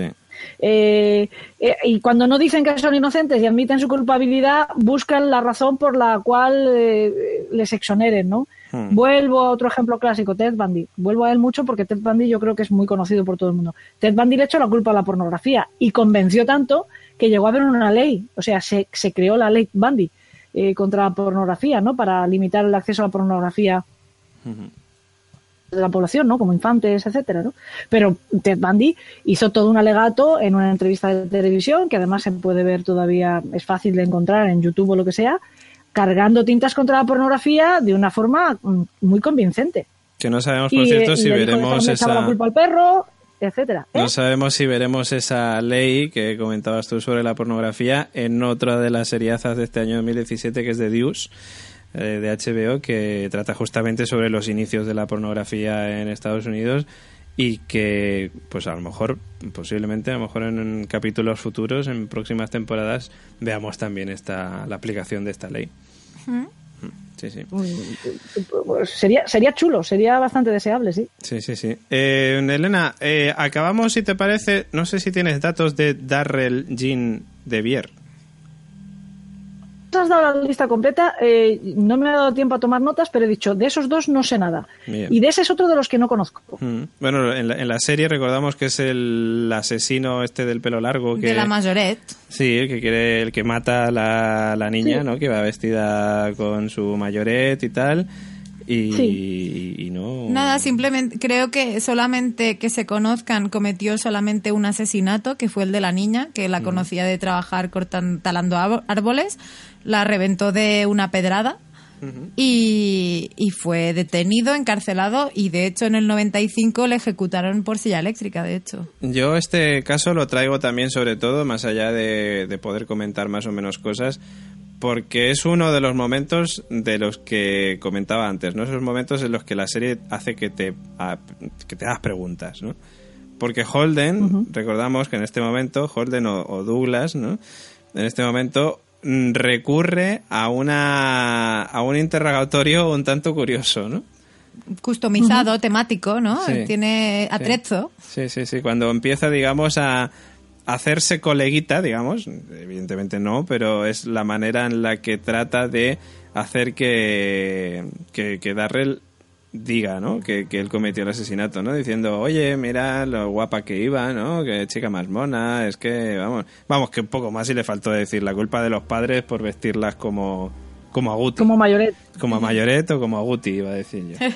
Y cuando no dicen que son inocentes y admiten su culpabilidad, buscan la razón por la cual les exoneren, ¿no? Vuelvo a otro ejemplo clásico, Ted Bundy. Vuelvo a él mucho porque Ted Bundy yo creo que es muy conocido por todo el mundo. Ted Bundy le echó la culpa a la pornografía y convenció tanto que llegó a haber una ley, o sea, se creó la ley Bundy contra la pornografía, ¿no? Para limitar el acceso a la pornografía de la población, ¿no? Como infantes, etcétera, ¿no? Pero Ted Bundy hizo todo un alegato en una entrevista de televisión, que además se puede ver todavía, es fácil de encontrar en YouTube o lo que sea, cargando tintas contra la pornografía de una forma muy convincente. Que no sabemos, por cierto, si veremos esa... la culpa al perro, etcétera. No sabemos si veremos esa ley que comentabas tú sobre la pornografía en otra de las seriazas de este año 2017, que es The Deuce, de HBO, que trata justamente sobre los inicios de la pornografía en Estados Unidos y que, pues a lo mejor, posiblemente, a lo mejor en capítulos futuros, en próximas temporadas, veamos también la aplicación de esta ley. Sí, sí. Pues sería chulo, sería bastante deseable, sí. Sí, sí, sí. Elena, acabamos, si te parece, no sé si tienes datos de Darrell Jean de Vier. Has dado la lista completa, no me ha dado tiempo a tomar notas, pero he dicho, de esos dos no sé nada. Bien. Y de ese es otro de los que no conozco. Bueno, en la serie recordamos que es el asesino del pelo largo. De la Majorette. Sí, el que mata a la niña, sí. ¿no? Que va vestida con su Majorette y tal. Y no... Nada, simplemente creo que solamente que se conozcan cometió solamente un asesinato, que fue el de la niña, que la conocía de trabajar talando árboles, la reventó de una pedrada y fue detenido, encarcelado, y de hecho en el 95 le ejecutaron por silla eléctrica, de hecho. Yo este caso lo traigo también, sobre todo, más allá de poder comentar más o menos cosas, porque es uno de los momentos de los que comentaba antes, ¿no? Esos momentos en los que la serie hace que te hagas preguntas, ¿no? Porque Holden, recordamos que en este momento, Holden o Douglas, ¿no? En este momento recurre a un interrogatorio un tanto curioso, ¿no? Customizado, temático, ¿no? Sí. Tiene atrezzo. Sí. Cuando empieza, digamos, a hacerse coleguita, digamos, evidentemente no, pero es la manera en la que trata de hacer que Darrell diga, ¿no? Que él cometió el asesinato, ¿no? Diciendo, oye, mira lo guapa que iba, ¿no? Que chica más mona, es que, vamos, que un poco más y le faltó decir la culpa de los padres por vestirlas como Aguti. Como Majorette. Como a Majorette o como a Aguti, iba a decir yo.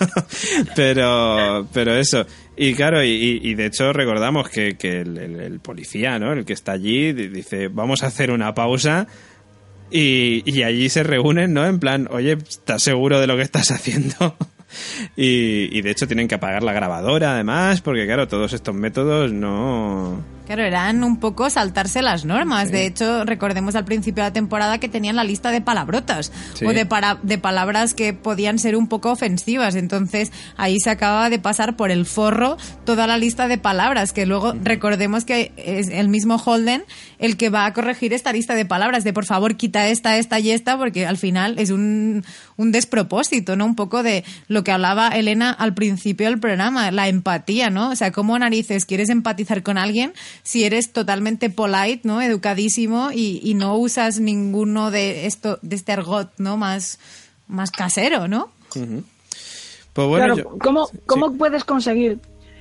Pero eso. Y claro, y de hecho recordamos que el policía, ¿no? El que está allí, dice, vamos a hacer una pausa. Y allí se reúnen, ¿no? En plan, oye, ¿estás seguro de lo que estás haciendo? Y de hecho tienen que apagar la grabadora, además, porque claro, todos estos métodos no... Claro, eran un poco saltarse las normas. Sí. De hecho, recordemos al principio de la temporada que tenían la lista de palabrotas, sí, o de palabras que podían ser un poco ofensivas. Entonces, ahí se acaba de pasar por el forro toda la lista de palabras, que luego recordemos que es el mismo Holden el que va a corregir esta lista de palabras, de por favor quita esta y esta, porque al final es un despropósito, ¿no? Un poco de lo que hablaba Elena al principio del programa, la empatía, ¿no? O sea, ¿cómo narices quieres empatizar con alguien si eres totalmente polite, ¿no? Educadísimo y no usas ninguno de este argot, ¿no? Más casero, ¿no? Uh-huh. Pues bueno, claro, ¿cómo puedes conseguir?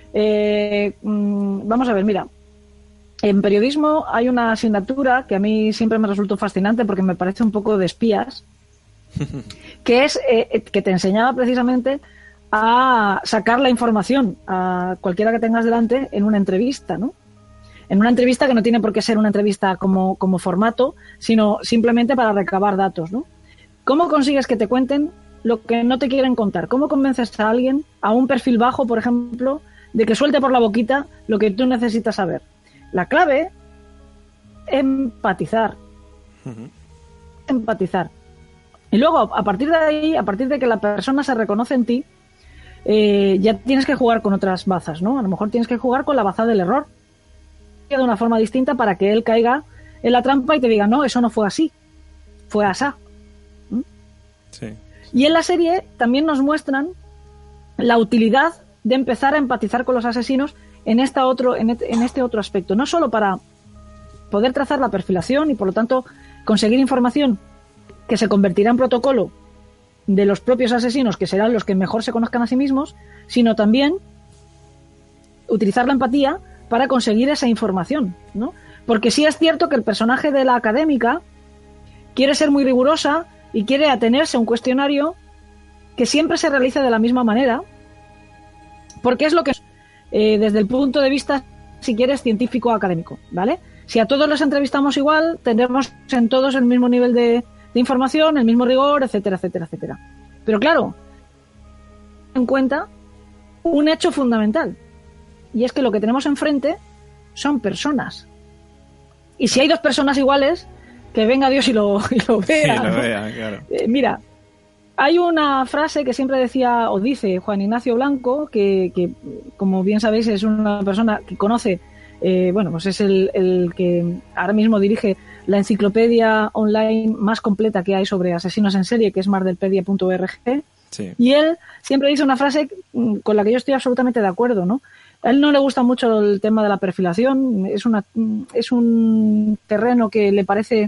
Vamos a ver, mira. En periodismo hay una asignatura que a mí siempre me resultó fascinante porque me parece un poco de espías, que es que te enseñaba precisamente a sacar la información a cualquiera que tengas delante en una entrevista, ¿no? En una entrevista que no tiene por qué ser una entrevista como formato, sino simplemente para recabar datos, ¿no? ¿Cómo consigues que te cuenten lo que no te quieren contar? ¿Cómo convences a alguien, a un perfil bajo, por ejemplo, de que suelte por la boquita lo que tú necesitas saber? La clave, empatizar. uh-huh, Empatizar. Y luego, a partir de ahí, a partir de que la persona se reconoce en ti, ya tienes que jugar con otras bazas, ¿no? A lo mejor tienes que jugar con la baza del error de una forma distinta para que él caiga en la trampa y te diga, no, eso no fue así, fue asá. sí. Y en la serie también nos muestran la utilidad de empezar a empatizar con los asesinos en este otro aspecto, no solo para poder trazar la perfilación y por lo tanto conseguir información que se convertirá en protocolo de los propios asesinos, que serán los que mejor se conozcan a sí mismos, sino también utilizar la empatía para conseguir esa información, ¿no? Porque sí es cierto que el personaje de la académica quiere ser muy rigurosa y quiere atenerse a un cuestionario que siempre se realiza de la misma manera Porque es lo que desde el punto de vista, si quieres, científico académico, ¿vale? Si a todos los entrevistamos igual, tendremos en todos el mismo nivel de información, el mismo rigor, etcétera, etcétera, etcétera. Pero claro, en cuenta un hecho fundamental, y es que lo que tenemos enfrente son personas. Y si hay dos personas iguales, que venga Dios y lo vea. Sí, lo ¿no? vea, claro. Mira, hay una frase que siempre decía o dice Juan Ignacio Blanco, que como bien sabéis es una persona que conoce, pues es el que ahora mismo dirige la enciclopedia online más completa que hay sobre asesinos en serie, que es mardelpedia.org. Sí. Y él siempre dice una frase con la que yo estoy absolutamente de acuerdo, ¿no? A él no le gusta mucho el tema de la perfilación, es un terreno que le parece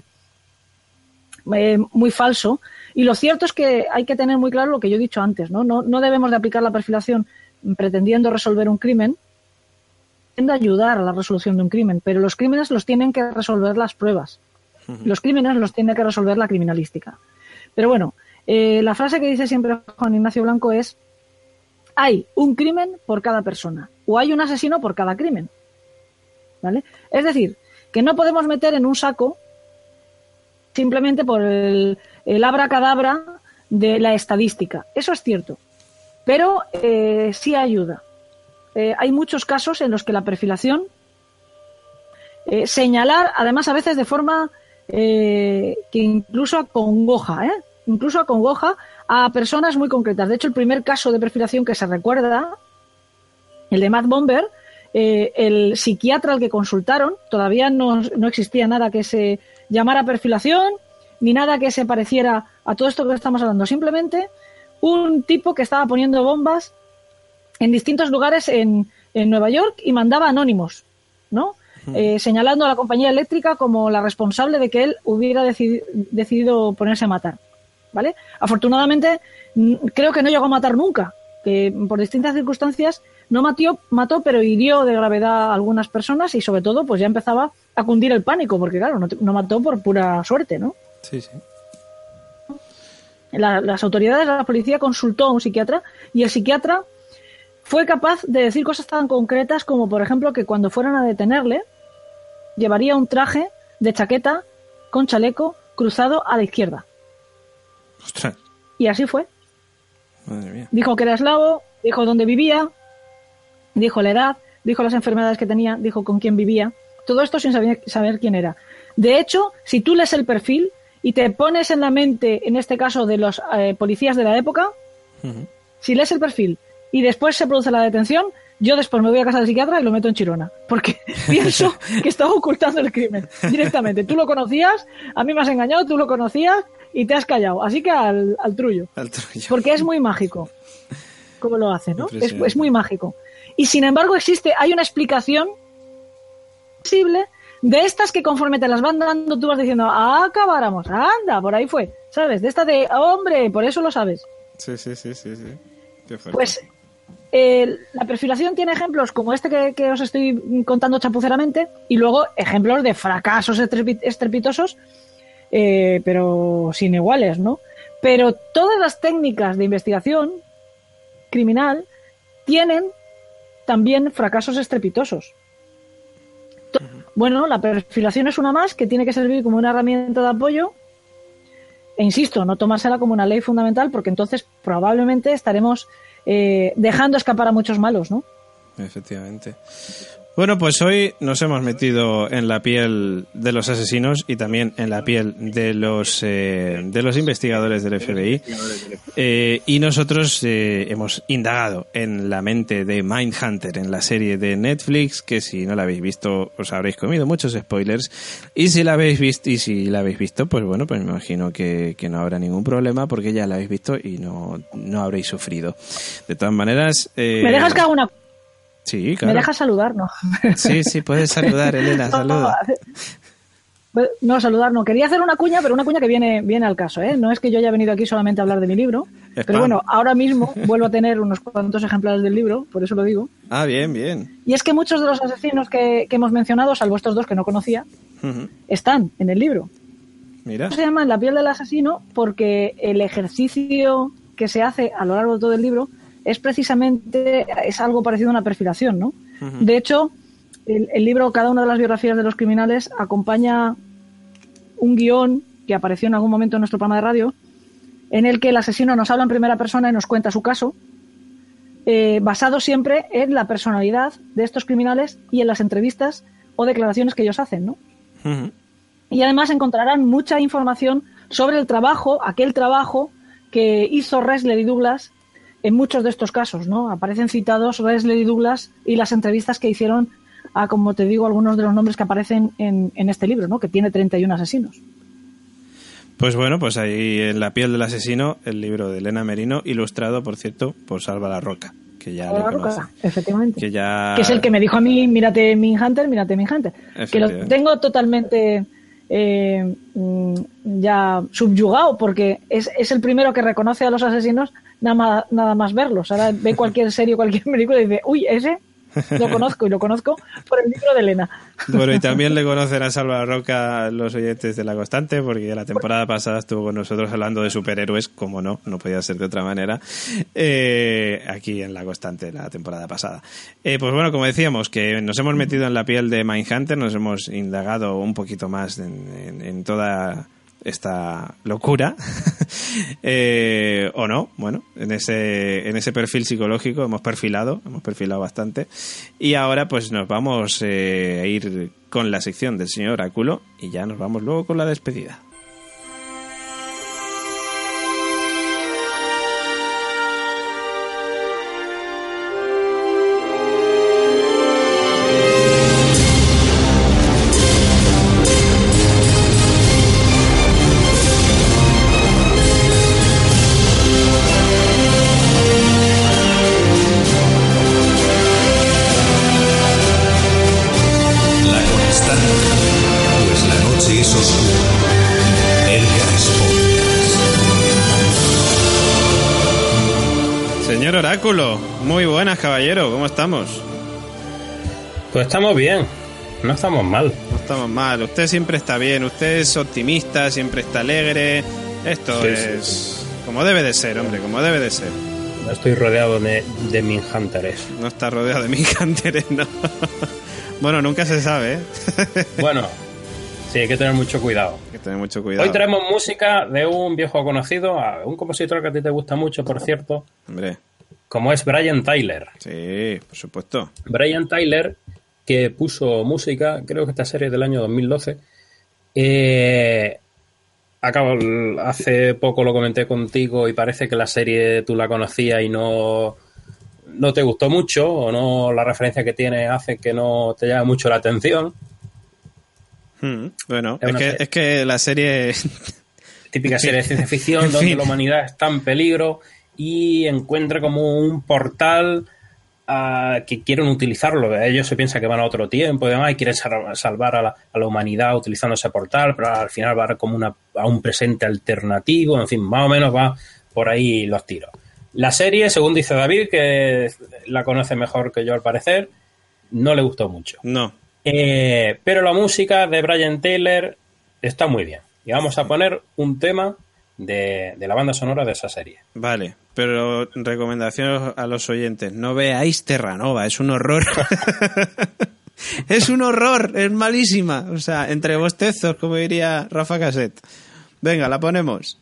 muy falso, y lo cierto es que hay que tener muy claro lo que yo he dicho antes, ¿no? No debemos de aplicar la perfilación pretendiendo resolver un crimen, pretendiendo ayudar a la resolución de un crimen, pero los crímenes los tienen que resolver las pruebas, los crímenes los tiene que resolver la criminalística. Pero bueno, la frase que dice siempre Juan Ignacio Blanco es: hay un crimen por cada persona, o hay un asesino por cada crimen, ¿vale? Es decir, que no podemos meter en un saco simplemente por el abracadabra de la estadística. Eso es cierto, pero sí ayuda. Hay muchos casos en los que la perfilación, señalar, además a veces de forma que incluso acongoja, a personas muy concretas. De hecho, el primer caso de perfilación que se recuerda, el de Matt Bomber, el psiquiatra al que consultaron, todavía no existía nada que se llamara perfilación, ni nada que se pareciera a todo esto que estamos hablando. Simplemente un tipo que estaba poniendo bombas en distintos lugares en Nueva York y mandaba anónimos, ¿no? Señalando a la compañía eléctrica como la responsable de que él hubiera decidido ponerse a matar, ¿vale? Afortunadamente, creo que no llegó a matar nunca, que por distintas circunstancias no mató, pero hirió de gravedad a algunas personas, y sobre todo pues ya empezaba a cundir el pánico, porque claro, no mató por pura suerte, ¿no? Sí, sí. Las autoridades, la policía consultó a un psiquiatra, y el psiquiatra fue capaz de decir cosas tan concretas como, por ejemplo, que cuando fueran a detenerle llevaría un traje de chaqueta con chaleco cruzado a la izquierda. Ostras. Y así fue. Madre mía. Dijo que era eslavo, dijo dónde vivía, dijo la edad, dijo las enfermedades que tenía, dijo con quién vivía. Todo esto sin saber quién era. De hecho, si tú lees el perfil y te pones en la mente, en este caso, de los policías de la época, si lees el perfil y después se produce la detención, yo después me voy a casa del psiquiatra y lo meto en Chirona, porque pienso que estaba ocultando el crimen directamente. Tú lo conocías, a mí me has engañado, tú lo conocías y te has callado. Así que al trullo. Al trullo. Porque es muy mágico cómo lo hace, ¿no? Es muy mágico. Y sin embargo hay una explicación posible de estas que conforme te las van dando tú vas diciendo, acabáramos, anda, por ahí fue, ¿sabes? De esta de, hombre, por eso lo sabes. Sí. Qué fuerte. Pues la perfilación tiene ejemplos como este que os estoy contando chapuceramente, y luego ejemplos de fracasos estrepitosos, pero sin iguales, ¿no? Pero todas las técnicas de investigación criminal tienen también fracasos estrepitosos. Bueno, la perfilación es una más que tiene que servir como una herramienta de apoyo, e insisto, no tomársela como una ley fundamental, porque entonces probablemente estaremos dejando escapar a muchos malos, ¿no? Efectivamente. Bueno, pues hoy nos hemos metido en la piel de los asesinos y también en la piel de los investigadores del FBI, y nosotros hemos indagado en la mente de Mindhunter, en la serie de Netflix, que si no la habéis visto os habréis comido muchos spoilers, y si la habéis visto, pues bueno, pues me imagino que no habrá ningún problema, porque ya la habéis visto y no habréis sufrido. De todas maneras, ¿me dejas que haga una? Sí, claro. ¿Me dejas saludar? No. Sí, puedes saludar, Elena, saluda. No, saludar no. Quería hacer una cuña, pero una cuña que viene al caso, ¿eh? No es que yo haya venido aquí solamente a hablar de mi libro, pero bueno, ahora mismo vuelvo a tener unos cuantos ejemplares del libro, por eso lo digo. Ah, bien. Y es que muchos de los asesinos que hemos mencionado, salvo estos dos que no conocía, están en el libro. Mira. Se llama La piel del asesino porque el ejercicio que se hace a lo largo de todo el libro es precisamente algo parecido a una perfilación, ¿no? De hecho, el libro, cada una de las biografías de los criminales, acompaña un guión que apareció en algún momento en nuestro programa de radio, en el que el asesino nos habla en primera persona y nos cuenta su caso, basado siempre en la personalidad de estos criminales y en las entrevistas o declaraciones que ellos hacen, ¿no? Y además encontrarán mucha información sobre el trabajo, aquel trabajo que hizo Ressler y Douglas en muchos de estos casos, ¿no? Aparecen citados Ressler y Douglas y las entrevistas que hicieron a, como te digo, algunos de los nombres que aparecen en este libro, ¿no? Que tiene 31 asesinos. Pues bueno, pues ahí en La piel del asesino, el libro de Elena Merino, ilustrado, por cierto, por Salva la Roca, que ya lo conoce. Efectivamente. Que es el que me dijo a mí, mírate Mindhunter. Que lo tengo totalmente ya subyugado, porque es el primero que reconoce a los asesinos nada más verlos. Ahora ve cualquier serie, cualquier película y dice, uy, ese lo conozco, y lo conozco por el libro de Elena. Bueno, y también le conocen a Salva la Roca los oyentes de La Constante, porque la temporada pasada estuvo con nosotros hablando de superhéroes, como no podía ser de otra manera, aquí en La Constante, la temporada pasada. Pues bueno, como decíamos, que nos hemos metido en la piel de Mindhunter, nos hemos indagado un poquito más en toda esta locura o no, bueno, en ese perfil psicológico hemos perfilado bastante, y ahora pues nos vamos a ir con la sección del señor Oráculo y ya nos vamos luego con la despedida. Señor Oráculo, muy buenas, caballero, ¿cómo estamos? Pues estamos bien, no estamos mal. No estamos mal, usted siempre está bien, usted es optimista, siempre está alegre. Esto Sí. como debe de ser, hombre, como debe de ser. No estoy rodeado de Mindhunters. No está rodeado de Mindhunters, no. Bueno, nunca se sabe, ¿eh? Bueno, sí, hay que tener mucho cuidado. Hay que tener mucho cuidado. Hoy traemos música de un viejo conocido, un compositor que a ti te gusta mucho, por cierto, Hombre, como es Brian Tyler. sí, por supuesto. Brian Tyler, que puso música, creo que esta serie es del año 2012. Hace poco lo comenté contigo y parece que la serie tú la conocías y no te gustó mucho, o no, la referencia que tiene hace que no te llame mucho la atención. Bueno, Es una es que la serie... Típica serie de ciencia ficción En donde fin. la humanidad está en peligro y encuentra como un portal que quieren utilizarlo. Ellos se piensan que van a otro tiempo y demás y quieren salvar a la humanidad utilizando ese portal, pero al final va como a un presente alternativo. En fin, más o menos va por ahí los tiros. La serie, según dice David, que la conoce mejor que yo al parecer, no le gustó mucho. No. Pero la música de Brian Tyler está muy bien. Y vamos a poner un tema de la banda sonora de esa serie. Vale, pero recomendación a los oyentes: no veáis Terranova, es un horror. Es un horror, es malísima. O sea, entre bostezos, como diría Rafa Cassette. Venga, la ponemos.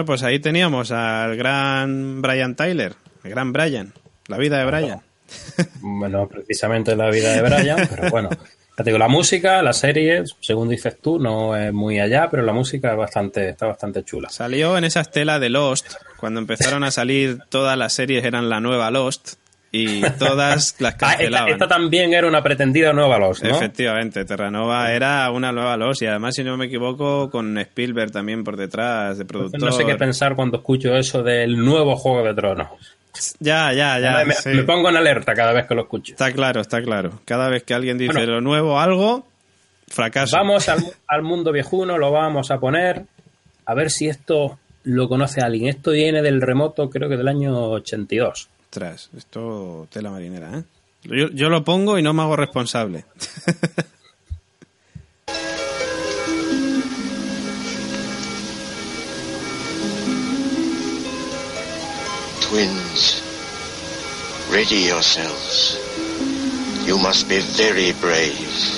pues ahí teníamos al gran Brian Tyler, el gran Brian, la vida de Brian. Bueno, precisamente la vida de Brian, pero bueno, ya te digo, la música, la serie, según dices tú, no es muy allá, pero la música está bastante chula. Salió en esa estela de Lost, cuando empezaron a salir todas las series eran la nueva Lost y todas las cancelaban. Esta también era una pretendida nueva Lost, ¿no? Efectivamente, Terranova era una nueva Lost y además, si no me equivoco, con Spielberg también por detrás de productor. No sé qué pensar cuando escucho eso del nuevo Juego de Tronos. Ya. Sí. Me pongo en alerta cada vez que lo escucho. Está claro. Cada vez que alguien dice lo nuevo algo, fracaso. Vamos al mundo viejuno, lo vamos a poner. A ver si esto lo conoce alguien. Esto viene del remoto, creo que del año 82. Ostras, esto tela marinera, ¿eh? Yo lo pongo y no me hago responsable. Twins, ready yourselves. You must be very brave.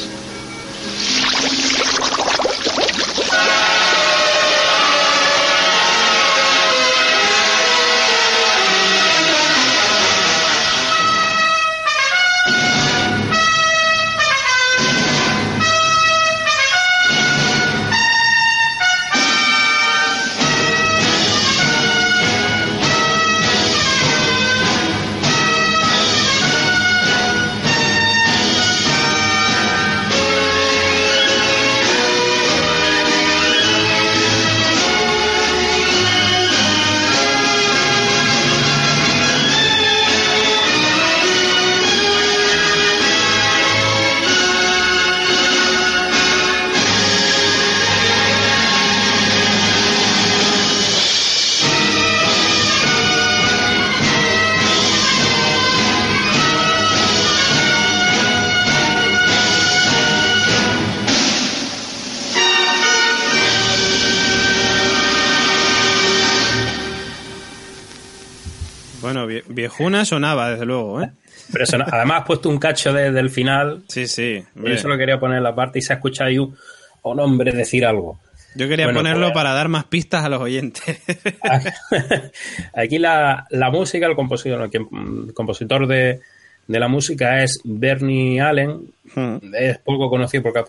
Bueno, viejuna sonaba, desde luego, ¿eh? Pero eso, además has puesto un cacho del final. Sí. Yo solo quería poner la parte y se ha escuchado ahí un hombre decir algo. Yo quería ponerlo para dar más pistas a los oyentes. Aquí la música, el compositor de la música es Bernie Allen. Es poco conocido porque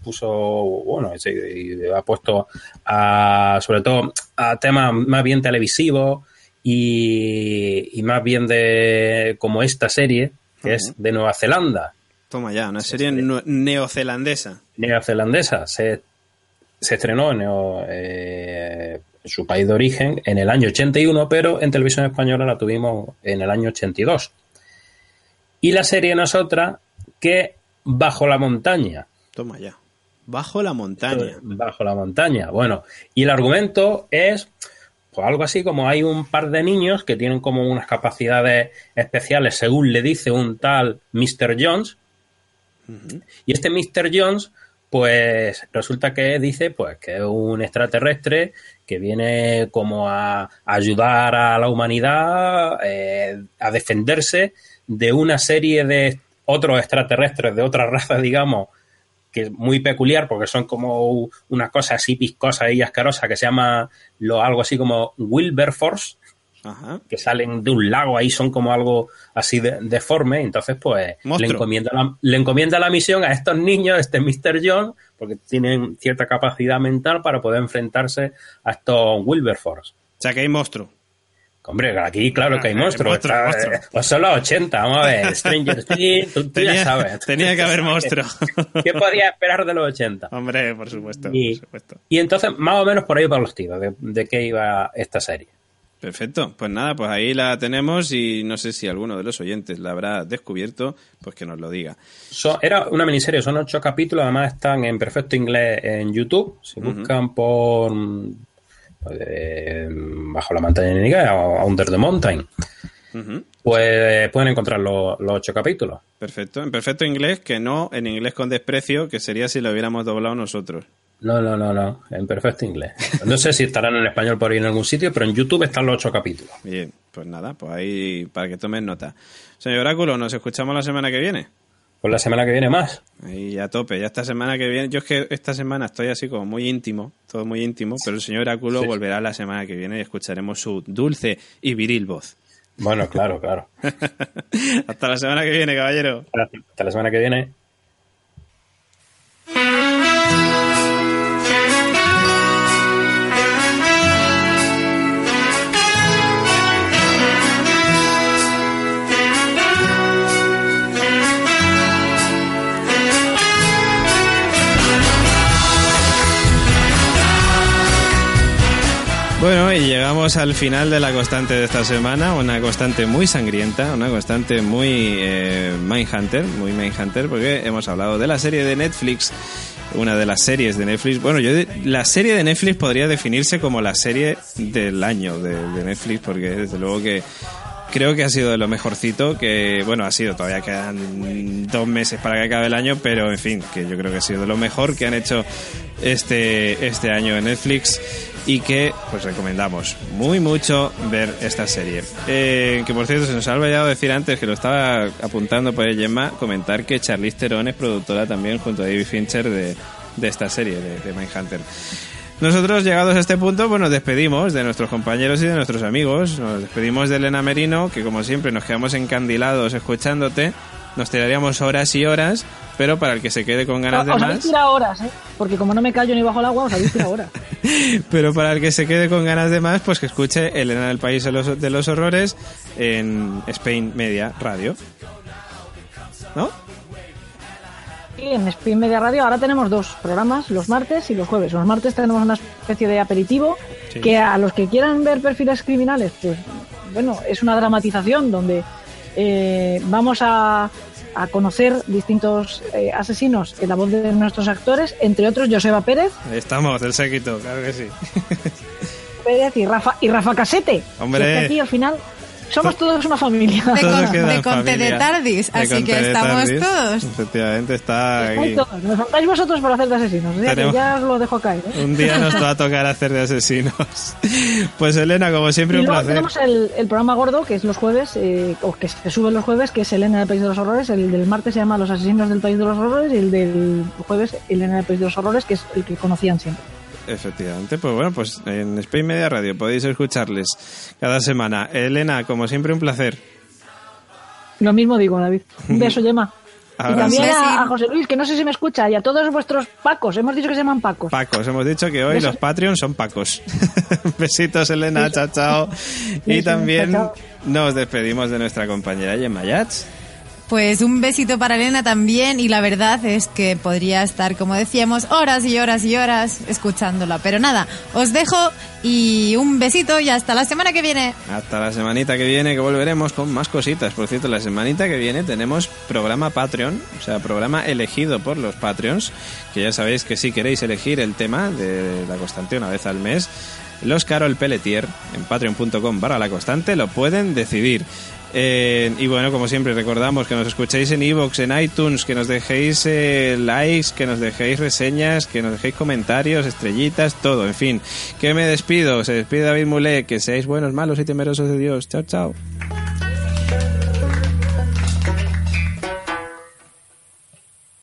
ha puesto sobre todo a temas más bien televisivos y más bien de como esta serie que es de Nueva Zelanda. Toma ya, una serie neozelandesa. Neozelandesa. Se estrenó en su país de origen en el año 81, pero en televisión española la tuvimos en el año 82. Y la serie no es otra que Bajo la montaña. Toma ya. Bajo la montaña. Bajo la montaña. Bueno, y el argumento es pues algo así como hay un par de niños que tienen como unas capacidades especiales, según le dice un tal Mr. Jones. Y este Mr. Jones, pues resulta que dice pues que es un extraterrestre que viene como a ayudar a la humanidad a defenderse de una serie de otros extraterrestres de otra raza, digamos, que es muy peculiar porque son como unas cosas así viscosas y asquerosas que se llama algo así como Wilberforce. Ajá. Que salen de un lago, ahí son como algo así deforme. Entonces pues le encomienda la misión a estos niños, Mr. John, porque tienen cierta capacidad mental para poder enfrentarse a estos Wilberforce. O sea que hay monstruo. Hombre, aquí claro que hay monstruos. Pues son los 80, vamos a ver. Stranger Things, tú ya sabes. Tenía que haber monstruo. ¿Qué podía esperar de los 80? Hombre, por supuesto. Y entonces, más o menos por ahí para los tiros, de qué iba esta serie. Perfecto, pues nada, pues ahí la tenemos y no sé si alguno de los oyentes la habrá descubierto, pues que nos lo diga. Era una miniserie, son 8 capítulos, además están en perfecto inglés en YouTube, si buscan por Bajo la montaña en inglés o Under the Mountain, pues pueden encontrar los 8 capítulos. Perfecto, en perfecto inglés, que no en inglés con desprecio, que sería si lo hubiéramos doblado nosotros. No, en perfecto inglés. No sé si estarán en español por ahí en algún sitio, pero en YouTube están los 8 capítulos. Bien, pues nada, pues ahí para que tomen nota. Señor Oráculo, ¿nos escuchamos la semana que viene? Pues la semana que viene más. Ahí a tope, ya esta semana que viene. Yo es que esta semana estoy así como muy íntimo, todo muy íntimo, pero el señor Oráculo volverá la semana que viene y escucharemos su dulce y viril voz. Bueno, claro. Hasta la semana que viene, caballero. Hasta la semana que viene. Bueno, y llegamos al final de la constante de esta semana, una constante muy sangrienta, una constante muy Mindhunter, porque hemos hablado de la serie de Netflix, una de las series de Netflix. Bueno, la serie de Netflix podría definirse como la serie del año de Netflix, porque desde luego que creo que ha sido de lo mejorcito, que bueno, todavía quedan 2 meses para que acabe el año, pero en fin, que yo creo que ha sido de lo mejor que han hecho este año en Netflix. Y que pues recomendamos muy mucho ver esta serie. Que por cierto, se nos ha olvidado decir antes, que lo estaba apuntando por el Gemma, comentar que Charlize Theron es productora también junto a David Fincher de esta serie de Mindhunter. Nosotros, llegados a este punto, pues nos despedimos de nuestros compañeros y de nuestros amigos. Nos despedimos de Elena Merino, que como siempre nos quedamos encandilados escuchándote. Nos tiraríamos horas y horas, pero para el que se quede con ganas de más... Os habéis tirado horas, porque como no me callo ni bajo el agua, os habéis tirado horas. Pero para el que se quede con ganas de más, pues que escuche Elena del País de los Horrores en Spain Media Radio. ¿No? Sí, en Spain Media Radio ahora tenemos 2 programas, los martes y los jueves. Los martes tenemos una especie de aperitivo, sí, que a los que quieran ver perfiles criminales, pues bueno, es una dramatización donde vamos a conocer distintos asesinos en la voz de nuestros actores, entre otros Joseba Pérez. Ahí estamos, del séquito, claro que sí. Pérez y Rafa Casete. Hombre. Que aquí al final somos todos una familia. De Conte de Tardis, así que estamos todos. Efectivamente, está aquí. Me faltáis vosotros por hacer de asesinos, que ya os lo dejo caer. Un día nos va a tocar hacer de asesinos. Pues Elena, como siempre, un placer. Tenemos el programa gordo, que es los jueves, o que se sube los jueves, que es Elena del País de los Horrores. El del martes se llama Los Asesinos del País de los Horrores, y el del jueves Elena del País de los Horrores, que es el que conocían siempre. Efectivamente, pues bueno, pues en Spain Media Radio podéis escucharles cada semana. Elena, como siempre, un placer. Lo mismo digo, David. Un beso, Gemma. Ahora y también sí. a José Luis, que no sé si me escucha, y a todos vuestros Pacos. Hemos dicho que se llaman Pacos. Pacos, hemos dicho que hoy Besos. Los Patreons son Pacos. Besitos, Elena, chao, chao. Y Besos, también chao. nos despedimos de nuestra compañera Gemma Yats. Pues un besito para Elena también, y la verdad es que podría estar, como decíamos, horas y horas y horas escuchándola. Pero nada, os dejo y un besito y hasta la semana que viene. Hasta la semanita que viene, que volveremos con más cositas. Por cierto, la semanita que viene tenemos programa Patreon, o sea, programa elegido por los Patreons, que ya sabéis que si queréis elegir el tema de La Constante una vez al mes, los Carol Pelletier en patreon.com/La Constante lo pueden decidir. Y bueno, como siempre, recordamos que nos escuchéis en iVoox, en iTunes, que nos dejéis likes, que nos dejéis reseñas, que nos dejéis comentarios, estrellitas, todo, en fin. Que me despido, se despide David Mulé, que seáis buenos, malos y temerosos de Dios. Chao, chao.